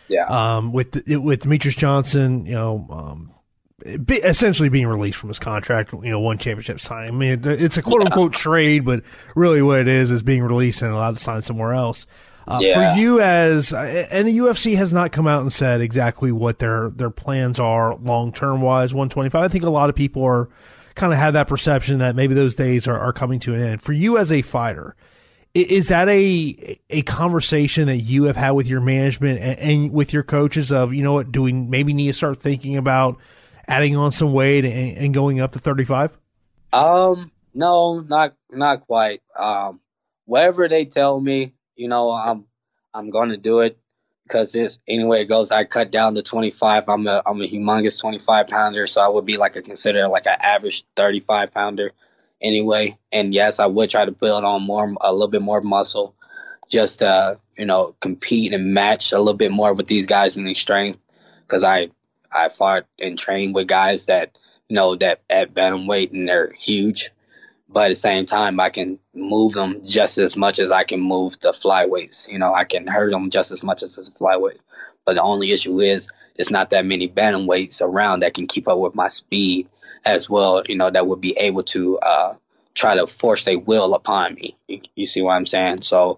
Yeah. Um, with with Demetrius Johnson, you know, um, be, essentially being released from his contract, you know, one championship signing. I mean, it's a quote unquote yeah. trade, but really what it is is being released and allowed to sign somewhere else. Uh, yeah. For you as, and the U F C has not come out and said exactly what their, their plans are long-term wise, one twenty-five. I think a lot of people are kind of have that perception that maybe those days are, are coming to an end. For you as a fighter, is that a a conversation that you have had with your management and, and with your coaches of, you know what, do we maybe need to start thinking about adding on some weight and, and going up to thirty-five? Um, no, not not quite. Um, whatever they tell me, you know, I'm I'm going to do it because it's anyway it goes. I cut down to twenty-five. I'm a I'm a humongous twenty-five pounder, so I would be like a considered like an average thirty-five pounder. Anyway, and yes, I would try to build on more, a little bit more muscle, just uh, you know, compete and match a little bit more with these guys in their strength, because I I fought and trained with guys that you know that at bantamweight and they're huge, but at the same time I can move them just as much as I can move the flyweights. You know, I can hurt them just as much as the flyweights. But the only issue is it's not that many bantamweights around that can keep up with my speed as well, you know, that would be able to uh, try to force their will upon me. You, you see what I'm saying? So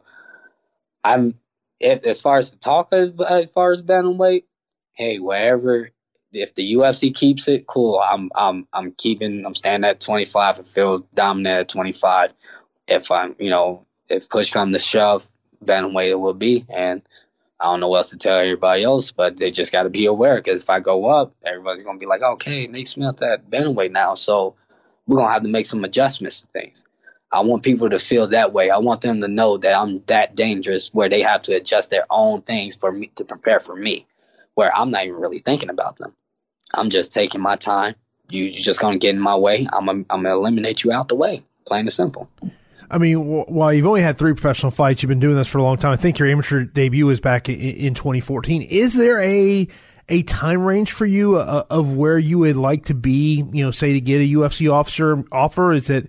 I'm, if, as far as the talk as, as far as bantamweight, hey, wherever, if the U F C keeps it, cool. I'm, I'm, I'm keeping, I'm standing at twenty-five and feel dominant at twenty-five. If I'm, you know, if push comes to shove, bantamweight it will be. And I don't know what else to tell everybody else, but they just got to be aware, because if I go up, everybody's going to be like, okay, Nate Smith at bantamweight now, so we're going to have to make some adjustments to things. I want people to feel that way. I want them to know that I'm that dangerous where they have to adjust their own things for me to prepare for me, where I'm not even really thinking about them. I'm just taking my time. You, you're just going to get in my way. I'm I'm going to eliminate you out the way, plain and simple. I mean, w- while you've only had three professional fights, you've been doing this for a long time. I think your amateur debut was back in, in twenty fourteen. Is there a a time range for you uh, of where you would like to be, you know, say to get a U F C officer offer? Is it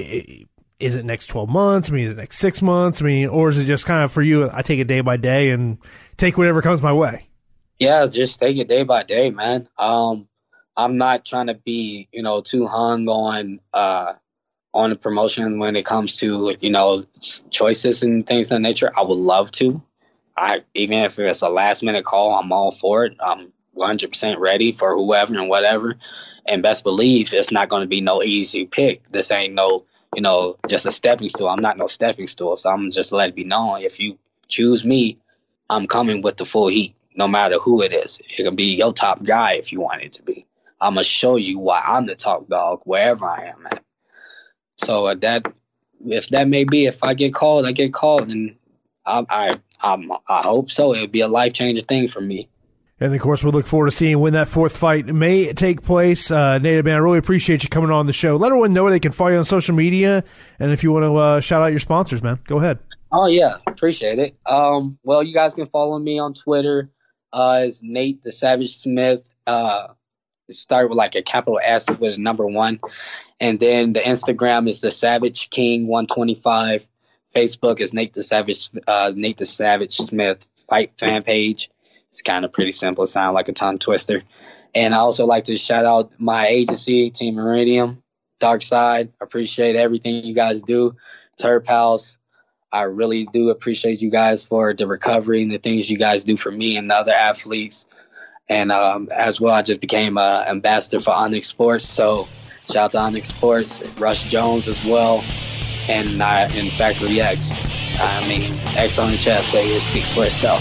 is it next twelve months? I mean, is it next six months? I mean, or is it just kind of for you, I take it day by day and take whatever comes my way? Yeah, just take it day by day, man. Um, I'm not trying to be, you know, too hung on uh, on the promotion when it comes to, you know, choices and things of that nature. I would love to. I even if it's a last minute call, I'm all for it. I'm one hundred percent ready for whoever and whatever. And best believe it's not going to be no easy pick. This ain't no, you know, just a stepping stool. I'm not no stepping stool. So I'm just let it be known. If you choose me, I'm coming with the full heat, no matter who it is. It can be your top guy if you want it to be. I'm going to show you why I'm the top dog wherever I am at. So uh, that, if that may be, if I get called, I get called, and I, I, I'm, I hope so. It'll be a life-changing thing for me. And, of course, we look forward to seeing when that fourth fight may take place. Uh, Native Man, I really appreciate you coming on the show. Let everyone know where they can follow you on social media, and if you want to uh, shout out your sponsors, man, go ahead. Oh, yeah, appreciate it. Um, well, you guys can follow me on Twitter. Uh, it's Nate the Savage Smith. Uh, it started with like a capital S with a number one. And then the Instagram is the Savage King one twenty-five. Facebook is Nate the Savage, uh, Nate the Savage Smith fight fan page. It's kind of pretty simple. It sounds like a tongue twister. And I also like to shout out my agency, Team Meridium, Dark Side. Appreciate everything you guys do. Turd Pals, I really do appreciate you guys for the recovery and the things you guys do for me and the other athletes. And um, as well, I just became an ambassador for Onyx Sports. So shout out to Onyx Sports, Rush Jones as well, and uh, in Factory X. I mean, X on the chest, baby, it speaks for itself.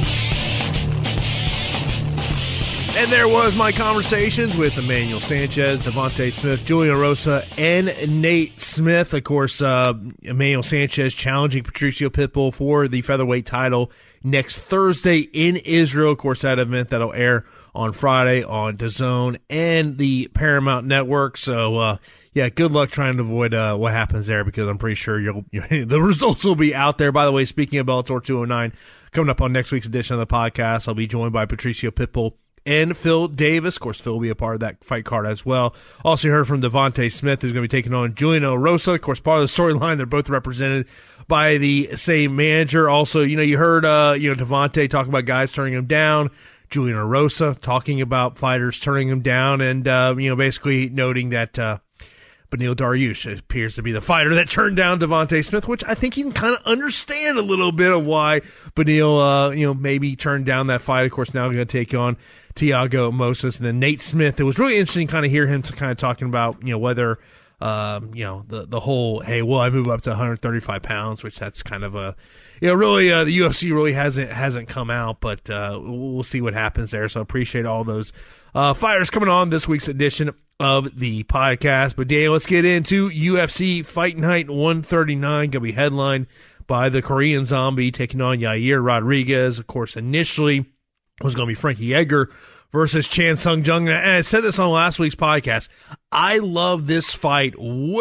And there was my conversations with Emmanuel Sanchez, Devontae Smith, Julian Rosa, and Nate Smith. Of course, uh, Emmanuel Sanchez challenging Patricio Pitbull for the featherweight title next Thursday in Israel. Of course, that event that'll air on Friday on DAZN and the Paramount Network. So, uh, yeah, good luck trying to avoid uh, what happens there, because I'm pretty sure you'll, you the results will be out there. By the way, speaking of Bellator two oh nine, coming up on next week's edition of the podcast, I'll be joined by Patricio Pitbull and Phil Davis. Of course, Phil will be a part of that fight card as well. Also heard from Devontae Smith, who's going to be taking on Julian Erosa. Of course, part of the storyline, they're both represented by the same manager. Also, you know, you heard, uh, you know, Devontae talking about guys turning him down. Julian Erosa talking about fighters turning him down, and, uh, you know, basically noting that, uh, Beneil Dariush appears to be the fighter that turned down Devontae Smith, which I think you can kind of understand a little bit of why Beneil, uh, you know, maybe turned down that fight. Of course, now we're going to take on Thiago Moses and then Nate Smith. It was really interesting to kind of hear him to kind of talking about, you know, whether, um, you know, the, the whole, hey, well, I move up to one hundred thirty-five pounds, which that's kind of a, you know, really, uh, the U F C really hasn't, hasn't come out, but, uh, we'll see what happens there. So I appreciate all those, uh, fighters coming on this week's edition of the podcast. But Daniel, let's get into U F C Fight Night one thirty-nine. Going to be headlined by the Korean Zombie taking on Yair Rodriguez. Of course, initially was going to be Frankie Edgar versus Chan Sung Jung. And I said this on last week's podcast. I love this fight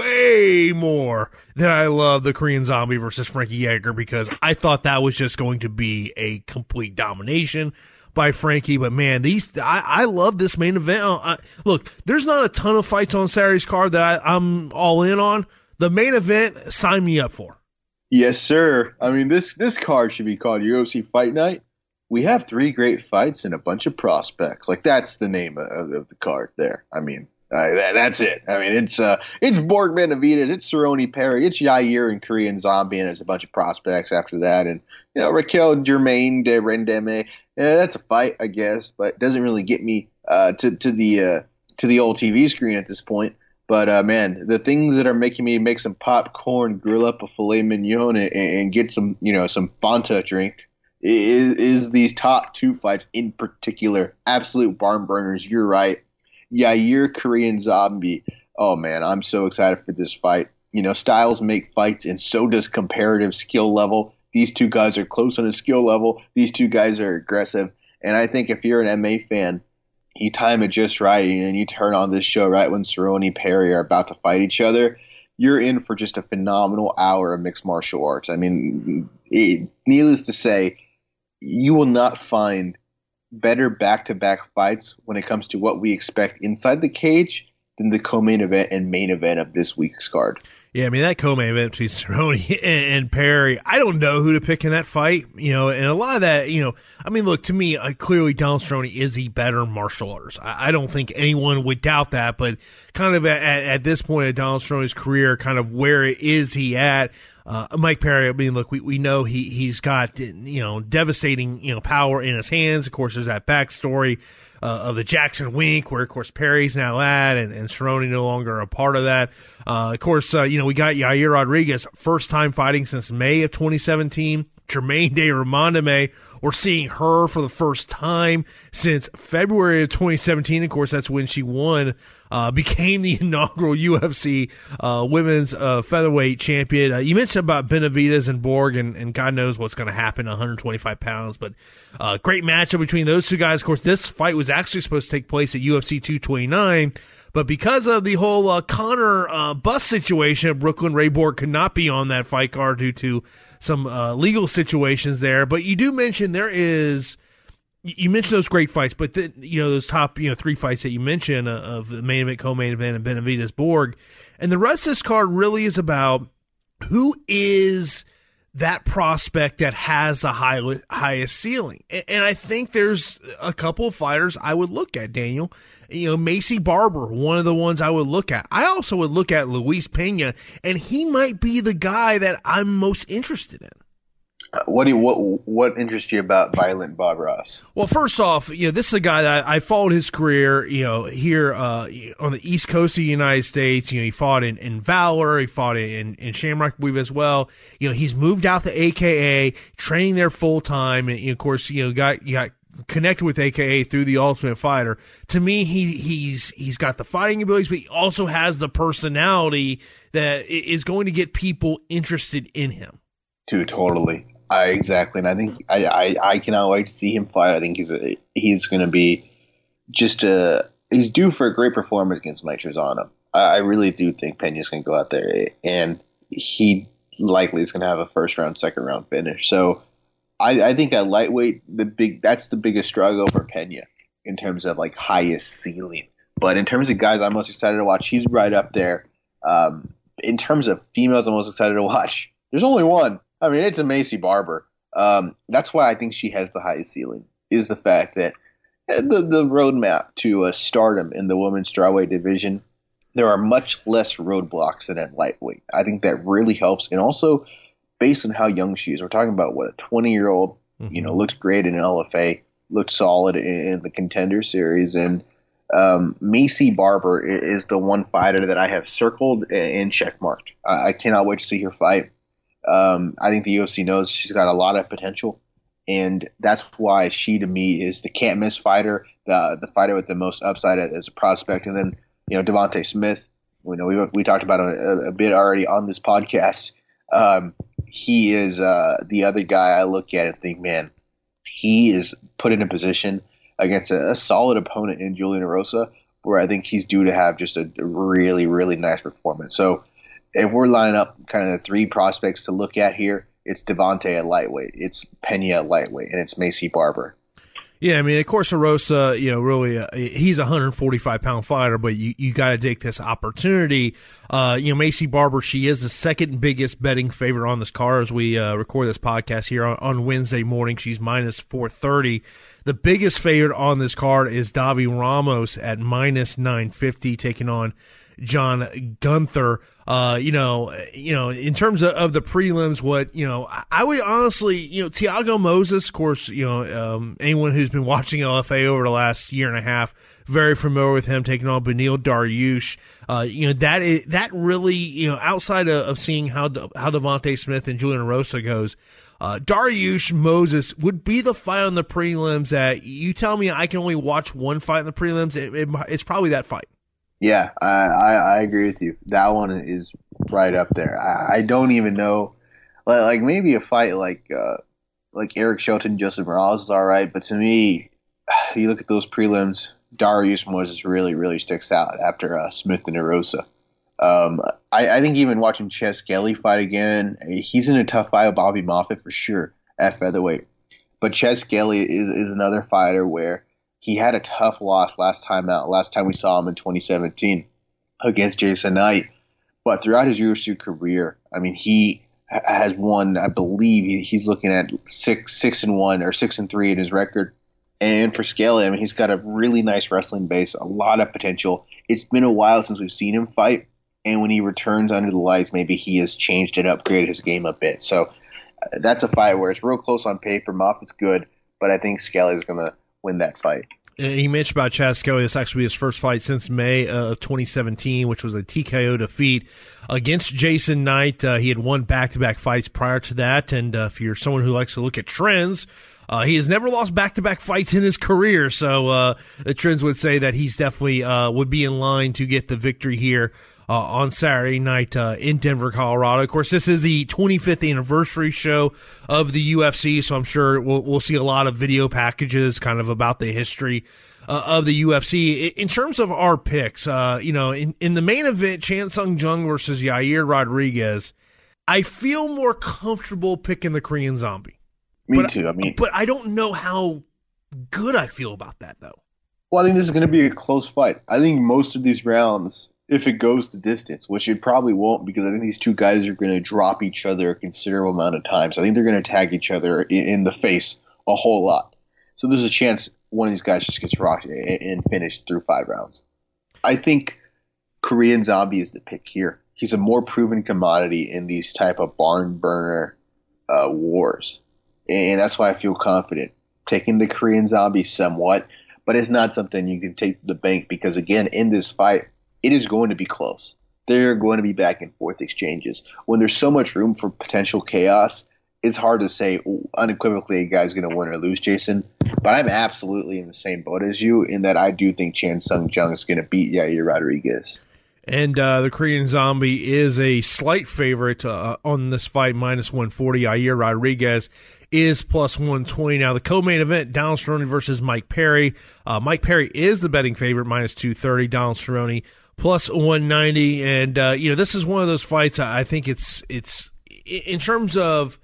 way more than I love the Korean Zombie versus Frankie Edgar, because I thought that was just going to be a complete domination by Frankie. But man, these I, I love this main event. I, look, there's not a ton of fights on Saturday's card that I, I'm all in on. The main event, sign me up for. Yes, sir. I mean, this this card should be called U F C Fight Night. We have three great fights and a bunch of prospects. Like, that's the name of, of the card there. I mean, uh, that, that's it. I mean, it's uh, it's Borg Benavidez, it's Cerrone Perry, it's Yair and Korean Zombie, and there's a bunch of prospects after that. And, you know, Raquel Germain de Rendeme. Yeah, that's a fight, I guess, but it doesn't really get me uh, to to the uh, to the old T V screen at this point. But uh, man, the things that are making me make some popcorn, grill up a filet mignon, and, and get some, you know, some Fanta drink is, is these top two fights in particular. Absolute barn burners. You're right. Yair Korean Zombie. Oh man, I'm so excited for this fight. You know, styles make fights, and so does comparative skill level. These two guys are close on a skill level. These two guys are aggressive. And I think if you're an M M A fan, you time it just right and you turn on this show right when Cerrone and Perry are about to fight each other, you're in for just a phenomenal hour of mixed martial arts. I mean, it, needless to say, you will not find better back-to-back fights when it comes to what we expect inside the cage than the co-main event and main event of this week's card. Yeah, I mean, that co-main event between Cerrone and, and Perry, I don't know who to pick in that fight, you know, and a lot of that, you know, I mean, look, to me, uh, clearly Donald Cerrone is the better martial artist. I, I don't think anyone would doubt that, but kind of at, at this point of Donald Cerrone's career, kind of where is he at? Uh, Mike Perry, I mean, look, we, we know he, he's got, you know, devastating, you know, power in his hands. Of course, there's that backstory Uh, of the Jackson Wink, where, of course, Perry's now at, and, and Cerrone no longer a part of that. Uh, of course, uh, you know, we got Yair Rodriguez, first time fighting since May of twenty seventeen. Germaine de Romandame, we're seeing her for the first time since February of twenty seventeen. Of course, that's when she won, uh, became the inaugural U F C uh, women's uh, featherweight champion. Uh, you mentioned about Benavidez and Borg, and, and God knows what's going to happen at one hundred twenty-five pounds, but uh, great matchup between those two guys. Of course, this fight was actually supposed to take place at U F C two twenty-nine, but because of the whole uh, Connor uh, bus situation, Brooklyn Ray Borg could not be on that fight card due to some uh, legal situations there. But you do mention there is, you mentioned those great fights, but the, you know, those top, you know, three fights that you mentioned uh, of the main event, co-main event, and Benavidez Borg. And the rest of this card really is about who is that prospect that has the high, highest ceiling. And, and I think there's a couple of fighters I would look at, Daniel. You know, Macy Barber, one of the ones I would look at. I also would look at Luis Pena, and he might be the guy that I'm most interested in. Uh, what do you, what what interests you about Violent Bob Ross? Well, first off, you know, this is a guy that I, I followed his career, you know, here uh, on the East Coast of the United States. You know, he fought in, in Valor, he fought in, in Shamrock, I believe, as well. You know, he's moved out to A K A, training there full time, and, and of course, you know, got you got connected with A K A through the Ultimate Fighter. To me, he he's he's got the fighting abilities, but he also has the personality that is going to get people interested in him. Dude, totally. I exactly, and I think I, I, I cannot wait to see him fight. I think he's a, he's going to be just a he's due for a great performance against Mike Trizano. I, I really do think Pena's going to go out there, and he likely is going to have a first round, second round finish. So I, I think at lightweight, the big that's the biggest struggle for Pena. in terms of like highest ceiling. But in terms of guys I'm most excited to watch, he's right up there. Um, in terms of females I'm most excited to watch, there's only one. I mean, it's a Macy Barber. Um, that's why I think she has the highest ceiling, is the fact that the, the roadmap to uh, stardom in the women's strawweight division, there are much less roadblocks than at lightweight. I think that really helps. And also, based on how young she is, we're talking about, what, a twenty-year-old, mm-hmm. you know, looks great in L F A, looked solid in, in the Contender Series. And um, Macy Barber is the one fighter that I have circled and checkmarked. I, I cannot wait to see her fight. Um, I think the U F C knows she's got a lot of potential. And that's why she, to me, is the can't-miss fighter, the the fighter with the most upside as a prospect. And then, you know, Devontae Smith, we know we we talked about him a, a bit already on this podcast. Um, he is uh, the other guy I look at and think, man, he is put in a position against a, a solid opponent in Julian Erosa where I think he's due to have just a, a really, really nice performance. So if we're lining up kind of the three prospects to look at here, it's Devontae at lightweight, it's Pena at lightweight, and it's Macy Barber. Yeah, I mean, of course, Erosa, you know, really, uh, he's a one hundred forty-five pound fighter, but you, you got to take this opportunity. Uh, you know, Macy Barber, she is the second biggest betting favorite on this card as we uh, record this podcast here on, on Wednesday morning. She's minus four thirty. The biggest favorite on this card is Davi Ramos at minus nine fifty, taking on John Gunther. Uh, you know, you know, in terms of, of the prelims, what, you know, I, I would honestly, you know, Thiago Moses, of course, you know, um, anyone who's been watching L F A over the last year and a half, very familiar with him taking on Beneil Dariush. Uh, you know, that is, that really, you know, outside of, of seeing how, how Devontae Smith and Julian Erosa goes, uh, Dariush Moses would be the fight on the prelims that you tell me I can only watch one fight in the prelims. It, it, it's probably that fight. Yeah, I, I, I agree with you. That one is right up there. I, I don't even know, like, like maybe a fight like uh, like Eric Shelton, Joseph Morales is all right, but to me, you look at those prelims, Dariush Moses really, really sticks out after uh, Smith and Erosa. Um, I, I think even watching Ches Kelly fight again, he's in a tough fight with Bobby Moffett for sure at featherweight. But Ches Kelly is, is another fighter where he had a tough loss last time out, last time we saw him in twenty seventeen against Jason Knight. But throughout his U F C career, I mean, he has won, I believe he's looking at six, six and one or six and three in his record. And for Skelly, I mean, he's got a really nice wrestling base, a lot of potential. It's been a while since we've seen him fight. And when he returns under the lights, maybe he has changed and upgraded his game a bit. So uh, that's a fight where it's real close on paper. Moffitt's good, but I think Skelly's going to win that fight. He mentioned about Chad Skelly. This actually be his first fight since May of twenty seventeen, which was a T K O defeat against Jason Knight. Uh, he had won back-to-back fights prior to that, and uh, if you're someone who likes to look at trends, uh, he has never lost back-to-back fights in his career. So uh, the trends would say that he's definitely uh, would be in line to get the victory here uh, on Saturday night uh, in Denver, Colorado. Of course, this is the twenty-fifth anniversary show of the U F C, so I'm sure we'll, we'll see a lot of video packages kind of about the history Uh, of the U F C. In terms of our picks, uh, you know, in, in the main event, Chan Sung Jung versus Yair Rodriguez, I feel more comfortable picking the Korean Zombie. Me but too. I mean, but I don't know how good I feel about that, though. Well, I think this is going to be a close fight. I think most of these rounds, if it goes the distance, which it probably won't, because I think these two guys are going to drop each other a considerable amount of times. I think they're going to tag each other in, in the face a whole lot. So there's a chance one of these guys just gets rocked and finished through five rounds. I think Korean Zombie is the pick here. He's a more proven commodity in these type of barn burner uh, wars. And that's why I feel confident taking the Korean Zombie somewhat, but it's not something you can take to the bank because, again, in this fight, it is going to be close. There are going to be back and forth exchanges. When there's so much room for potential chaos, it's hard to say unequivocally a guy's going to win or lose, Jason. But I'm absolutely in the same boat as you in that I do think Chan Sung Jung is going to beat Yair Rodriguez. And uh, the Korean Zombie is a slight favorite uh, on this fight, minus one forty. Yair Rodriguez is plus one twenty. Now, the co-main event, Donald Cerrone versus Mike Perry. Uh, Mike Perry is the betting favorite, minus two thirty. Donald Cerrone plus one ninety. And, uh, you know, this is one of those fights I think it's it's in terms of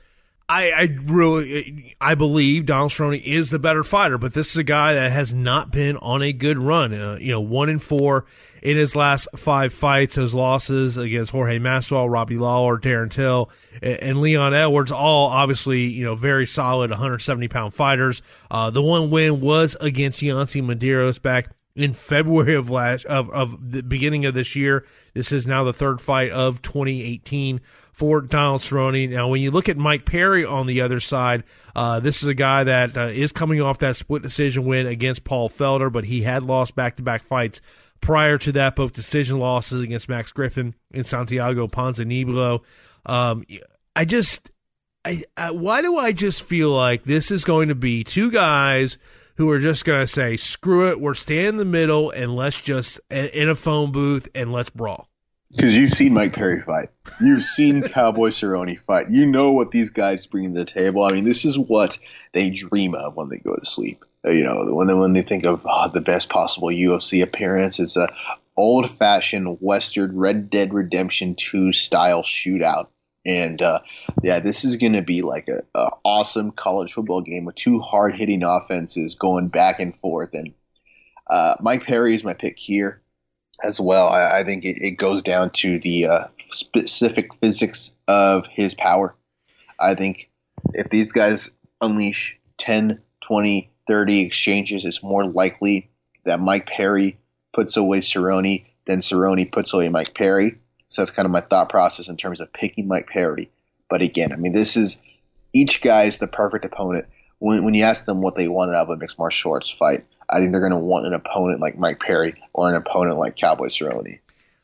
I, I really, I believe Donald Cerrone is the better fighter, but this is a guy that has not been on a good run. Uh, you know, one and four in his last five fights. Those losses against Jorge Masvidal, Robbie Lawler, Darren Till, and, and Leon Edwards, all obviously, you know, very solid one hundred seventy pound fighters. Uh, the one win was against Yancy Medeiros back in February of last of of the beginning of this year. This is now the third fight of twenty eighteen for Donald Cerrone. Now, when you look at Mike Perry on the other side, uh, this is a guy that uh, is coming off that split decision win against Paul Felder, but he had lost back-to-back fights prior to that, both decision losses against Max Griffin and Santiago Ponzinibbio. Um, I just, I, I, why do I just feel like this is going to be two guys who are just going to say, screw it, we're staying in the middle, and let's just, in a phone booth, and let's brawl? Because you've seen Mike Perry fight. You've seen Cowboy Cerrone fight. You know what these guys bring to the table. I mean, this is what they dream of when they go to sleep. You know, when they, when they think of oh, the best possible U F C appearance, it's a old-fashioned Western Red Dead Redemption two style shootout. And, uh, yeah, this is going to be like a, a awesome college football game with two hard-hitting offenses going back and forth. And uh, Mike Perry is my pick here as well. I, I think it, it goes down to the uh, specific physics of his power. I think if these guys unleash ten, twenty, thirty exchanges, it's more likely that Mike Perry puts away Cerrone than Cerrone puts away Mike Perry. So that's kind of my thought process in terms of picking Mike Perry. But again, I mean, this is each guy is the perfect opponent. When, when you ask them what they want out of a mixed martial arts fight, I think they're going to want an opponent like Mike Perry or an opponent like Cowboy Cerrone.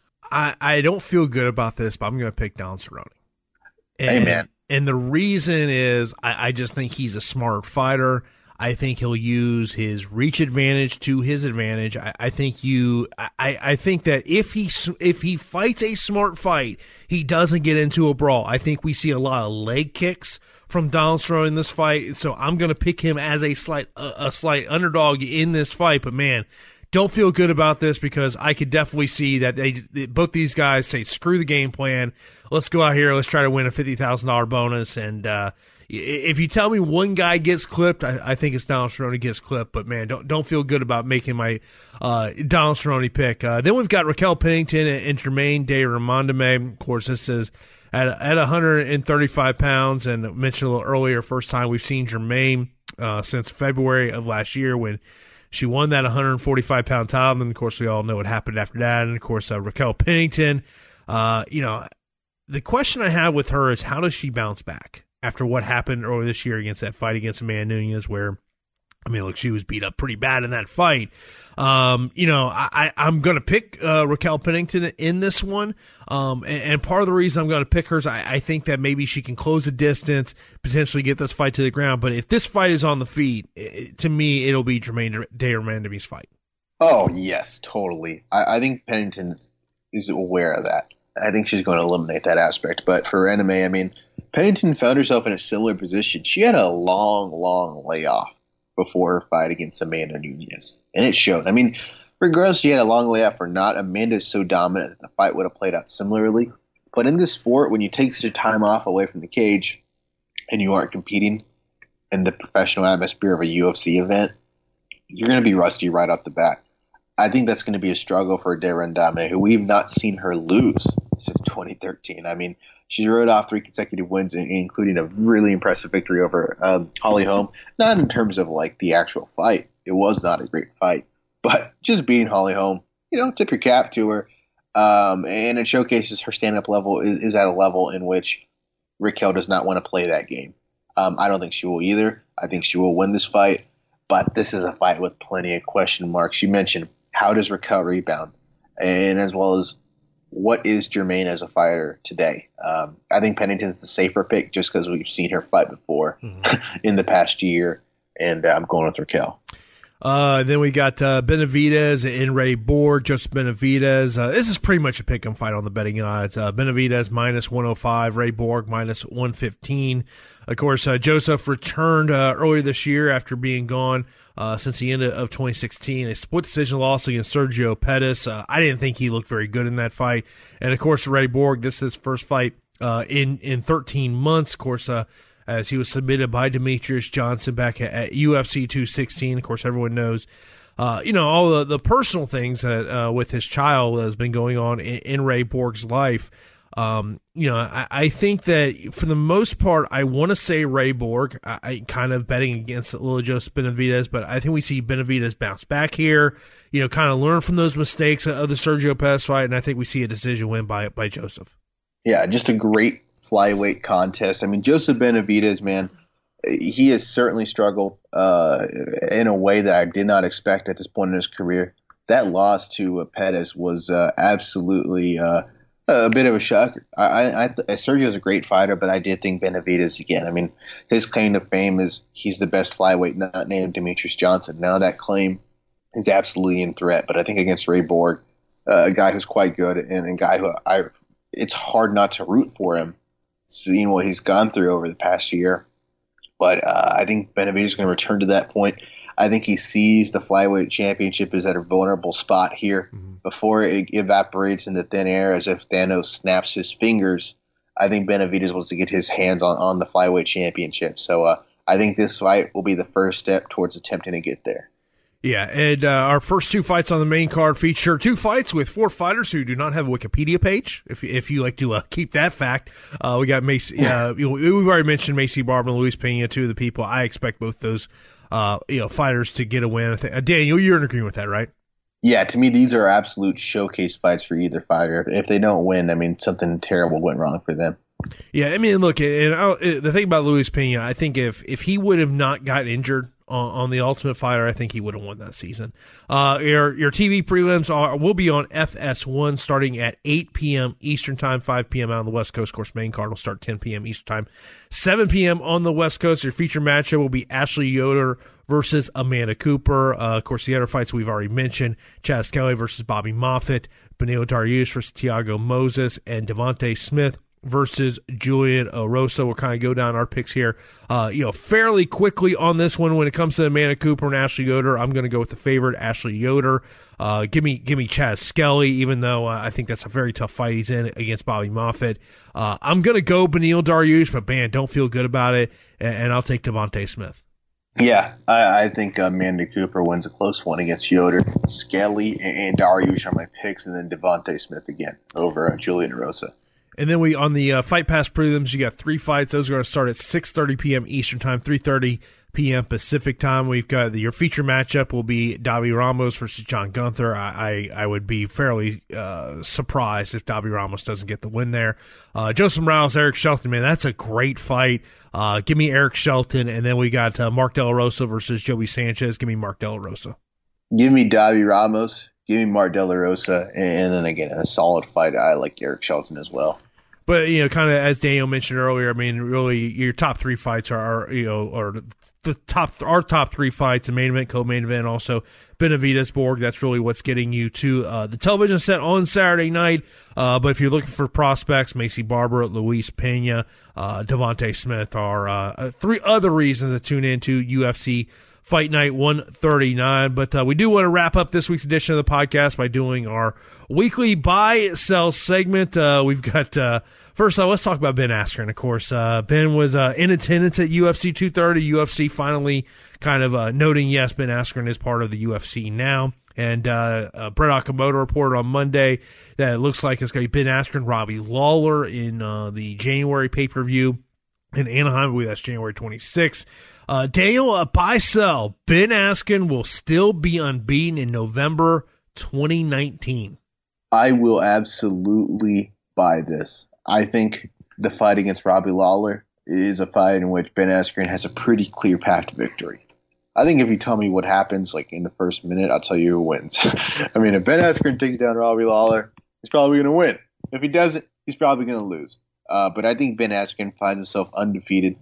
I, I don't feel good about this, but I'm going to pick Donald Cerrone. And, Amen. And the reason is I, I just think he's a smart fighter. I think he'll use his reach advantage to his advantage. I, I think you. I, I think that if he if he fights a smart fight, he doesn't get into a brawl. I think we see a lot of leg kicks from Donald Cerrone in this fight, so I'm going to pick him as a slight a, a slight underdog in this fight. But man, don't feel good about this because I could definitely see that they both these guys say screw the game plan. Let's go out here. Let's try to win a fifty thousand dollar bonus and. uh If you tell me one guy gets clipped, I, I think it's Donald Cerrone gets clipped. But, man, don't don't feel good about making my uh, Donald Cerrone pick. Uh, then we've got Raquel Pennington and, and Jermaine de Rondamel. Of course, this is at, at one hundred thirty-five pounds. And I mentioned a little earlier, first time we've seen Jermaine uh, since February of last year when she won that one hundred forty-five pound title. And, of course, we all know what happened after that. And, of course, uh, Raquel Pennington, uh, you know, the question I have with her is how does she bounce back after what happened earlier this year against that fight against Amanda Nunes where, I mean, look, she was beat up pretty bad in that fight. Um, you know, I, I'm going to pick uh, Raquel Pennington in this one. Um, and, and part of the reason I'm going to pick her is I, I think that maybe she can close the distance, potentially get this fight to the ground. But if this fight is on the feet, it, to me, it'll be Jermaine de Rondamels's fight. Oh, yes, totally. I, I think Pennington is aware of that. I think she's going to eliminate that aspect. But for M M A, I mean, Pennington found herself in a similar position. She had a long, long layoff before her fight against Amanda Nunes, and it showed. I mean, regardless she had a long layoff or not, Amanda is so dominant that the fight would have played out similarly. But in this sport, when you take such a time off away from the cage and you aren't competing in the professional atmosphere of a U F C event, you're going to be rusty right off the bat. I think that's going to be a struggle for de Rondamel, who we've not seen her lose since twenty thirteen. I mean, she rode off three consecutive wins, including a really impressive victory over um, Holly Holm. Not in terms of like the actual fight; it was not a great fight, but just beating Holly Holm, you know, tip your cap to her, um, and it showcases her stand-up level is, is at a level in which Raquel does not want to play that game. Um, I don't think she will either. I think she will win this fight, but this is a fight with plenty of question marks. You mentioned. How does Raquel rebound? And as well as what is Jermaine as a fighter today? Um, I think Pennington's the safer pick just because we've seen her fight before mm-hmm. in the past year, and uh, I'm going with Raquel. Uh, then we got uh, Benavidez and Ray Borg, Joseph Benavidez. Uh, this is pretty much a pick and fight on the betting odds. Uh, Benavidez minus one oh five, Ray Borg minus one fifteen. Of course, uh, Joseph returned uh, earlier this year after being gone uh, since the end of twenty sixteen. A split decision loss against Sergio Pettis. Uh, I didn't think he looked very good in that fight. And, of course, Ray Borg, this is his first fight uh, in, in thirteen months. Of course, uh, as he was submitted by Demetrius Johnson back at, at U F C two sixteen. Of course, everyone knows, uh, you know, all the, the personal things that, uh, with his child that has been going on in, in Ray Borg's life. Um, you know, I, I think that for the most part, I want to say Ray Borg. I, I kind of betting against little Joseph Benavidez, but I think we see Benavidez bounce back here. You know, kind of learn from those mistakes of the Sergio Pettis fight, and I think we see a decision win by by Joseph. Yeah, just a great flyweight contest. I mean, Joseph Benavidez, man, he has certainly struggled uh, in a way that I did not expect at this point in his career. That loss to uh, Pettis was uh, absolutely uh, a bit of a shock. I, I, I Sergio's a great fighter, but I did think Benavidez again. I mean, his claim to fame is he's the best flyweight not named Demetrius Johnson. Now that claim is absolutely in threat, but I think against Ray Borg, uh, a guy who's quite good and a guy who I, it's hard not to root for him, seeing what he's gone through over the past year. But uh, I think Benavidez is going to return to that point. I think he sees the flyweight championship is at a vulnerable spot here mm-hmm. before it evaporates into thin air as if Thanos snaps his fingers. I think Benavidez wants to get his hands on, on the flyweight championship. So uh, I think this fight will be the first step towards attempting to get there. Yeah, and uh, our first two fights on the main card feature two fights with four fighters who do not have a Wikipedia page. If if you like to uh, keep that fact, uh, we got Macy. Uh, you know, we've already mentioned Macy Barber and Luis Pena, two of the people. I expect both those uh, you know fighters to get a win. I think, uh, Daniel, you're in agreement with that, right? Yeah, to me, these are absolute showcase fights for either fighter. If they don't win, I mean, something terrible went wrong for them. Yeah, I mean, look, and I'll, the thing about Luis Pena, I think if if he would have not gotten injured on, on the Ultimate Fighter, I think he would have won that season. Uh, your your T V prelims are will be on F S one starting at eight p.m. Eastern Time, five p.m. out on the West Coast. Of course, main card will start ten p.m. Eastern Time, seven p.m. on the West Coast. Your feature matchup will be Ashley Yoder versus Amanda Cooper. Uh, of course, the other fights we've already mentioned: Chaz Kelly versus Bobby Moffitt, Beneil Dariush versus Thiago Moses, and Devontae Smith versus Julian Erosa. We'll kind of go down our picks here, uh, you know, fairly quickly on this one. When it comes to Amanda Cooper and Ashley Yoder, I'm going to go with the favorite, Ashley Yoder. Uh, give me, give me Chaz Skelly, even though uh, I think that's a very tough fight he's in against Bobby Moffitt. Uh, I'm going to go Beneil Dariush, but man, don't feel good about it, and, and I'll take Devontae Smith. Yeah, I, I think Amanda Cooper wins a close one against Yoder. Skelly and, and Dariush are my picks, and then Devontae Smith again over uh, Julian Erosa. And then we on the uh, Fight Pass prelims, you got three fights. Those are going to start at six thirty p.m. Eastern Time, three thirty p.m. Pacific Time. We've got the, your feature matchup will be Davi Ramos versus John Gunther. I I, I would be fairly uh, surprised if Davi Ramos doesn't get the win there. Uh, Joseph Morales, Eric Shelton, man, that's a great fight. Uh, give me Eric Shelton, and then we got uh, Mark De La Rosa versus Joey Sanchez. Give me Mark De La Rosa. Give me Davi Ramos. Give me Mark De La Rosa, and then again, a solid fight. I like Eric Shelton as well. But, you know, kind of as Daniel mentioned earlier, I mean, really, your top three fights are, are you know, are the top, our top three fights, the main event, co-main event, also Benavidez Borg. That's really what's getting you to uh, the television set on Saturday night. Uh, but if you're looking for prospects, Macy Barber, Luis Pena, uh, Devontae Smith are uh, three other reasons to tune into U F C Fight Night one thirty-nine. But uh, we do want to wrap up this week's edition of the podcast by doing our weekly buy-sell segment. Uh, we've got, uh, first of all, let's talk about Ben Askren, of course. Uh, Ben was uh, in attendance at U F C two thirty. U F C finally kind of uh, noting, yes, Ben Askren is part of the U F C now. And uh, uh, Brett Okamoto reported on Monday that it looks like it's going to be Ben Askren, Robbie Lawler in uh, the January pay-per-view in Anaheim. I believe that's January twenty-sixth. Uh, Daniel, uh, buy sell. Ben Askren will still be unbeaten in November twenty nineteen. I will absolutely buy this. I think the fight against Robbie Lawler is a fight in which Ben Askren has a pretty clear path to victory. I think if you tell me what happens like in the first minute, I'll tell you who wins. I mean, if Ben Askren takes down Robbie Lawler, he's probably going to win. If he doesn't, he's probably going to lose. Uh, but I think Ben Askren finds himself undefeated.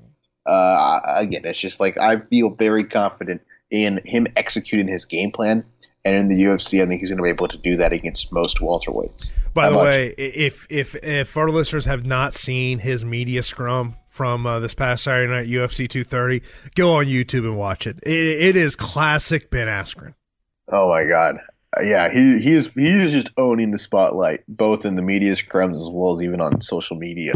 Uh, again, it's just like I feel very confident in him executing his game plan. And in the U F C, I think he's going to be able to do that against most welterweights. By How the much? way, if if if our listeners have not seen his media scrum from uh, this past Saturday night U F C two thirty, go on YouTube and watch it. It, it is classic Ben Askren. Oh my God, yeah, he he is he is just owning the spotlight, both in the media scrums as well as even on social media.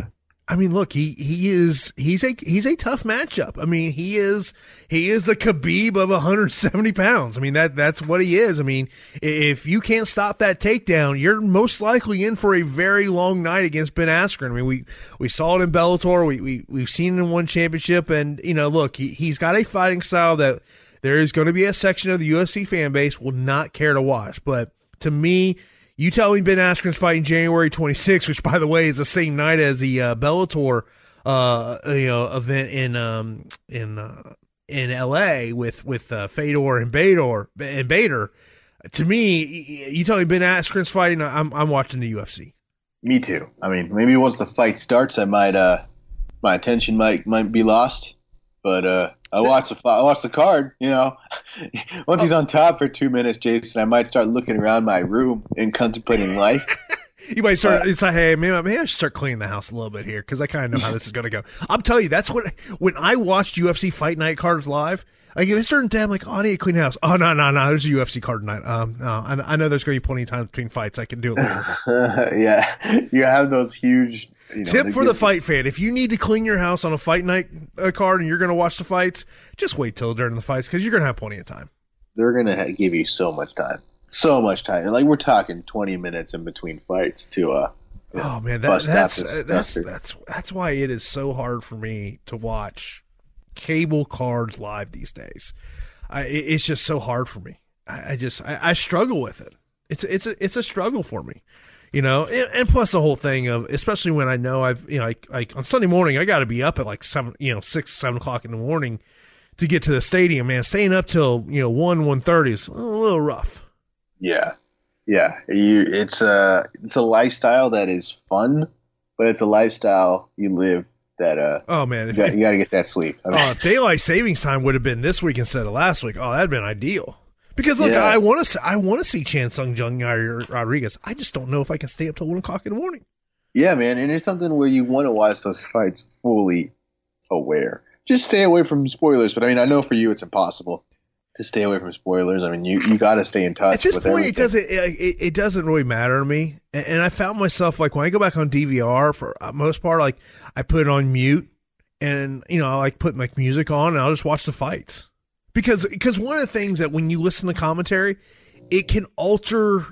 I mean, look, he, he is he's a he's a tough matchup. I mean, he is he is the Khabib of one hundred seventy pounds. I mean, that that's what he is. I mean, if you can't stop that takedown, you're most likely in for a very long night against Ben Askren. I mean, we, we saw it in Bellator. We we we've seen it in one championship, and you know, look, he he's got a fighting style that there is going to be a section of the U F C fan base will not care to watch. But to me, you tell me Ben Askren's fighting January twenty-sixth, which, by the way, is the same night as the uh, Bellator, uh, you know, event in um, in uh, in L A with with uh, Fedor and Bader and Bader. To me, you tell me Ben Askren's fighting, I'm I'm watching the U F C. Me too. I mean, maybe once the fight starts, I might uh, my attention might might be lost, but uh, I watch the I watch the card. You know, once he's on top for two minutes, Jason, I might start looking around my room and contemplating life. You might start. Uh, it's like, hey, maybe, maybe I should start cleaning the house a little bit here because I kind of know how this is going to go. I'm telling you, that's what when I watched U F C Fight Night cards live. Like if it's certain day, I'm like, oh, I need to clean the house. Oh no, no, no, there's a U F C card tonight. Um, no, I, I know there's going to be plenty of time between fights. I can do it later. Yeah, you have those huge. You know, Tip for the good- fight fan: if you need to clean your house on a fight night uh, card and you're going to watch the fights, just wait till during the fights because you're going to have plenty of time. They're going to ha- give you so much time, so much time. Like we're talking twenty minutes in between fights to. Uh, you know, oh man, that, bust out that's this uh, that's duster. that's that's why it is so hard for me to watch cable cards live these days. I, it, it's just so hard for me. I, I just I, I struggle with it. It's it's a it's a struggle for me. You know, and, and plus the whole thing of, especially when I know I've, you know, like, like on Sunday morning, I got to be up at like seven, you know, six, seven o'clock in the morning to get to the stadium, man. Staying up till, you know, one, one thirty is a little rough. Yeah. Yeah. You, it's a, it's a lifestyle that is fun, but it's a lifestyle you live that, uh, Oh man. If, you got, you got to get that sleep. I mean, oh, if daylight savings time would have been this week instead of last week, oh, that'd been ideal. Because look, Yeah. I want to, I want to see Chan Sung Jung Rodriguez. I just don't know if I can stay up till one o'clock in the morning. yeah, man. And it's something where you want to watch those fights fully aware. Just stay away from spoilers. But I mean, I know for you, it's impossible to stay away from spoilers. I mean, you, you got to stay in touch At this with point, everything. it doesn't it, it, it doesn't really matter to me. And, and I found myself like when I go back on D V R for uh, most part, like I put it on mute, and you know I like put like music on, and I'll just watch the fights because because one of the things that when you listen to commentary, it can alter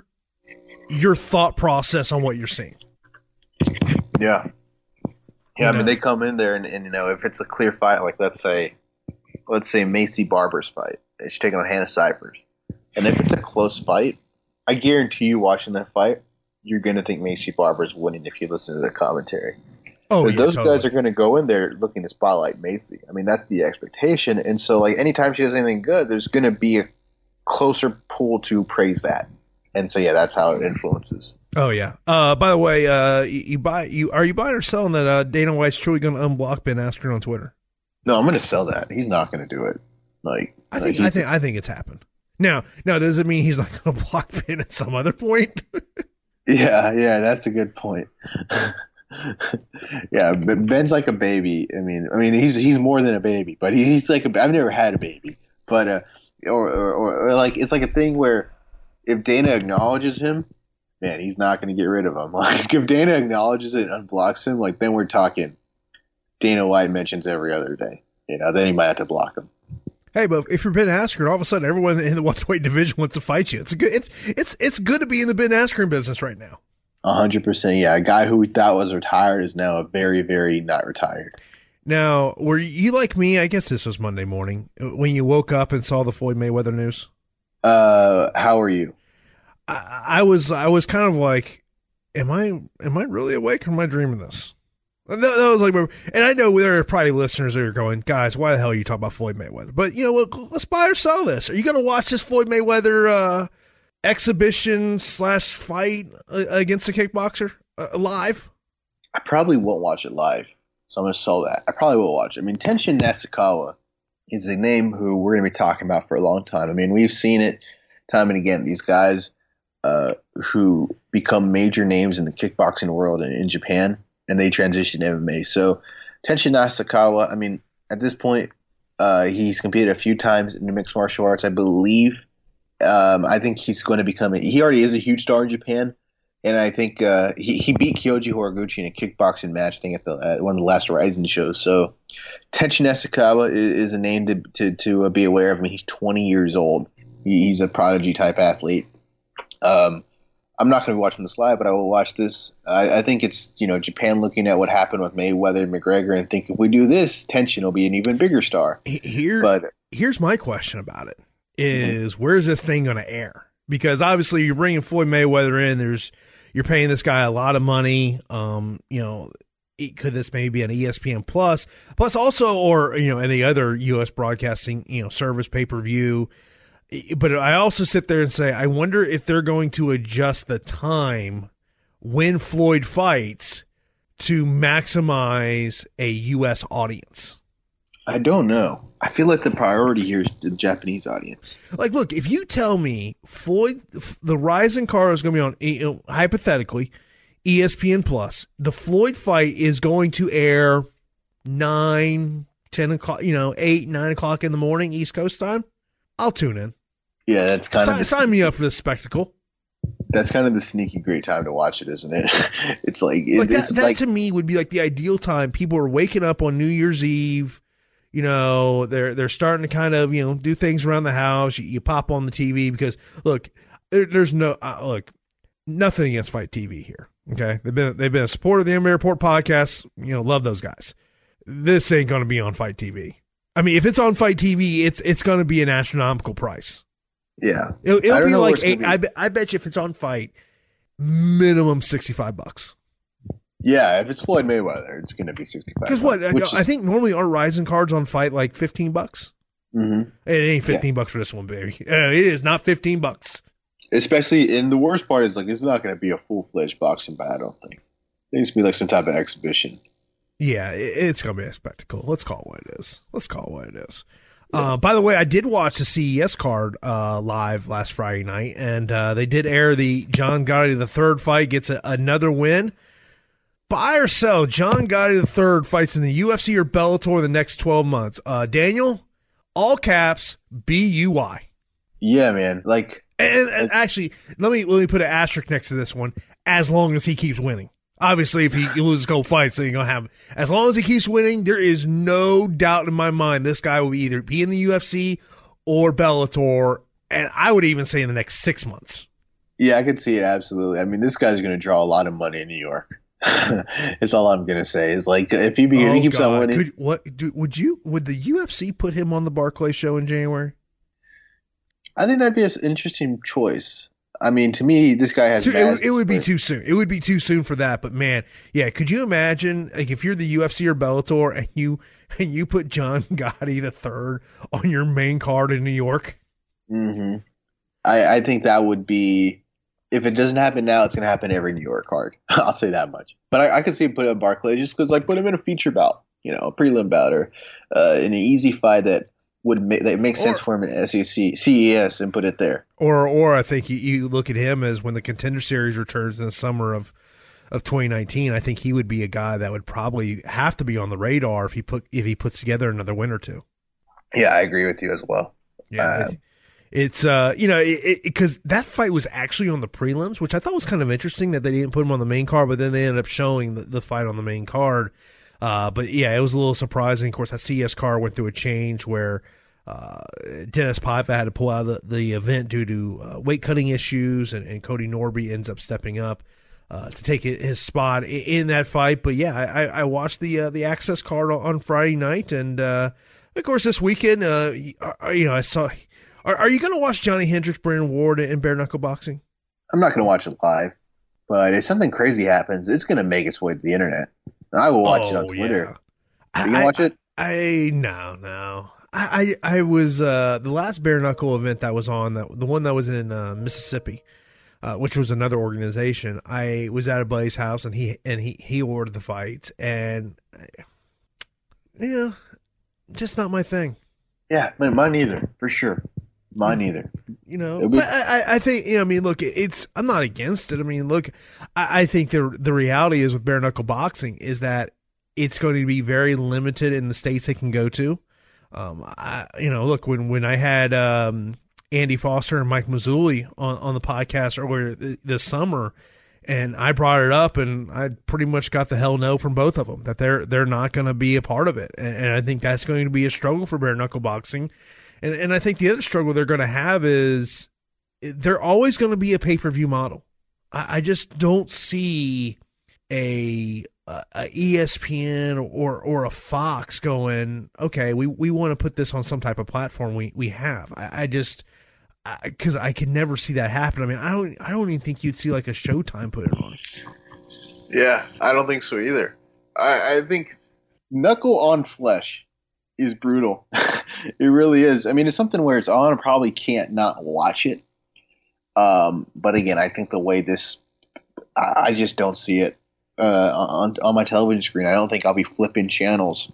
your thought process on what you're seeing. Yeah. Yeah, I You mean, know. they come in there, and, and, you know, if it's a clear fight, like, let's say, let's say Macy Barber's fight, she's taking on Hannah Cyphers, and if it's a close fight, I guarantee you watching that fight, you're going to think Macy Barber's winning if you listen to the commentary. Oh, Because yeah, those totally. guys are going to go in there looking to spotlight Macy. I mean, that's the expectation, and so, like, anytime she does anything good, there's going to be a closer pull to praise that. And so, yeah, that's how it influences. Oh yeah. Uh, by the way, uh, you, you buy you are you buying or selling that uh, Dana White's truly going to unblock Ben Askren on Twitter? No, I'm going to sell that. He's not going to do it. Like, I like think I he's- think I think it's happened. Now, now does it mean he's not going to block Ben at some other point? Yeah, yeah, that's a good point. Yeah, but Ben's like a baby. I mean, I mean, he's he's more than a baby, but he, he's like a, I've never had a baby, but uh, or, or or like it's like a thing where if Dana acknowledges him, man, he's not going to get rid of him. Like if Dana acknowledges it and unblocks him, like then we're talking Dana White mentions every other day. You know, then he might have to block him. Hey, but if you're Ben Askren, all of a sudden everyone in the welterweight division wants to fight you. It's a good. It's it's it's good to be in the Ben Askren business right now. A hundred percent, yeah. A guy who we thought was retired is now a very, very not retired. Now, were you like me? I guess this was Monday morning when you woke up and saw the Floyd Mayweather news. Uh, how are you? I, I was I was kind of like, am I am I really awake or am I dreaming this? That, that was like, my- and I know there are probably listeners that are going, guys, why the hell are you talking about Floyd Mayweather? But you know what? Let's buy or sell this. Are you going to watch this Floyd Mayweather uh, exhibition slash fight uh, against a kickboxer uh, live? I probably won't watch it live, so I'm going to sell that. I probably will watch it. I mean, Tenshin Nasukawa is a name who we're going to be talking about for a long time. I mean, we've seen it time and again. These guys uh, who become major names in the kickboxing world in, in Japan, and they transition to M M A. So Tenshin Nasukawa, I mean, at this point, uh, he's competed a few times in the mixed martial arts, I believe. Um, I think he's going to become a, he already is a huge star in Japan, and I think uh, he he beat Kyoji Horiguchi in a kickboxing match. I think at, the, at one of the last Rising shows. So Tenshin Nasukawa is, is a name to to, to uh, be aware of. I mean, he's twenty years old. He, he's a prodigy type athlete. Um, I'm not going to be watching this live, but I will watch this. I, I think it's, you know, Japan looking at what happened with Mayweather and McGregor and think if we do this, Tenshin will be an even bigger star. Here, but here's my question about it: is mm-hmm. where's this thing going to air? Because obviously you're bringing Floyd Mayweather in. There's you're paying this guy a lot of money. Um, you know, could this maybe be an E S P N Plus, plus also, or you know, any other U S broadcasting, you know, service pay per view. But I also sit there and say, I wonder if they're going to adjust the time when Floyd fights to maximize a U S audience. I don't know. I feel like the priority here is the Japanese audience. Like, look, if you tell me Floyd, the Rising card is going to be on, you know, hypothetically, E S P N Plus, the Floyd fight is going to air nine, ten o'clock, you know, eight, nine o'clock in the morning, East Coast time, I'll tune in. Yeah, that's kind sign, of sign me up for this spectacle. That's kind of the sneaky great time to watch it, isn't it? It's like, it, like that, it's that like, to me would be like the ideal time. People are waking up on New Year's Eve. You know, they're they're starting to kind of, you know, do things around the house. You, you pop on the T V because look, there, there's no uh, look, nothing against Fight T V here. Okay, they've been they've been a supporter of the M M A Report podcast. You know, love those guys. This ain't going to be on Fight T V. I mean, if it's on Fight T V, it's it's going to be an astronomical price. Yeah, it'll, it'll be like eight, be. I, I bet you if it's on Fight, minimum sixty-five bucks. Yeah, if it's Floyd Mayweather, it's going to be sixty-five. Because what I, is, I think normally our Rising cards on Fight like fifteen bucks. Mm-hmm. It ain't fifteen yeah. bucks for this one, baby. Uh, it is not fifteen bucks. Especially, and the worst part is like it's not going to be a full fledged boxing fight. I don't think it needs to be like some type of exhibition. Yeah, it, it's going to be a spectacle. Let's call it what it is. Let's call it what it is. Uh, by the way, I did watch the C E S card uh, live last Friday night, and uh, they did air the John Gotti the third fight, gets a, another win. Buy or sell, John Gotti the third fights in the U F C or Bellator in the next twelve months. Uh, Daniel, all caps, B U Y. Yeah, man. Like, and, and actually, let me let me put an asterisk next to this one. As long as he keeps winning. Obviously, if he loses a couple fights, then you're going to have him. As long as he keeps winning, there is no doubt in my mind this guy will either be in the U F C or Bellator, and I would even say in the next six months. Yeah, I could see it, absolutely. I mean, this guy's going to draw a lot of money in New York. That's all I'm going to say. Is like, if he, be, oh, if he keeps God. on winning. Could, what, do, would, you, would the U F C put him on the Barclays show in January? I think that'd be an interesting choice. I mean, to me, this guy has. So it, it would be too soon. It would be too soon for that. But man, yeah, could you imagine like if you're the U F C or Bellator and you and you put John Gotti the third on your main card in New York? Mm-hmm. I, I think that would be. If it doesn't happen now, it's going to happen every New York card. I'll say that much. But I, I could see him put it on Barclays just because, like, put him in a feature bout, you know, a prelim bout, or uh, in an easy fight that. Would make that makes sense or, for him in S E C, C E S and put it there. Or, or I think you, you look at him as when the Contender Series returns in the summer of, of twenty nineteen. I think he would be a guy that would probably have to be on the radar if he put if he puts together another win or two. Yeah, I agree with you as well. Yeah, uh, it, it's uh you know because that fight was actually on the prelims, which I thought was kind of interesting that they didn't put him on the main card, but then they ended up showing the, the fight on the main card. Uh, but yeah, it was a little surprising. Of course, that C S card went through a change where uh, Dennis Paiva had to pull out of the, the event due to uh, weight cutting issues, and, and Cody Norby ends up stepping up uh, to take his spot in, in that fight. But yeah, I, I watched the uh, the Access card on Friday night, and uh, of course this weekend, uh, you know, I saw. Are, are you going to watch Johnny Hendricks, Brandon Ward, and bare knuckle boxing? I'm not going to watch it live, but if something crazy happens, it's going to make its way to the internet. I will watch oh, it on Twitter. Yeah. You gonna I, watch it? I, I no no. I, I I was uh, the last bare knuckle event that was on that the one that was in uh, Mississippi, uh, which was another organization. I was at a buddy's house and he and he, he ordered the fights, and yeah, just not my thing. Yeah, man, mine either, for sure. Mine either. You know, be- but I, I think, you know, I mean, look, it's, I'm not against it. I mean, look, I, I think the the reality is with bare knuckle boxing is that it's going to be very limited in the states they can go to. Um, I, you know, look, when, when I had um, Andy Foster and Mike Mazzulli on, on the podcast earlier this summer, And I brought it up, and I pretty much got the hell no from both of them, that they're they're not going to be a part of it. And, and I think that's going to be a struggle for bare knuckle boxing. And and I think the other struggle they're going to have is they're always going to be a pay-per-view model. I, I just don't see a, a E S P N or or a Fox going, okay, we, we want to put this on some type of platform we, we have. I, I just... Because I, I could never see that happen. I mean, I don't. I don't even think you'd see like a Showtime put it on. Yeah, I don't think so either. I, I think knuckle on flesh is brutal. It really is. I mean, it's something where it's on. I probably can't not watch it. Um, but again, I think the way this, I, I just don't see it uh, on on my television screen. I don't think I'll be flipping channels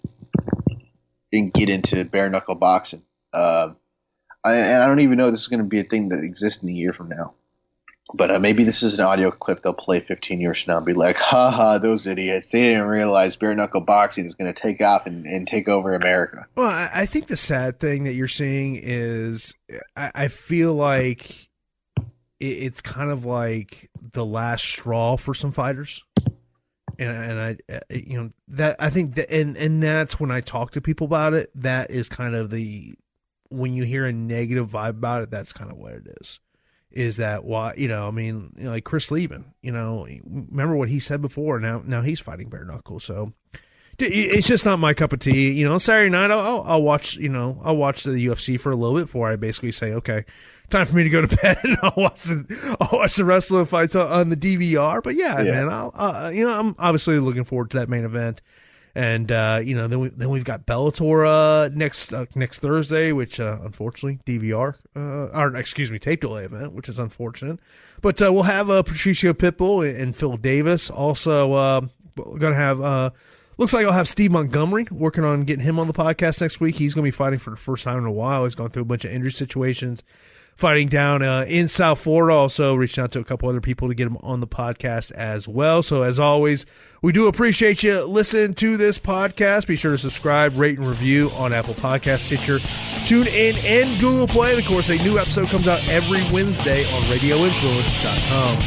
and get into bare knuckle boxing. Um, I, and I don't even know this is going to be a thing that exists in a year from now. But uh, maybe this is an audio clip they'll play fifteen years from now and be like, ha ha, those idiots. They didn't realize bare knuckle boxing is going to take off and, and take over America. Well, I, I think the sad thing that you're seeing is I, I feel like it, it's kind of like the last straw for some fighters. And, and I, you know, that I think that, and, and that's when I talk to people about it, that is kind of the, when you hear a negative vibe about it, that's kind of what it is. Is that why, you know, I mean, you know, like Chris Lieben, you know, remember what he said before, now now he's fighting bare knuckle. So it's just not my cup of tea. You know, Saturday night, I'll, I'll watch, you know, I'll watch the U F C for a little bit before I basically say, okay, time for me to go to bed, and I'll watch the, I'll watch the rest of the fights on, on the D V R. But yeah, yeah. man, I'll, uh, you know, I'm obviously looking forward to that main event. And, uh, you know, then, we, then we've got Bellator uh, next uh, next Thursday, which, uh, unfortunately, D V R, uh, or excuse me, tape delay event, which is unfortunate. But uh, we'll have uh, Patricio Pitbull and Phil Davis. Also, uh, we're going to have, uh, looks like I'll have Steve Montgomery, working on getting him on the podcast next week. He's going to be fighting for the first time in a while. He's gone through a bunch of injury situations, fighting down uh, in South Florida. Also reaching out to a couple other people to get him on the podcast as well. So as always, we do appreciate you listening to this podcast. Be sure to subscribe, rate, and review on Apple Podcast, Stitcher, TuneIn, and Google Play. And of course, a new episode comes out every Wednesday on radio influence dot com.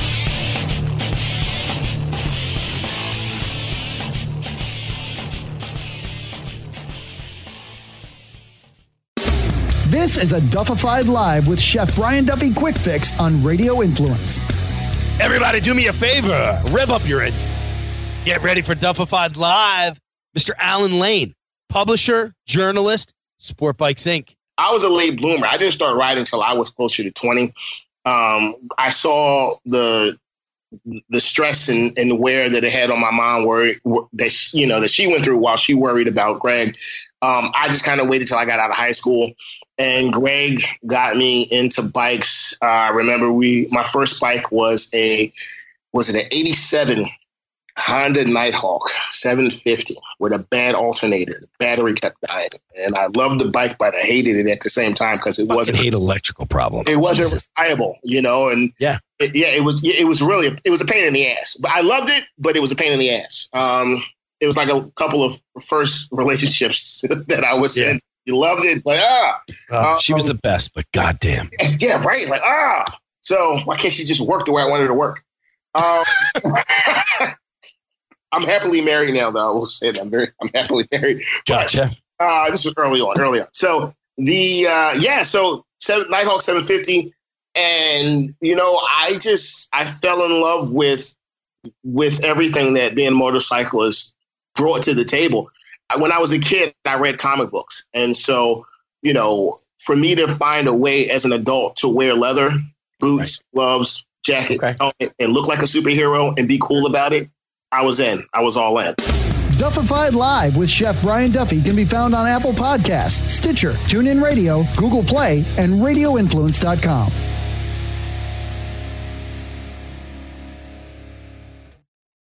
This is a Duffified Live with Chef Brian Duffy Quick Fix on Radio Influence. Everybody do me a favor. Rev up your engine. Get ready for Duffified Live. Mister Alan Lane, publisher, journalist, Sport Bikes Incorporated. I was a late bloomer. I didn't start riding until I was closer to twenty. Um, I saw the the stress and, and wear that it had on my mom, worry that she, you know that she went through while she worried about Greg. Um, I just kind of waited till I got out of high school, and Greg got me into bikes. Uh, I remember we my first bike was a was it an eighty-seven Honda Nighthawk seven fifty with a bad alternator. The battery kept dying, and I loved the bike, but I hated it at the same time because it wasn't hate electrical problems. It wasn't Jesus. reliable, you know, and yeah, it, yeah, it was it was really it was a pain in the ass. But I loved it, but it was a pain in the ass. Um, It was like a couple of first relationships that I was in. You loved it, but ah. Uh, um, she was the best, but goddamn. Yeah, right. Like, ah. So why can't she just work the way I wanted her to work? Um, I'm happily married now, though. I will say that I'm very, I'm happily married. Gotcha. But, uh, this was early on, early on. So the, uh, yeah, so seven, Nighthawk seven fifty. And, you know, I just, I fell in love with, with everything that being a motorcyclist brought to the table. When I was a kid, I read comic books. And so, you know, for me to find a way as an adult to wear leather, boots, right. gloves, jacket, okay. and look like a superhero and be cool about it, I was in. I was all in. Duffified Live with Chef Brian Duffy can be found on Apple Podcasts, Stitcher, TuneIn Radio, Google Play, and radio influence dot com.